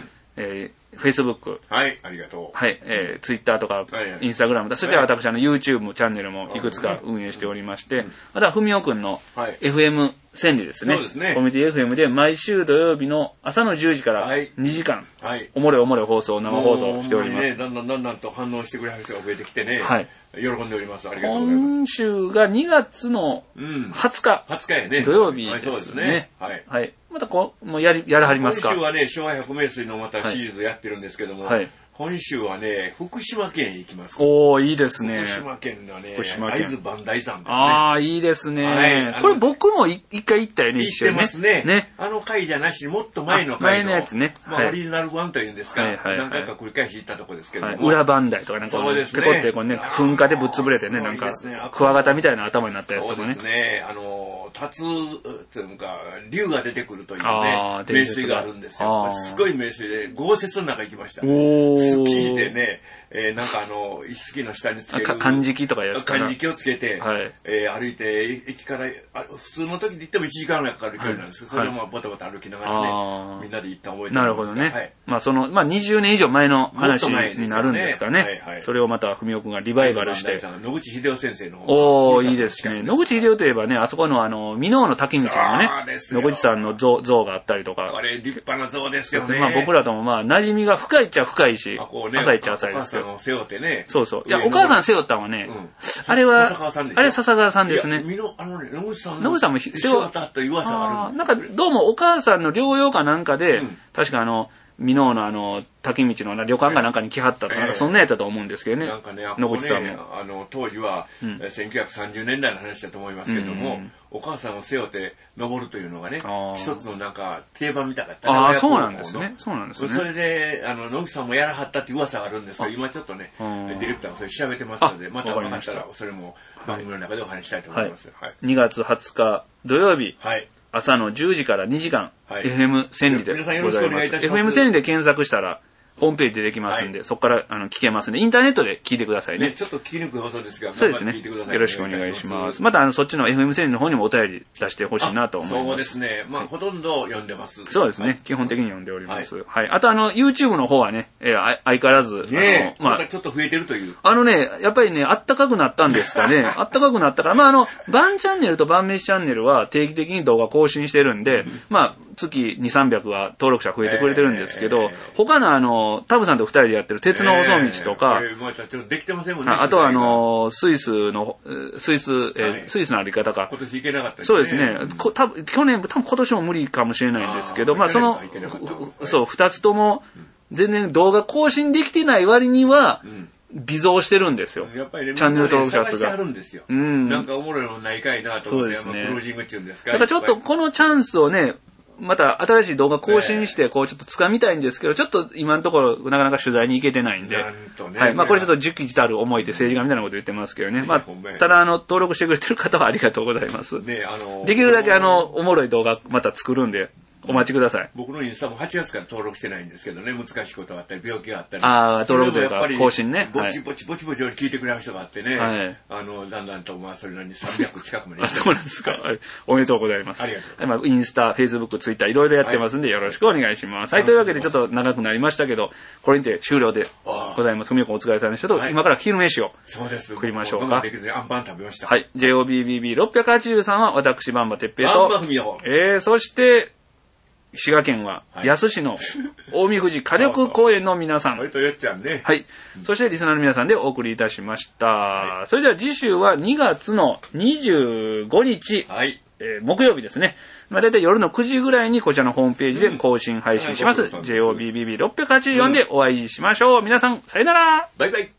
[SPEAKER 2] 、Facebook。
[SPEAKER 1] はい、ありがとう。
[SPEAKER 2] はい、Twitter とか、Instagram だ。そして私、YouTube チャンネルもいくつか運営しておりまして、あとは、ふみおくんの FM 千里ですね。そうですね。コミュニティ FM で毎週土曜日の朝の10時から2時間、おもれおもれ放送、生放送しております。
[SPEAKER 1] だんだんと反応してくれる人が増えてきてね。はい。喜んでおります。ありがとうございます。
[SPEAKER 2] 今週が2月の20日。
[SPEAKER 1] 20日やね。
[SPEAKER 2] 土曜日ですね。はい。またもうやらはりますか。
[SPEAKER 1] 今週はね、昭和百名水のまたシリーズやってるんですけども、今週はね、福島県へ行きます。
[SPEAKER 2] おー、いいですね。
[SPEAKER 1] 福島県のね、会津磐梯山ですね。
[SPEAKER 2] あー、いいですね。これ僕も一回行ったよね、
[SPEAKER 1] 一緒にね。行ってますね。あの回じゃなしにもっと前の回の。
[SPEAKER 2] 前のやつね。
[SPEAKER 1] オリジナル版というんですか。何回か繰り返し行ったとこですけども。
[SPEAKER 2] 裏磐梯とかなんか、ペコってこうね、噴火でぶっ潰れてね、なんか、クワガタみたいな頭になったやつとかね。
[SPEAKER 1] そうですね。というか、竜が出てくるというね、名水があるんですよ。すごい名水で、豪雪の中行きました。スキーでね、なんか石木の下につける。
[SPEAKER 2] 漢字機とかやつかな。
[SPEAKER 1] 漢字機をつけて、歩いて、駅から、普通の時で行っても1時間ぐらいかかる距離なんですけど、それをまあボタボタ歩きながらね、みんなで行った覚えてます。
[SPEAKER 2] なるほどね。まあ20年以上前の話になるんですかね。それをまた文雄くんがリバイバルして。
[SPEAKER 1] 野口秀夫先生の方。
[SPEAKER 2] おー、いいですね。野口秀夫といえばね、あそこの箕面の滝道のね、野口さんの像があったりとか。
[SPEAKER 1] これ立派な像ですよね。
[SPEAKER 2] まあ僕らともまあ馴染みが深いっちゃ深いし、浅いっちゃ浅いですけど。
[SPEAKER 1] 背負ってね。
[SPEAKER 2] そうそう。いや、お母さん背負ったのはね、あれは、あれ笹川さんですね。
[SPEAKER 1] 野口さん
[SPEAKER 2] も背負った
[SPEAKER 1] という噂がある。
[SPEAKER 2] なんかどうもお母さんの療養かなんかで、確か箕面の滝道の旅館かなんかに来はったとか、なんかそんなやつだと思うんですけどね。
[SPEAKER 1] なんかね、野口さんも。当時は、1930年代の話だと思いますけども、お母さんを背負って登るというのがね、一つのなんか定番みたかったね。
[SPEAKER 2] ああ、そうなんですね。そうなんですね。
[SPEAKER 1] それで、野口さんもやらはったっていう噂があるんですけど、今ちょっとね、ディレクターがそれ調べてますので、また分かったら、それも番組の中でお話したいと思います。
[SPEAKER 2] 2月20日土曜日。朝の10時から2時間、FM 千里でございます。FM 千里で検索したら、ホームページでできますんで、そこから聞けますんで、インターネットで聞いてくださいね。
[SPEAKER 1] ちょっと聞きにくい放送ですが、
[SPEAKER 2] そうですね。よろしくお願いします。またそっちの FM 千里の方にもお便り出してほしいなと思います。
[SPEAKER 1] そうですね。まあほとんど読んでます。
[SPEAKER 2] そうですね。基本的に読んでおります。はい。あとYouTube の方はね、相変わらず、
[SPEAKER 1] またちょっと増えてるという。
[SPEAKER 2] やっぱりね、あったかくなったんですかね。あったかくなったから、バンチャンネルとバン飯チャンネルは定期的に動画更新してるんで、月2、300は登録者増えてくれてるんですけど、他のタブさんと2人でやってる鉄の細道とか、あとはスイスの歩き方か。
[SPEAKER 1] 今年行けなかった
[SPEAKER 2] そうですね。去年、多分今年も無理かもしれないんですけど、2つとも全然動画更新できてない割には、微増してるんですよ。
[SPEAKER 1] やっぱりね、
[SPEAKER 2] チャンネル登録者数が。
[SPEAKER 1] なんかおもろいのないかいなと思って、クロージング中ですか。
[SPEAKER 2] だからちょっとこのチャンスをね、また新しい動画更新して、ちょっと掴みたいんですけど、ちょっと今のところなかなか取材に行けてないんで、はい。これちょっと熟知たる思いで政治家みたいなこと言ってますけどね。ただ登録してくれてる方はありがとうございます。できるだけおもろい動画また作るんで、お待ちください。
[SPEAKER 1] 僕のインスタも8月から登録してないんですけどね、難しいことがあったり、病気があったり。
[SPEAKER 2] 登録というか更新ね。
[SPEAKER 1] ぼちぼち聞いてくれる人があってね、だんだんと、それなりに300近くまで。
[SPEAKER 2] そうなんですか。おめでとうございます。
[SPEAKER 1] ありがとう。
[SPEAKER 2] インスタ、フェイスブック、ツイッター、いろいろやってますんで、よろしくお願いします。はい、というわけでちょっと長くなりましたけど、これにて終了でございます。ふみおくんお疲れ様でしたと、今から昼飯を食いましょうか。
[SPEAKER 1] アンパン食べました。
[SPEAKER 2] はい、JOBBB683 は私、バンバてっぺいと、
[SPEAKER 1] バンバふみお。
[SPEAKER 2] そして、 滋賀県は野洲市の近江富士火力公園の皆さん。
[SPEAKER 1] 割とよっちゃんね。
[SPEAKER 2] はい。そしてリスナーの皆さんでお送りいたしました。はい、それでは次週は2月の25日。はい。木曜日ですね。だいたい夜の9時ぐらいにこちらのホームページで更新配信します。JOBBB684 でお会いしましょう。皆さん、さよなら。
[SPEAKER 1] バイバイ。